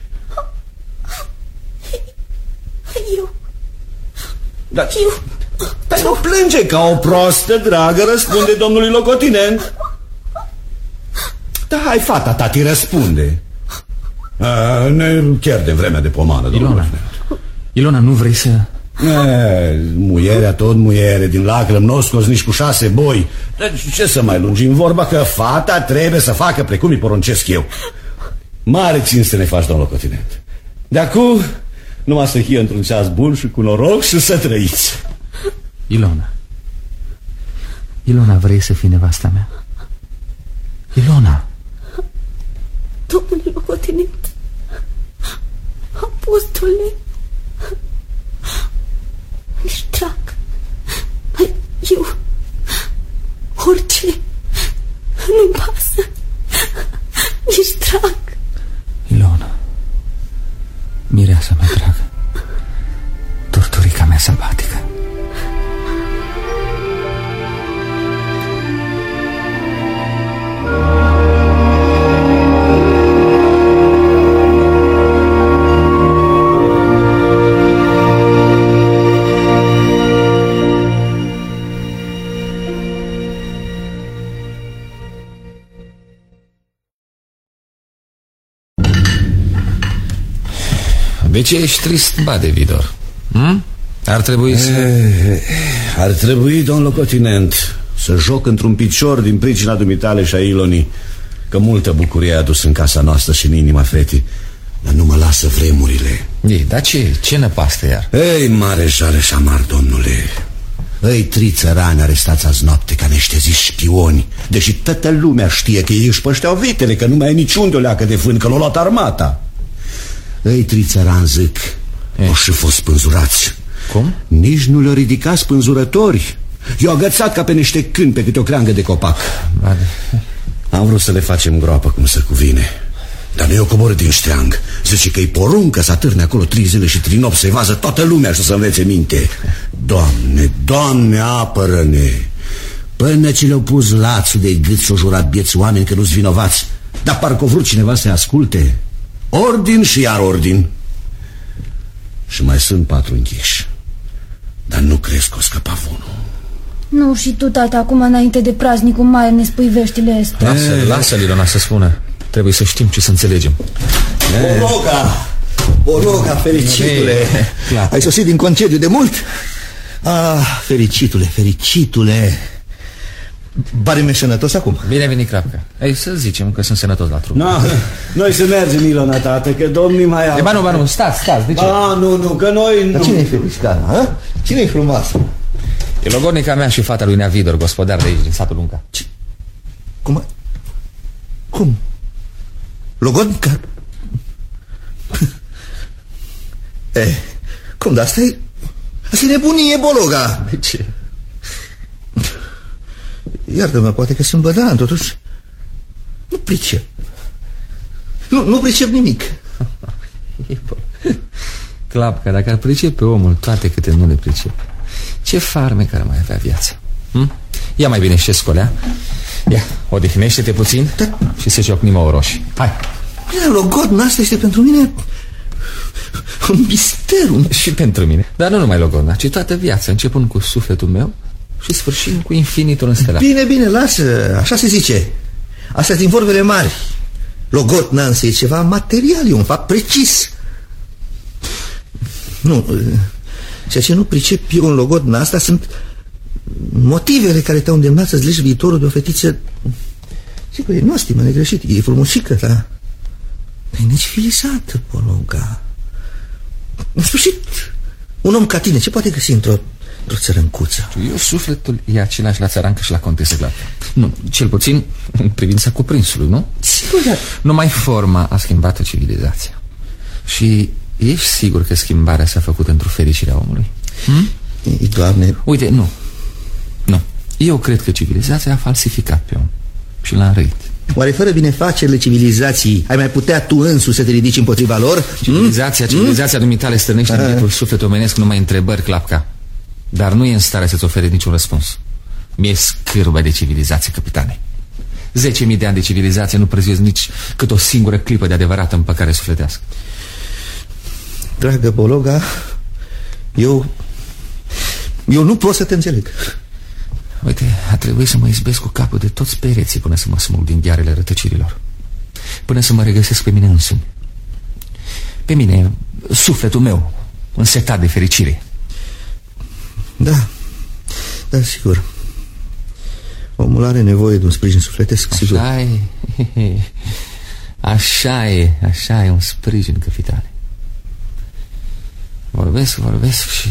Eu... Da, eu... Dar nu plânge ca o prostă, dragă, răspunde domnului locotinent. Da, hai, fata ta, ti răspunde. A, ne chiar de vremea de pomană, domnul Ilona, Ilona, nu vrei să... E, muierea tot muiere, din lacrimi n-o scos nici cu șase boi. Deci ce să mai lungim vorba, că fata trebuie să facă precum îi poruncesc eu. Mare cinste ne faci, domnul locotinent. De acum... numai să fie într-un ceas bun și cu noroc și să trăiți. Ilona, Ilona, vrei să fii nevasta mea? Ilona. Domnule locotenent, apostole, mi-și drag. Eu, orice, nu-mi pasă. Mi-și drag. Ilona, mireasa mea dragă, torturica mea sălbatică. De ce ești trist, bade, Vidor? Hm? Ar trebui să... E, ar trebui, domnul locotinent, să joc într-un picior din pricina dumitale și a Ilonii, că multă bucurie a adus în casa noastră și în inima fetii, dar nu mă lasă vremurile. Ei, dar ce, ce năpastă iar? Ei, mare jale și amar, domnule. Ei, tri țărani arestați azi noapte ca niște ziși șpioni, deși toată lumea știe că ei își pășteau vitele, că nu mai e niciunde o leacă de vânt, că l-a luat armata. Ei, tri țărani, zic, au și fost spânzurați. Cum? Nici nu le-au ridicat spânzurători. I-au agățat ca pe niște câini pe câte o creangă de copac. Bade. Am vrut să le facem groapă cum se cuvine, dar nu i-o coborât din ștreang. Zice că-i poruncă să atârne acolo trei zile și trei nopți, să-i vază toată lumea și să învețe minte. Doamne, Doamne, apără-ne! Până ce le-au pus lațul de gât, s-o jurat bieți oameni că nu-s vinovați. Dar parcă o vrut cineva să-i asculte. Ordin și iar ordin. Și mai sunt patru închiși. Dar nu crezi că o scăpa unul. Nu, și tu, tata, acum înainte de praznicul mare ne spui veștile astea. Lasă, lasă, Lilona, să spună. Trebuie să știm ce să înțelegem. Bologa! Bologa, fericitule! Ai sosit din concediu de mult? Ah, fericitule, fericitule! Bari-mi sănătos acum. Bine venit, Crapca. Ei, să zicem că sunt sănătos la trup. No, noi să mergem, Ilona, tată, că domnii mai au... E, ba nu, ba nu, stați, stați, de ce? Ah, nu, nu, că noi... Dar cine-i Felicitana, a? Cine-i frumoasă? E logodnica mea și fata lui Neavidor, gospodar de aici, din satul Lunca. Ce? Cum? Cum? Logodnica? Eh, cum, dar asta e... Asta e nebunie, Bologa. De ce? Iartă-mă, poate că sunt bădan, totuși nu pricep. Nu, nu pricep nimic. Clapca, dacă ar pricepe omul toate câte nu le pricep, ce farme care mai avea viața? Hm? Ia mai bine și scolea. Ia, odihnește-te puțin da. Și să ciocnim o roșii. Hai. Bine, logodna asta este pentru mine un mister. Un... Și pentru mine. Dar nu numai logodna, ci toată viața, începând cu sufletul meu și sfârșind cu infinitul înstelat. Bine, bine, lasă, așa se zice. Astea din vorbele mari. Logodna însă e ceva material, e un fapt precis. Nu, ceea ce nu pricep eu în logodna asta sunt motivele care te-au îndemnat să-ți legi viitorul de o fetiță. Sigur, e nostimă, negreșit, e frumușică, dar e necivilizată, Bologa. În sfârșit, un om ca tine, ce poate găsi într-o într-o țărâncuță? Eu sufletul e același la țărancă și la contesă Clapca. Nu, cel puțin în privința cuprinsului, nu? Sigur, dar... Numai forma a schimbat o civilizație. Și ești sigur că schimbarea s-a făcut într-o fericire a omului? Hm? Ei, Doamne... Uite, nu. Nu. Eu cred că civilizația a falsificat pe om și l-a înrăit. Oare fără binefacerile civilizației ai mai putea tu însuți să te ridici împotriva lor? Civilizația, civilizația mm? dumitale stârnește în bietul sufletul omenesc numai întrebări, Clapca. Dar nu e în stare să-ți ofere niciun răspuns. Mi-e scârbă de civilizație, capitane. Zece mii de ani de civilizație nu prezuiesc nici cât o singură clipă de adevărată împăcare sufletească. Dragă Bologa, eu... Eu nu pot să te înțeleg. Uite, a trebuit să mă izbesc cu capul de toți pereții până să mă smulg din ghearele rătăcirilor. Până să mă regăsesc pe mine însumi. Pe mine, sufletul meu, însetat de fericire. Da, da, sigur. Omul are nevoie de un sprijin sufletesc, sigur. Așa e, așa e, așa e un sprijin, capitane. Vorbesc, vorbesc și...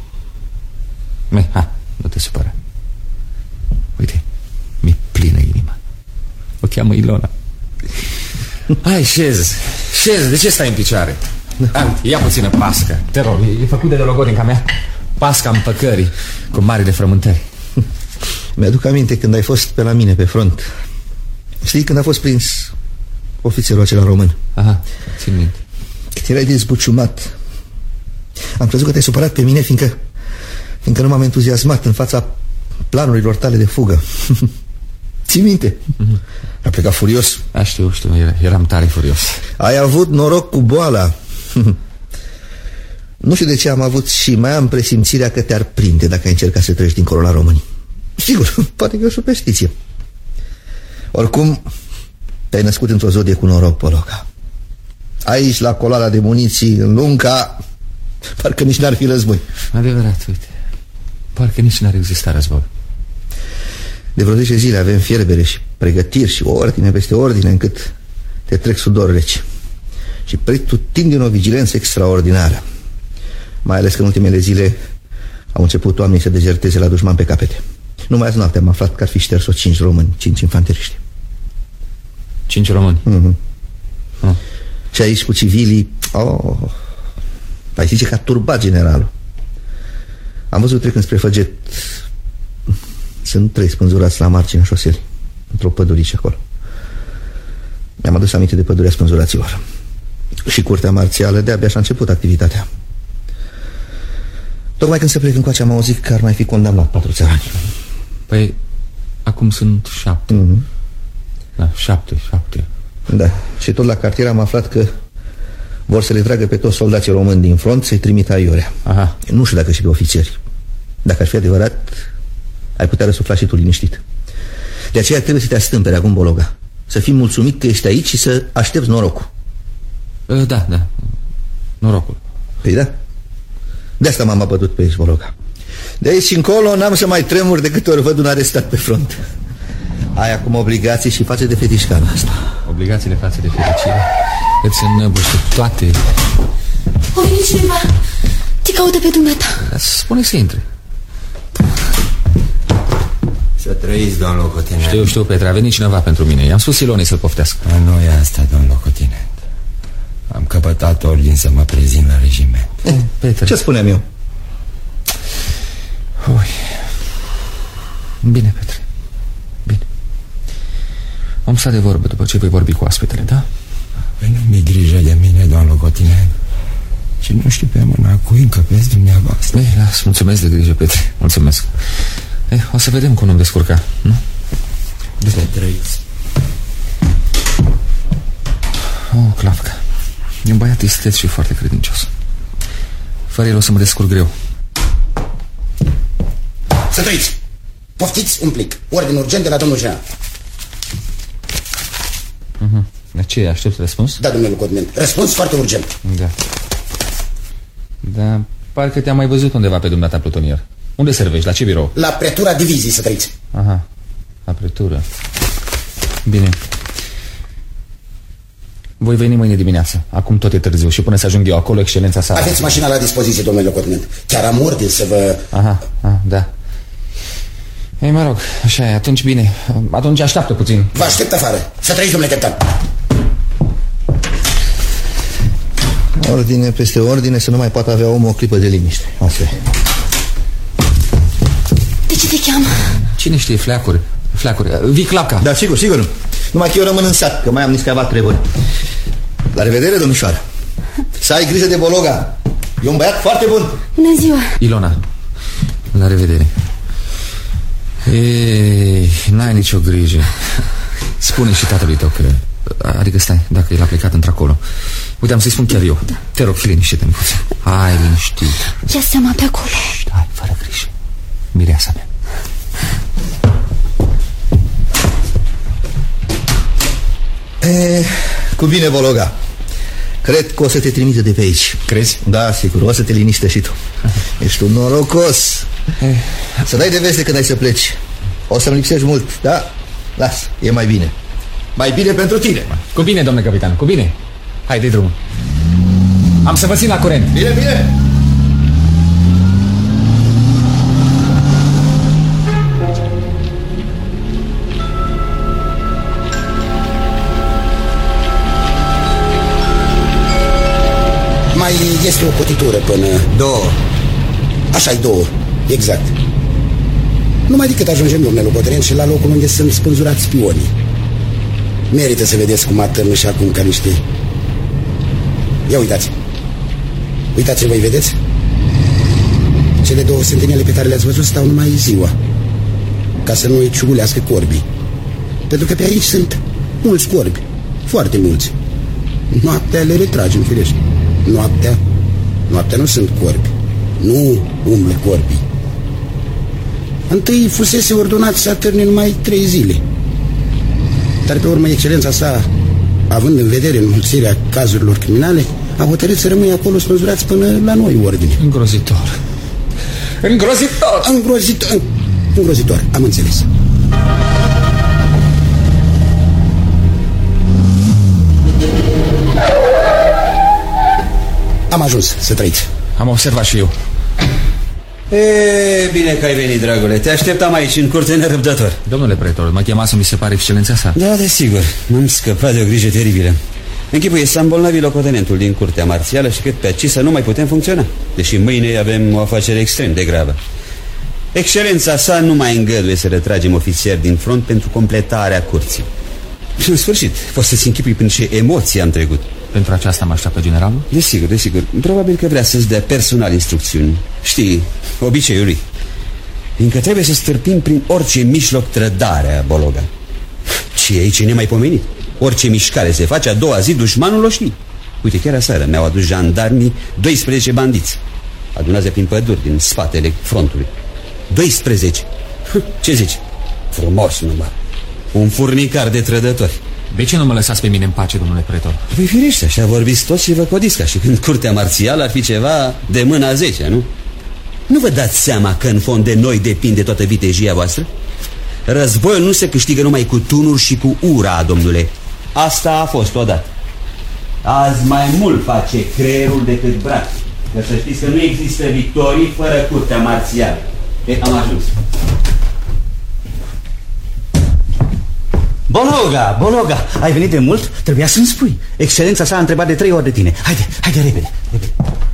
Ha, nu te supăra. Uite, mi-e plină inima. O cheamă Ilona. Hai, șez, șez, de ce stai în picioare? Da. Ia puțină pască, te rog, e făcut de logodinca mea. Pasca împăcării cu marile frământări. Mi-aduc aminte când ai fost pe la mine pe front. Știi când a fost prins ofițerul acela român? Aha, țin minte. Când erai dezbuciumat. Am crezut că te-ai supărat pe mine fiindcă Fiindcă nu m-am entuziasmat în fața planurilor tale de fugă. Ții minte? Mm-hmm. A plecat furios. A, știu, știu, eram tare furios. Ai avut noroc cu boala. Nu știu de ce am avut și mai am presimțirea că te-ar prinde dacă ai încercat să treci dincolo la români. Sigur, poate că e o superstiție. Oricum, te-ai născut într-o zodie cu noroc, Bologa. Aici, la colala de muniții, în Lunca, parcă nici n-ar fi război. Adevărat, uite. Parcă nici n-ar exista război. De vreo zece zile avem fierbere și pregătiri și ordine peste ordine, încât te trec sudor reci. Și pretutindeni o vigilență extraordinară. Mai ales că în ultimele zile au început oamenii să dezerteze la dușman pe capete. Numai azi noapte am aflat că ar fi șters-o cinci români, cinci infanteriști. Cinci români? Mm-hmm. Oh. Și aici cu civilii, oh, ai zice că a turbat generalul. Am văzut trecând spre Făget. Sunt trei spânzurați la marginea șoselii, într-o pădurice acolo. Mi-am adus aminte de pădurea spânzuraților. Și curtea marțială de-abia și-a început activitatea. Tocmai când se plec încoace am auzit că ar mai fi condamnat patru țărani. Păi, acum sunt șapte. Mm-hmm. Da, șapte, șapte. Da, și tot la cartier am aflat că Vor să le tragă pe toți soldații români din front, să-i trimită aiurea. Aha. Nu știu dacă și pe ofițeri. Dacă ar fi adevărat, ai putea răsufla și tu liniștit. De aceea trebuie să te astâmpere acum, Bologa. Să fii mulțumit că ești aici și să aștepți norocul. Da, da, norocul. Păi da. De asta m-am abătut pe aici, Bologa. De aici încolo n-am să mai tremur de câte ori văd un arestat pe front. Ai acum obligații și față de fetișcana asta. Obligațiile față de fericire îți înnăbuște toate. O venit cineva. Te caută pe dumneata. Spune să intre. Să trăiți, domn locotenent. Știu, știu, Petre, a venit cineva pentru mine. I-am spus Ilonei să-l poftească. A, nu e asta, domn locotenent. Am căpătat ordin să mă prezint la regiment. eh, Petre. Ce spuneam eu? Ui. Bine, Petre. Bine. Am stat de vorbă după ce voi vorbi cu oaspetele, da? Păi nu mi-e grijă de mine, domn locotenent. Și nu știu pe mâna cui încăpeți dumneavoastră. Ei, las, mulțumesc de grijă, Petre. Mulțumesc. Eh, o să vedem cum nu-mi descurca, nu? Să trăiți. Oh, Clavca. E un băiat isteț și foarte credincios. Fără el o să mă descurc greu. Să trăiți! Poftiți un plic. Ordin urgent de la domnul general. uh-huh. De ce? Aștept răspuns? Da, domnule locotenent. Răspuns foarte urgent. Da. Da, parcă te-am mai văzut undeva pe dumneata plutonier. Unde servești? La ce birou? La pretura diviziei, să trăiți. Aha, la pretură. Bine. Voi veni mâine dimineață. Acum tot e târziu și până să ajung eu acolo, excelența sa... Aveți mașina la dispoziție, domnule locotenent. Chiar am ordin să vă... Aha, aha, da. Ei, mă rog, așa e, atunci bine. Atunci așteaptă puțin. Vă aștept afară. Să trăiți, domnule capitan. Ordine peste ordine, să nu mai poată avea omul o clipă de liniște. Asta e. De ce te cheamă? Cine știe, fleacuri. Fleacuri, vii Clavca. Da, sigur, sigur. Numai că eu rămân în sat, că mai am niscava treburi. La revedere, domnișoară. Să ai grijă de Bologa. E un băiat foarte bun. Bună ziua. Ilona, la revedere. Ei, n-ai nicio grijă. Spune și tatălui tău că... Adică stai, dacă el a plecat într-acolo. Uite, am să-i spun chiar eu. Da. Te rog, fi liniștit, micuță. Hai, liniștit. Ia seama pe acolo. Știi, hai, fără grijă. Mireasa mea. E, cu bine, Bologa. Cred că o să te trimite de pe aici. Crezi? Da, sigur, o să te liniște și tu. Ești un norocos. Să dai de veste când ai să pleci. O să-mi lipsești mult, da? Las, e mai bine. Mai bine pentru tine. Cu bine, domnule capitan, cu bine. Hai, dă-i drumul. Am să vă țin la curent. Bine, bine. Mai este o cotitură până... Două. Așa-i două, exact. Numai decât ajungem, domnule locotenent, și la locul unde sunt spânzurați spionii. Merită să vedeți cum atârnă și acum ca niște... Ia uitați. Uitați-vă, voi vedeți? Cele două sentinele pe care le-ați văzut stau numai ziua, ca să nu îi ciugulească corbii. Pentru că pe aici sunt mulți corbi, foarte mulți. Noaptea le retragem, firește. Noaptea, noaptea nu sunt corbi. Nu umble corbii. Întâi fusese ordonat să atârne numai trei zile. Dar pe urmă excelența sa, având în vedere înmulțirea cazurilor criminale, a hotărât să rămâie acolo spânzurați până la noi ordine. Îngrozitor. Îngrozitor. Îngrozitor. Îngrozitor, am înțeles. Am ajuns, să trăiți. Am observat și eu. E, bine că ai venit, dragule. Te așteptam aici, în curte, nerăbdător. Domnule pretor, mă chemasă, mi se pare, excelența sa. Da, desigur. M-am scăpat de o grijă teribilă. Închipuie, s-a îmbolnăvit locotenentul din curtea marțială și cred pe aici să nu mai putem funcționa. Deși mâine avem o afacere extrem de gravă. Excelența sa nu mai îngăduie să retragem ofițeri din front pentru completarea curții. Și în sfârșit, poți să-ți închipui prin ce emoții am trecut. Pentru aceasta mă așteaptă generalul? Desigur, desigur. Probabil că vrea să-ți dea personal instrucțiuni. Știi, obiceiul lui. Fiindcă trebuie să stârpim prin orice mijloc trădarea, Bologa. Și aici e nemaipomenit. Orice mișcare se face, a doua zi dușmanul o știe. Uite, chiar aseară mi-au adus jandarmii doisprezece bandiți adunați prin păduri din spatele frontului. doisprezece. Ce zici? Frumos număr. Un furnicar de trădători. De ce nu mă lăsați pe mine în pace, domnule pretor? Păi firește, așa vorbiți toți și vă codiți ca și când curtea marțială ar fi ceva de mâna zece, nu? Nu vă dați seama că în fond de noi depinde toată vitejia voastră? Războiul nu se câștigă numai cu tunuri și cu ura, domnule. Asta a fost odată. Azi mai mult face creierul decât brațul. Că să știți că nu există victorii fără curtea marțială. E, am ajuns. Bologa, Bologa, ai venit de mult? Trebuia să-mi spui. Excelența sa a întrebat de trei ori de tine. Haide, haide, repede, repede.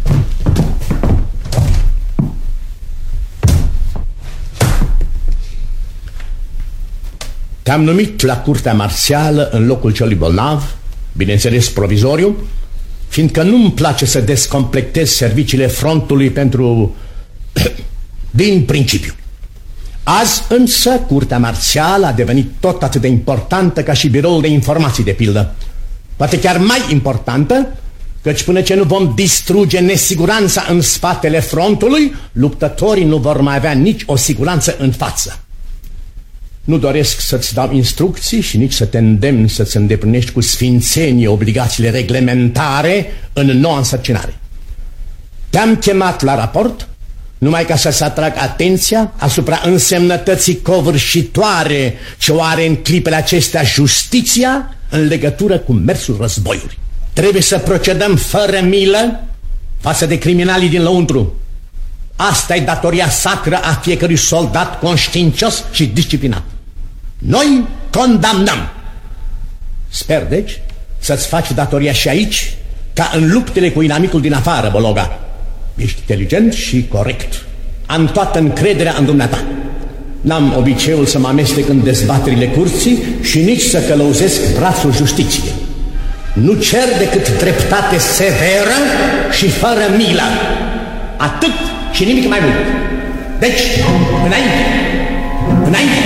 Te-am numit la curtea marțială în locul celui bolnav, bineînțeles provizoriu, fiindcă nu-mi place să descomplectez serviciile frontului pentru... din principiu. Azi însă curtea marțială a devenit tot atât de importantă ca și biroul de informații, de pildă. Poate chiar mai importantă, căci până ce nu vom distruge nesiguranța în spatele frontului, luptătorii nu vor mai avea nici o siguranță în față. Nu doresc să-ți dau instrucții și nici să te îndemn să-ți îndeplinești cu sfințenie obligațiile reglementare în noua însărcinare. Te-am chemat la raport numai ca să-ți atrag atenția asupra însemnătății covârșitoare ce o are în clipele acestea justiția în legătură cu mersul războiului. Trebuie să procedăm fără milă față de criminalii din lăuntru. Asta e datoria sacră a fiecărui soldat conștiincios și disciplinat. Noi condamnăm. Sper, deci, să-ți faci datoria și aici, ca în luptele cu inamicul din afară, Bologa. Ești inteligent și corect. Am toată încrederea în dumneata. N-am obiceiul să mă amestec în dezbaterile curții și nici să călăuzesc brațul justiției. Nu cer decât dreptate severă și fără milă. Atât și nimic mai mult. Deci, înainte! Înainte!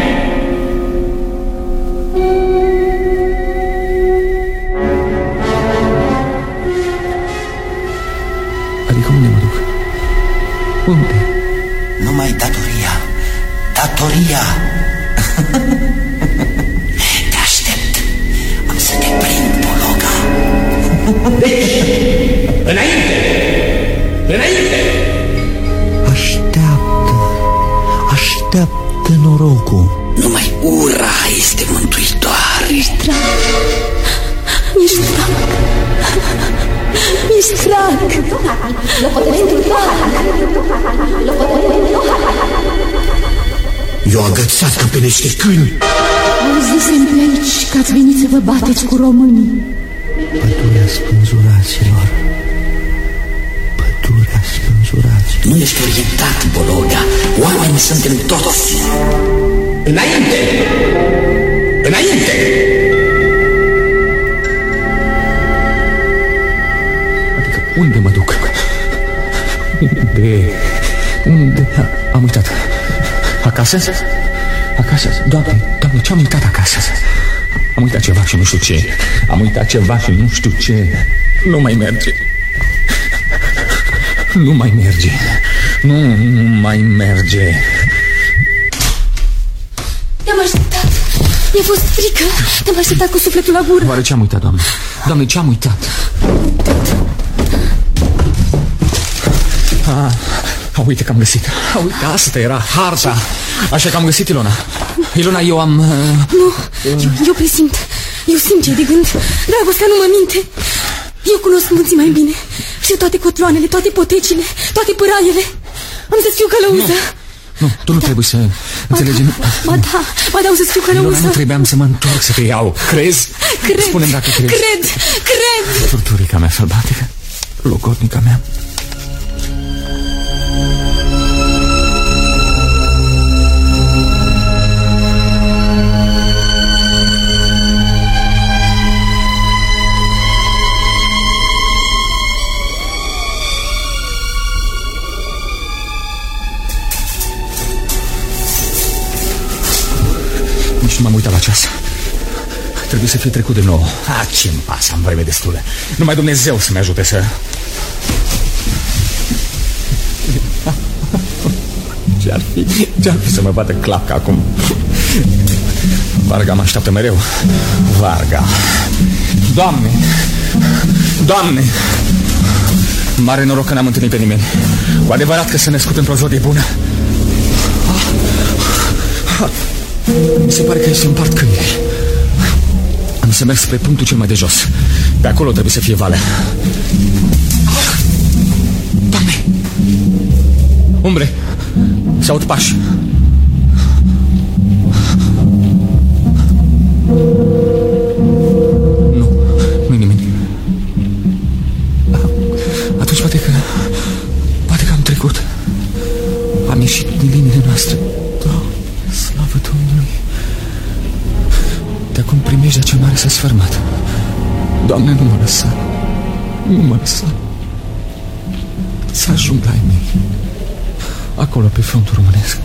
Adică unde mă duc? Unde? Numai datoria. Datoria. Te aștept. Am să te prind, Bologa. Deci, înainte! Înainte! Așteaptă. Așteaptă norocul. Numai ura este mântuitoare. Ești drag. Ești drag. Ești drag. Eu agățat ca pe niște câini. Auzisem pe aici că ați venit să vă bateți cu românii. Pădurea spânzuraților. Pădurea spânzuraților. Nu ești orientat, Bologa. Oameni suntem toți. Înainte! Înainte! Adică unde mă duc? Unde? Unde? Am uitat. Acasă? Acasă? Doamne, doamne, ce-am uitat acasă? Am uitat ceva și nu știu ce. Am uitat ceva și nu știu ce. Nu mai merge. Nu mai merge. Nu, nu mai merge. Te-am așteptat. Mi-a fost frică. Te-am așteptat cu sufletul la gură. Oare ce-am uitat, doamne? Doamne, ce-am uitat? Ah, uite că am găsit. Uite, asta era harta. Așa că am găsit, Ilona. Ilona, eu am... Uh... Nu, eu, eu presimt. Eu simt ce-i de gând. Dragostea nu mă minte. Eu cunosc munții mai bine. Știu toate cotloanele, toate potecile, toate păraiele. Am să fiu călăuză. Nu, tu nu da. trebuie să înțelegi. Ba da, ba da, ba da, o să fiu călăuză. Ilona, nu trebuiam să mă întorc să te iau. Crezi? Cred, spune-mi dacă crezi. Cred, cred. Turturica mea sălbatică, logodnica mea. Nici nu m-am uitat la ceas. Trebuie să fie trecut de nou. Ah, ce-mi pasă, am vreme destulă. Numai Dumnezeu să-mi ajute să... Ce-ar fi? Ce-ar fi să mă bată clapca acum? Varga mă așteaptă mereu. Varga. Doamne! Doamne! Mare noroc că n-am întâlnit pe nimeni. Cu adevărat că s-a născut într-o zodie bună. Mi se pare că aici se împart câinile. Am să merg spre punctul cel mai de jos. Pe acolo trebuie să fie valea. Doamne! Umbre! S-aud pași. Nu, nu-i nimeni. Atunci poate că... Poate că am trecut. Am ieșit din liniile noastre. Doamne, slavă Domnului. De acum primejdea cel mare s-a sfârmat. Doamne, nu mă lăsa. Nu mă lăsa. Să ajung la ei mei. Acolo, pe frontul românesc.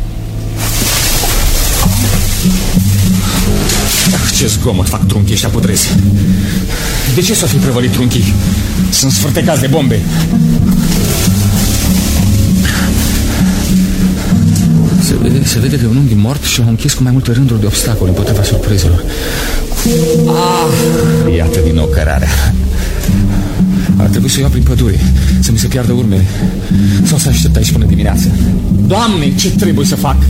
Ah, ce zgomot fac trunchii ăștia putrezi. De ce s-o fi prăvălit trunchii? Sunt sfârtecați de bombe. Se vede, se vede că e un unghi mort și au închis cu mai multe rânduri de obstacole împotriva surprizelor. Ah, iată din nou cărarea. Ar trebui să o iau prin pădure, să mi se piardă urmele. Sau să aștept aici până dimineață. Doamne, ce trebuie să fac?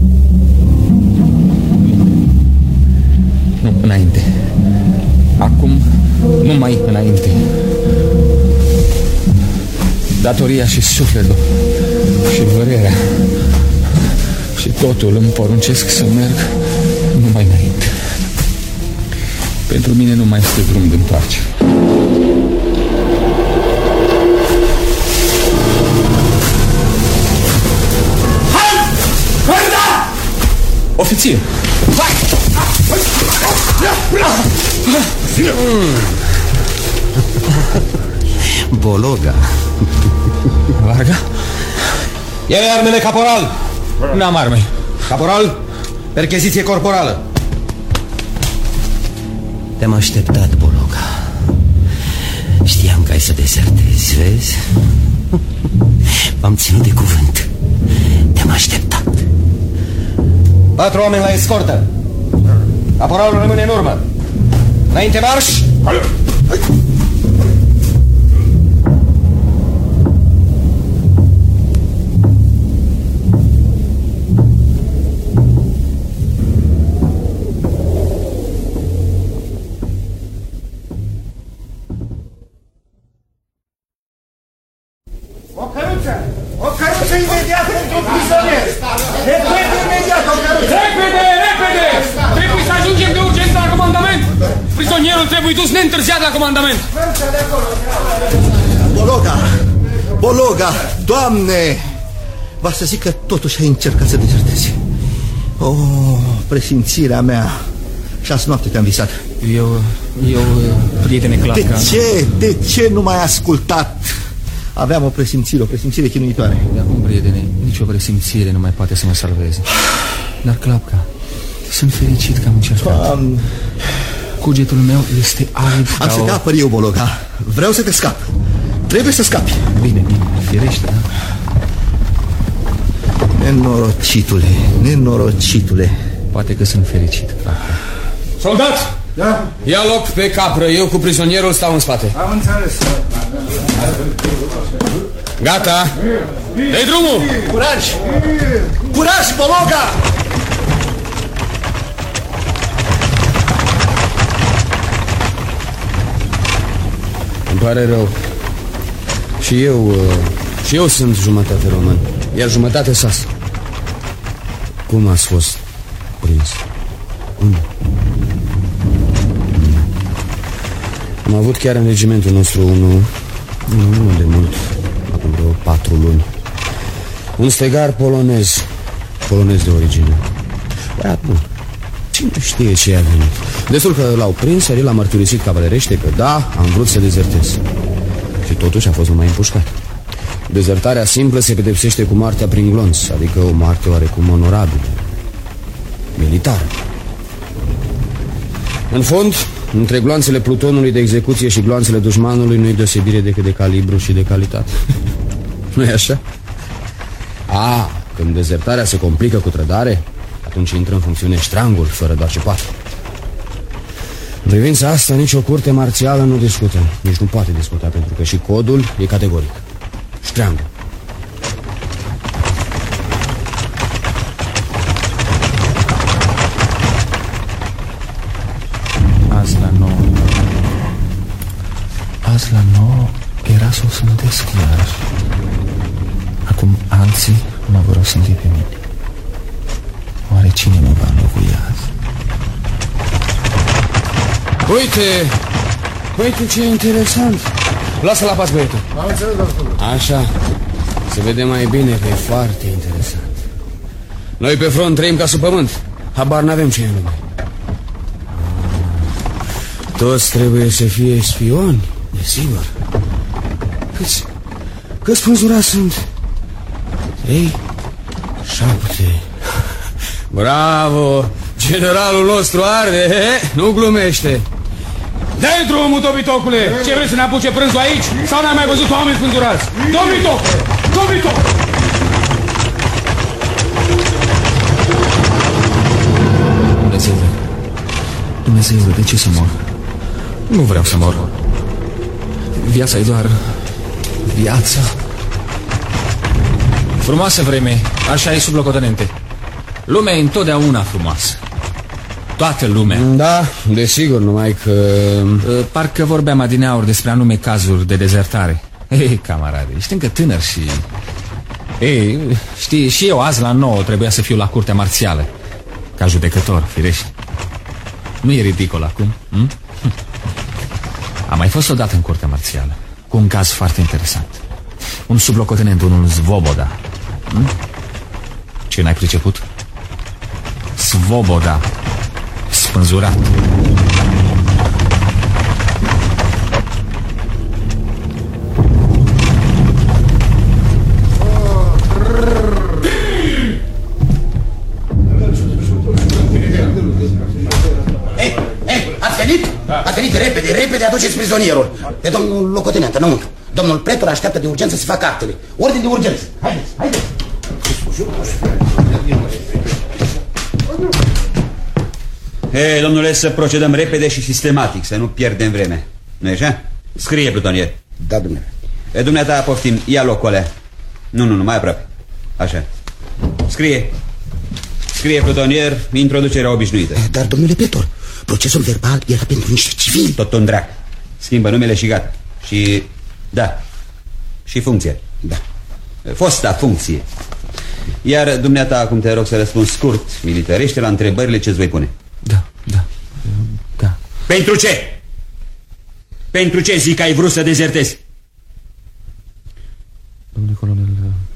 Nu, înainte. Acum, numai înainte. Datoria și sufletul și durerea și totul îmi poruncesc să merg numai înainte. Pentru mine nu mai este drum de întoarcere. Ofițer! Bologa. Varga? Ia armele, caporal! N-am arme. Caporal, percheziție corporală. Te-am așteptat, Bologa. Știam că ai să desertezi, vezi? V-am ținut de cuvânt. Te-am așteptat. Patru oameni la escortă. Caporalul rămâne în urmă. Înainte marș! O căruță! O căruță imediat pentru prizonier! Repede, imediat, o căruță! Repede, repede! Trebuie să ajungem de urgență la comandament! Prizonierul trebuie dus neîntârziat la comandament! Bologa! Bologa! Doamne! Va să zic că totuși ai încercat să desertezi. Oh, presimțirea mea. Și azi noapte te-am visat. Eu, eu, prietene Clavca... De ce? De ce nu m-ai ascultat? Aveam o presimțire, o presimțire chinuitoare. De acum, prietene, nicio presimțire nu mai poate să mă salveze. Dar, Clapca, sunt fericit că am încercat. Am... Cugetul meu este alb. Am să te apăr eu, Bologa. Vreau să te scap. Trebuie să scapi. Bine, bine, firește, da? Nenorocitule, nenorocitule. Poate că sunt fericit, Clapca. Soldați! Da? Ia loc pe capră, eu cu prizonierul stau în spate. Am înțeles. Gata! Dă-i drumul! Curaj! Curaj, Bologa! Îmi pare rău. Și eu, și eu sunt jumătate român, iar jumătate sas. Cum ați fost prins? Unde? Am avut chiar în regimentul nostru unul, nu de mult, acum vreo patru luni. Un stegar polonez, polonez de origine. Băiat bun, cine știe ce i-a venit. Destul că l-au prins, iar el a mărturisit cavalerește că da, am vrut să dezertez. Și totuși a fost numai împușcat. Dezertarea simplă se pedepsește cu moartea prin glonț, adică o moarte oarecum onorabilă, militară. În fond, Între gloanțele plutonului de execuție și gloanțele dușmanului nu-i deosebire decât de calibru și de calitate. Nu-i așa? A, când dezertarea se complică cu trădare, atunci intră în funcțiune ștrangul, fără doar ce poate. În privința asta, nici o curte marțială nu discută. Nici nu poate discuta, pentru că și codul e categoric. Ștrangul. Azi la nouă. Azi la nouă era să o sândesc iar. Acum alții mă vor osândi pe mine. Oare cine mă va înlocui azi? Uite! Uite ce interesant! Lasă la pas, băietul. Așa. Se vede mai bine că e foarte interesant. Noi pe front trăim ca sub pământ. Habar n-avem ce e în lume. Toți trebuie să fie spioni, desigur. Câți, câți spânzurați sunt? Trei, șapte. Bravo! Generalul nostru arde, he? Nu glumește. Dă-i drumul, dobitocule! Ce vrei să ne apuce prânzul aici? Sau n-ai mai văzut oameni spânzurați? Dobitocule! Dobitocule! Dumnezeule, Dumnezeule, de ce să mor? Nu vreau să mor. Viața e doar viața. Frumoasă vreme, așa e sublocotenente. Lumea e întotdeauna frumoasă. Toată lumea. Da, desigur, numai că... Parcă vorbeam adineauri despre anume cazuri de dezertare. Ei, camarade, ești încă tânăr și... Ei, știi, și eu azi la nouă trebuia să fiu la curtea marțială. Ca judecător, firește. Nu e ridicol acum? Hm? Am mai fost odată în curtea marțială cu un caz foarte interesant. Un sublocotenent, unul Svoboda. Hm? Ce n-ai priceput? Svoboda. Spânzurat. Ei, ei, ați venit? Da. Ați venit repede, repede, aduceți prizonierul. Pe domnul locotenent, înăuntru. Domnul pretor așteaptă de urgență să facă actele. Ordine de urgență. Haideți, haideți. Hei, domnule, să procedăm repede și sistematic, să nu pierdem vreme. Nu-i așa? Scrie, plutonier. Da, domnule. E, dumneata, poftim, ia locul ăla. Nu, nu, nu, mai aproape. Așa. Scrie. Scrie, plutonier, introducerea obișnuită. Dar, domnule pretor, procesul verbal era pentru niște civili. Tot un drac. Schimbă numele și gata. Și, da, și funcție. Da. Fosta funcție. Iar dumneata, acum te rog să răspunzi scurt, militarește, la întrebările ce-ți voi pune. Da, da, da. Pentru ce? Pentru ce zic că ai vrut să dezertezi? Domnule colonel,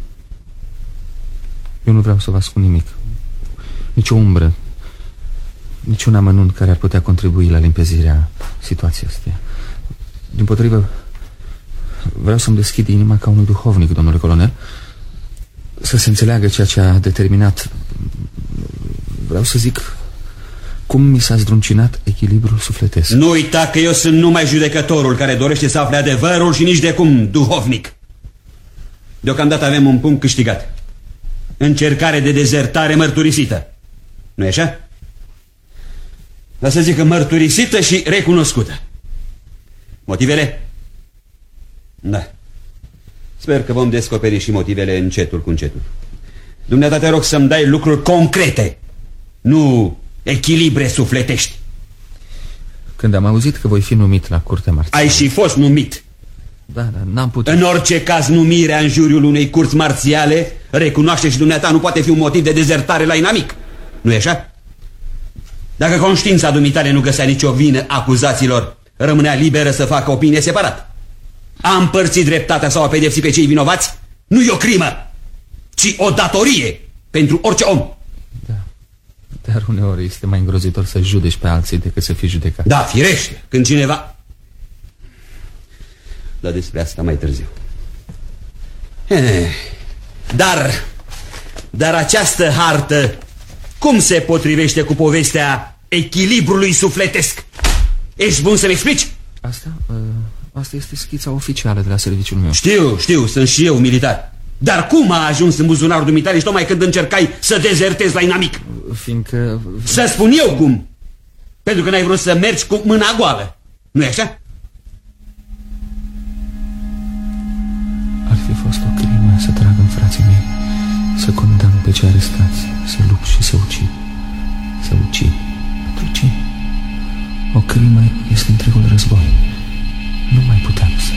eu nu vreau să vă ascund nimic. Nici o umbră, nici un amănunt care ar putea contribui la limpezirea situației astea. Dimpotrivă, vreau să-mi deschid inima ca unui duhovnic, domnule colonel, să se înțeleagă ceea ce a determinat. Vreau să zic cum mi s-a zdruncinat echilibrul sufletesc. Nu uita că eu sunt numai judecătorul care dorește să afle adevărul și nici de cum duhovnic. Deocamdată avem un punct câștigat. Încercare de dezertare mărturisită. Nu-i așa? Dar să zic că mărturisită și recunoscută. Motivele? Da. Sper că vom descoperi și motivele încetul cu încetul. Dumneata, te rog să-mi dai lucruri concrete, nu echilibre sufletești. Când am auzit că voi fi numit la curtea marțială... Ai și fost numit. Da, dar n-am putut... În orice caz, numirea în juriul unei curți marțiale, recunoaște și dumneata, nu poate fi un motiv de dezertare la inamic. Nu-i așa? Dacă conștiința dumitale nu găsea nicio vină acuzaților, rămânea liberă să facă opinie separat. A împărți dreptatea sau a pedepsi pe cei vinovați nu e o crimă, ci o datorie pentru orice om. Da, dar uneori este mai îngrozitor să judeci pe alții decât să fii judecat. Da, firește, când cineva... Dar despre asta mai târziu. Eh, dar, dar această hartă cum se potrivește cu povestea echilibrului sufletesc? Ești bun să-mi explici? Asta, uh, asta este schița oficială de la serviciul meu. Știu, știu, sunt și eu militar. Dar cum a ajuns în buzunarul dumitale și tocmai când încercai să dezertezi la inamic? Fiindcă... Să spun eu cum. Pentru că n-ai vrut să mergi cu mâna goală. Nu-i așa? Ar fi fost o crimă să trag în frații mei, să condamn pe cei arestați, să lupt și să ucid. Să ucid. Pentru ce? O crimă este întregul război. Nu mai puteam să...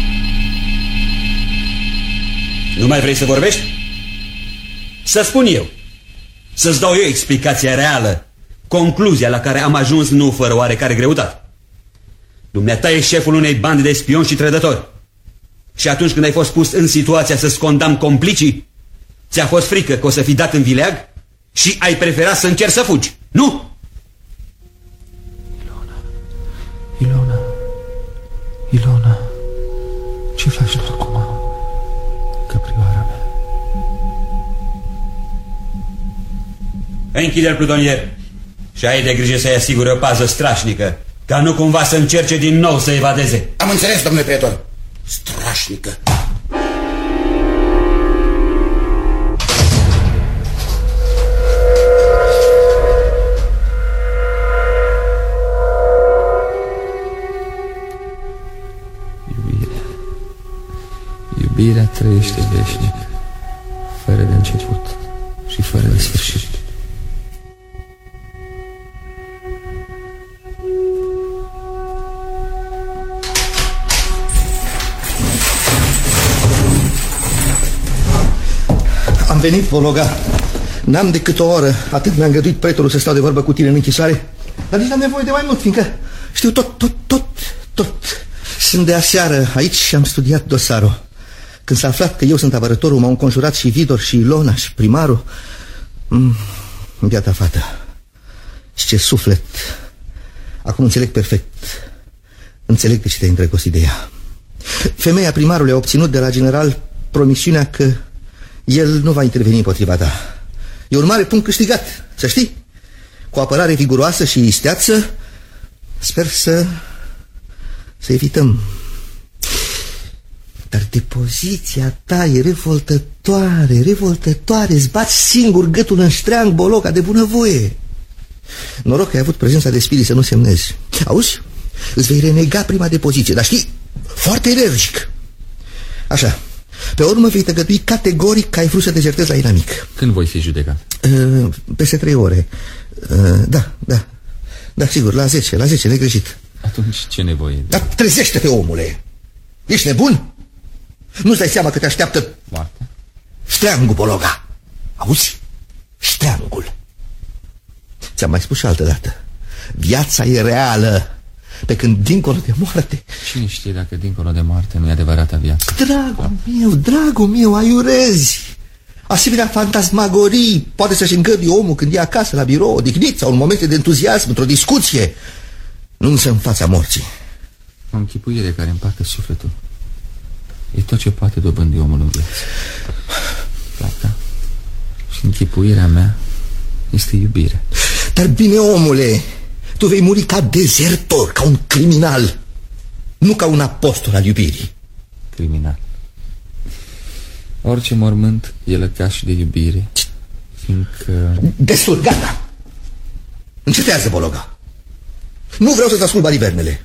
Nu mai vrei să vorbești? Să spun eu. Să-ți dau eu explicația reală, concluzia la care am ajuns nu fără oarecare greutate. Dumneata ești șeful unei bande de spioni și trădători. Și atunci când ai fost pus în situația să-ți condamn complicii, ți-a fost frică că o să fii dat în vileag și ai preferat să încerci să fugi, nu? Ilona, Ilona, Ilona, ce faci tu acum, căprioara mea? Închide-l, plutonier, și ai de grijă să-i asigure o pază strașnică, ca nu cumva să încerce din nou să evadeze. Am înțeles, domnule pretor. Strașnică. Iubirea. Iubirea trăiește veșnic, fără de început și fără de sfârșit. Am venit, Vologa. N-am decât o oră. Atât mi-a îngăduit pretorul să stau de vorbă cu tine în închisoare. Dar nici n-am nevoie de mai mult, fiindcă știu tot, tot, tot, tot. Sunt de aseară aici și am studiat dosarul. Când s-a aflat că eu sunt apărătorul, m-au înconjurat și Vidor și Ilona și primarul. Mm, biata fată. Și ce suflet. Acum înțeleg perfect. Înțeleg de ce te-ai îndrăgostit de ea. Femeia primarului a obținut de la general promisiunea că el nu va interveni împotriva ta. E un mare punct câștigat, să știi. Cu apărare viguroasă și isteață, sper să să evităm. Dar de poziția ta e revoltătoare, revoltătoare. Îți bați singur gâtul în ștreang, Bologa, de bunăvoie. Noroc că ai avut prezența de spirit să nu semnezi. Auzi? Îți vei renega prima de poziție, dar știi, foarte energic. Așa. Pe urmă vei tăgădui categoric că ai vrut să dezertezi la inamic. Când voi fi judecat? Uh, peste trei ore. uh, Da, da. Da, sigur, la zece, la zece, negreșit. Atunci ce nevoie? Dar trezește-te, omule. Ești nebun? Nu-ți dai seama că te așteaptă moartea? Ștreangul, Bologa. Auzi? Ștreangul. Ți-am mai spus și altă dată. Viața e reală, pe când dincolo de moarte... Cine știe dacă dincolo de moarte nu e adevărata viață? Dragul meu, dragul meu, aiurezi. Asemenea fantasmagorii poate să-și îngăduie omul când e acasă, la birou, odihnit sau în momente de entuziasm, într-o discuție. Nu însă în fața morții. O închipuire care împacă sufletul. E tot ce poate dobândi omul în viață. Plata. Și închipuirea mea este iubire. Dar bine, omule, tu vei muri ca dezertor, ca un criminal, nu ca un apostol al iubirii. Criminal. Orice mormânt e lăcaș de iubire, fiindcă... Destul, gata. Încetează, Bologa. Nu vreau să-ți ascult balivernele.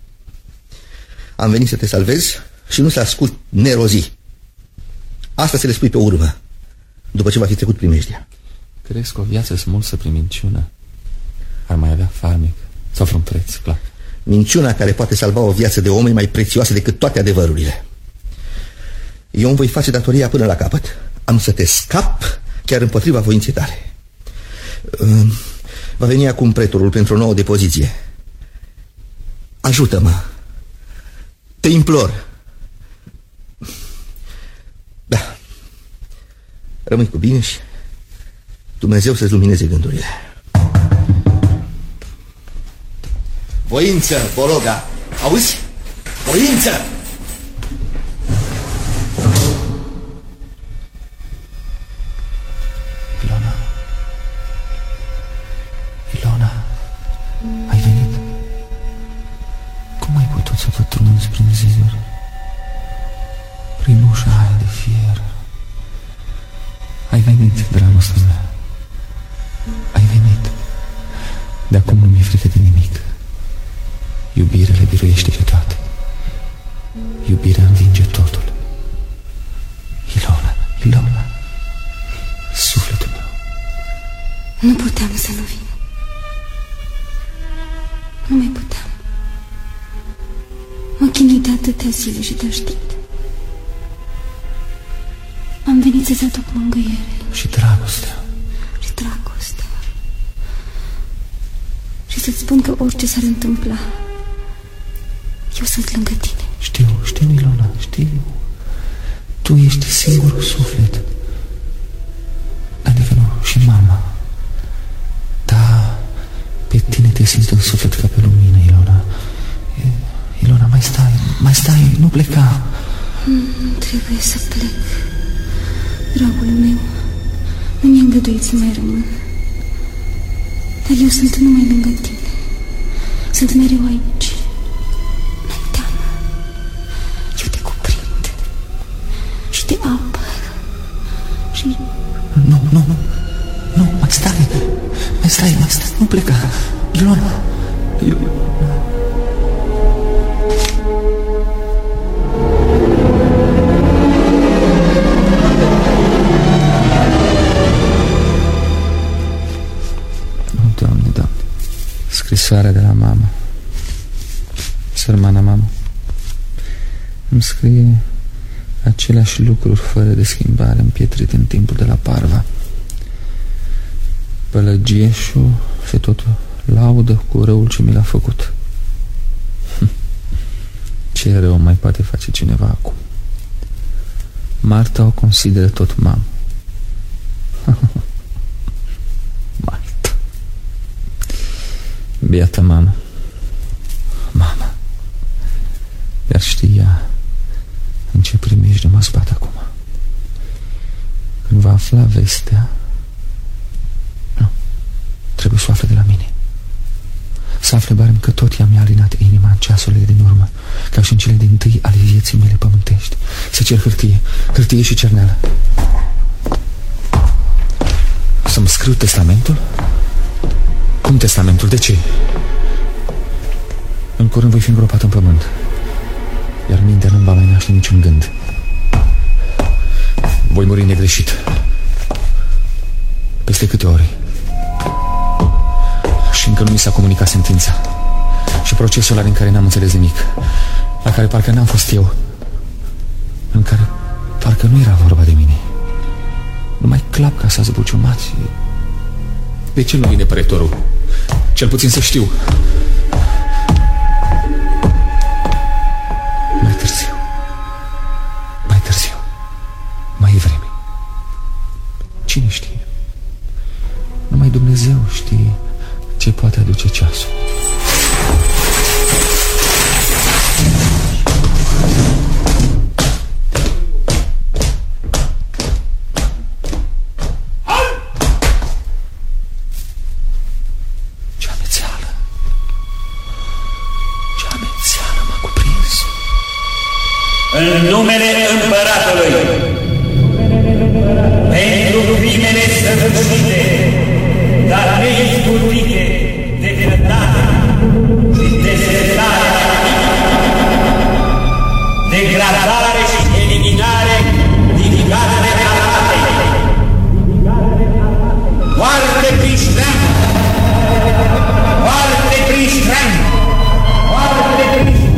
Am venit să te salvez și nu să ascult nerozii. Asta să le spui pe urmă, după ce va fi trecut primejdia. Crezi că o viață smulsă prin minciună ar mai avea farmec sau vreun preț, clar? Minciuna care poate salva o viață de om e mai prețioasă decât toate adevărurile. Eu îmi voi face datoria până la capăt. Am să te scap chiar împotriva voinței tale. Va veni acum pretorul pentru o nouă depoziție. Ajută-mă. Te implor. Da. Rămâi cu bine și Dumnezeu să-ți lumineze gândurile. Voință, Bologa. Auzi? Voință! Ilona. Ilona. Ai venit. Cum ai putut să pătrunzi prin ziduri, prin ușa aia de fier? Ai venit, dragostea mea. Ai venit. De acum nu mi-e frică de nimic. Iubirea le biruiește pe toate. Iubirea învinge totul. Ilona, Ilona, sufletul meu. Nu puteam să nu vin. Nu mai puteam. Mă chinui de atâtea zile și te aștept. Am venit să-ți aduc mângâiere. Și dragostea. Și dragostea. Și să-ți spun că orice s-ar întâmpla, eu sunt lângă tine. Știu, știu, Ilona, știu. Tu ești singurul suflet. Adică nu, și mama. Da, pe tine te simți în suflet ca pe lumină, Ilona. Ilona, mai stai, mai stai, nu pleca. Nu trebuie să plec. Dragul meu, nu mi-a îngăduit să mai rămân. Dar eu sunt numai lângă tine. Sunt mereu aici. Nu-mi teamă. Eu te cuprind și te apăr. Și... Nu, nu, nu. Nu, mai stai. Mai stai, mai stai, nu pleca. Ilona, Ilona. Doamne, Doamne, scrisoarea de la mama. Sărmana mamă îmi scrie aceleași lucruri fără de schimbare, împietrite în timpul de la Parva. Pălăgieșul se tot laudă cu răul ce mi l-a făcut. Ce rău mai poate face cineva acum? Marta o consideră tot mamă. Marta. Biată mamă. Mama. Iar știa în ce primejde mă zbat acum. Când va afla vestea, nu, trebuie să o afle de la mine. Să afle barem că tot ea mi-a alinat inima în ceasurile din urmă, ca și în cele din tâi ale vieții mele pământești. Să cer hârtie, hârtie și cerneală. Să-mi scriu testamentul? Cum testamentul? De ce? În curând voi fi îngropat în pământ, iar mintea nu-mi va mai naște niciun gând. Voi muri negreșit. Peste câte ore? Și încă nu mi s-a comunicat sentința. Și procesul ăla în care n-am înțeles nimic, la care parcă n-am fost eu, în care parcă nu era vorba de mine. Numai clapca s-a zbuciumat și... De ce nu vine păretorul? Cel puțin să știu. Mai târziu. Mai târziu. Mai e vreme. Cine știe? Numai Dumnezeu știe ce poate aduce ceasul. Ce amețeală! Ce amețeală m-a cuprins! În numele Împăratului, pentru crimele săvârșite, dar neizbutite de grădare și dezertare, degradare și eliminare din gaze armatei, moarte prin ștream, moarte prin ștream, moarte prin ștream.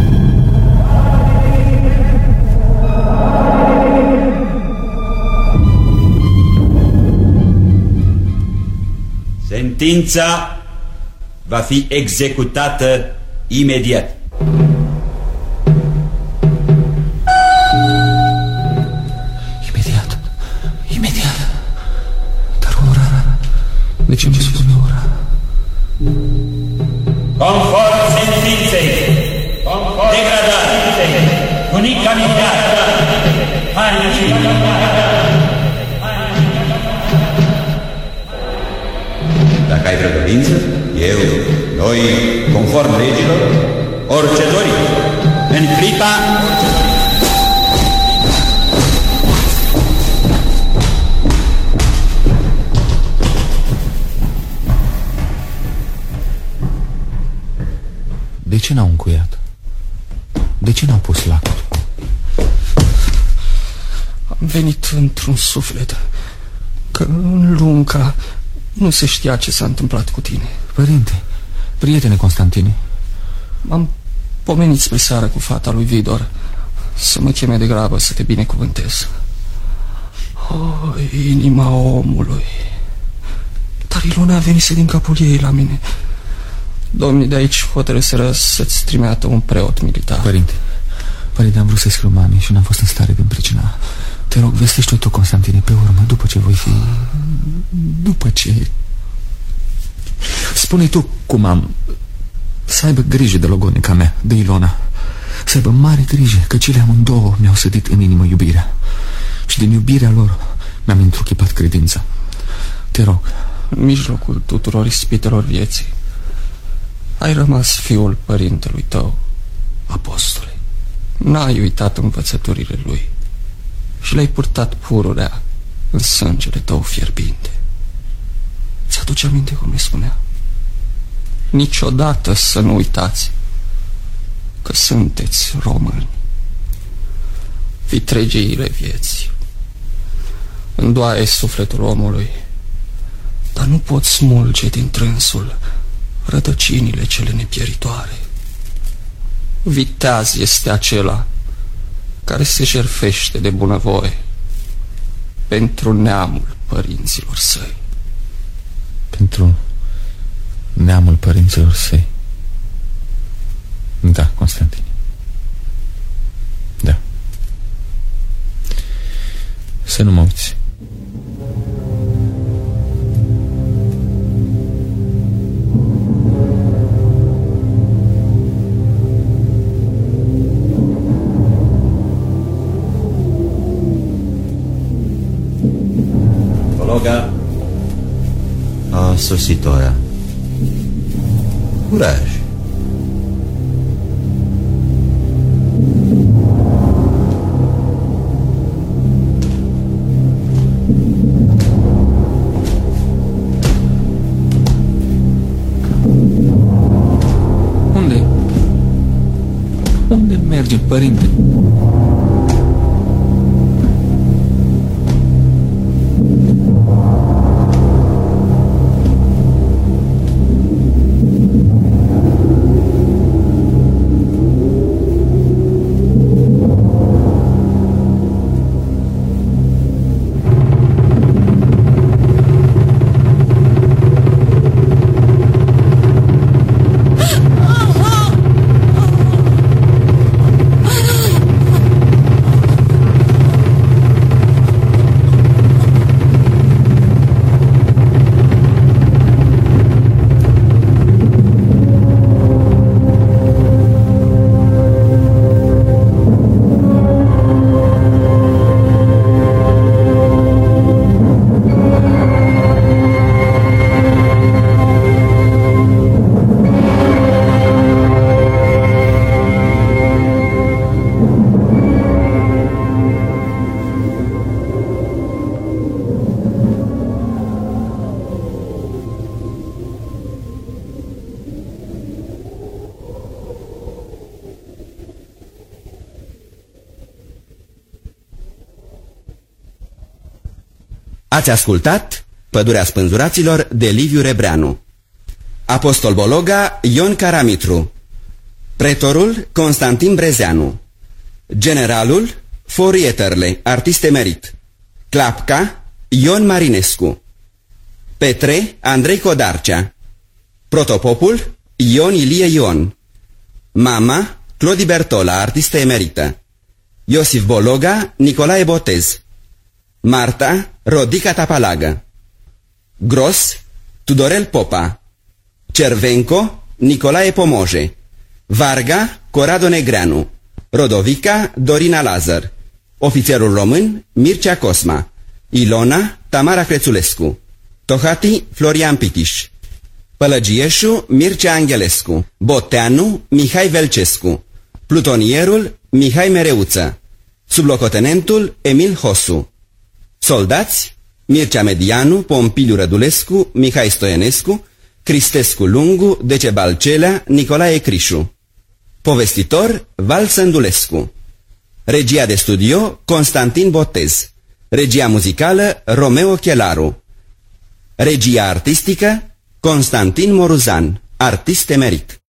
Sentința va fi executată imediat. Imediat. Imediat. Dar ora... De ce îmi spune ora? Conform sentinței, degradare, unica miliară, haine și... Dacă ai vreo dorință, eu, noi, conform legilor, Orice dori. În clipa... De ce n-au încuiat? De ce n-au pus lacul? Am venit într-un suflet că în lunca nu se știa ce s-a întâmplat cu tine. Părinte, prietene Constantine, m-am pomenit spre seară cu fata lui Vidor să mă cheme de grabă să te binecuvântez. Oh, inima omului. Dar Ilona venise din capul ei la mine. Domnii de aici hotărâseră să-ți trimeată un preot militar. Părinte, părinte, am vrut să-i scriu mami și n-am fost în stare din pricina. Te rog, vestește-o tu, Constantine, pe urmă, după ce voi fi... După ce... Spune-i tu cum am... Să aibă grijă de logonica mea, de Ilona. Să aibă mare grijă, că cele amândouă mi-au sădit în inimă iubirea. Și din iubirea lor mi-am întruchipat credința. Te rog. În mijlocul tuturor ispitelor vieții ai rămas fiul părintelui tău, apostole. N-ai uitat învățăturile lui și le-ai purtat pururea în sângele tău fierbinte. Ți-aduce aminte cum îi spunea? Niciodată să nu uitați că sunteți români, vitregiile vieții. Îndoaie sufletul omului, dar nu pot smulge din trânsul rădăcinile cele nepieritoare. Viteaz este acela care se jertfește de bunăvoie pentru neamul părinților săi. Pentru neamul părinților săi. Da, Constantin. Da. Să nu mă uiți. Vologa, a sosit ora. Curaj. Unde? Unde mergem, părinte? Ați ascultat Pădurea Spânzuraților de Liviu Rebreanu. Apostol Bologa, Ion Caramitru. Pretorul, Constantin Brezeanu. Generalul, Forieterle, artist emerit. Clapca, Ion Marinescu. Petre, Andrei Codarcea. Protopopul, Ion Ilie Ion. Mama, Clodi Bertola, artistă emerită. Iosif Bologa, Nicolae Botez. Marta, Rodica Tapalagă. Gros, Tudorel Popa. Cervenco, Nicolae Pomoje. Varga, Corado Negreanu. Rodovica, Dorina Lazar. Ofițerul român, Mircea Cosma. Ilona, Tamara Crețulescu. Tohati, Florian Pitiș. Pălăgieșu Mircea Angelescu, Boteanu Mihai Velcescu, plutonierul Mihai Mereuță, sublocotenentul Emil Hosu. Soldați: Mircea Medianu, Pompiliu Rădulescu, Mihai Stoienescu, Cristescu Lungu, Decebal Celea, Nicolae Crișu. Povestitor: Val Sândulescu. Regia de studio: Constantin Botez. Regia muzicală: Romeo Chelaru. Regia artistică: Constantin Moruzan, artist emerit.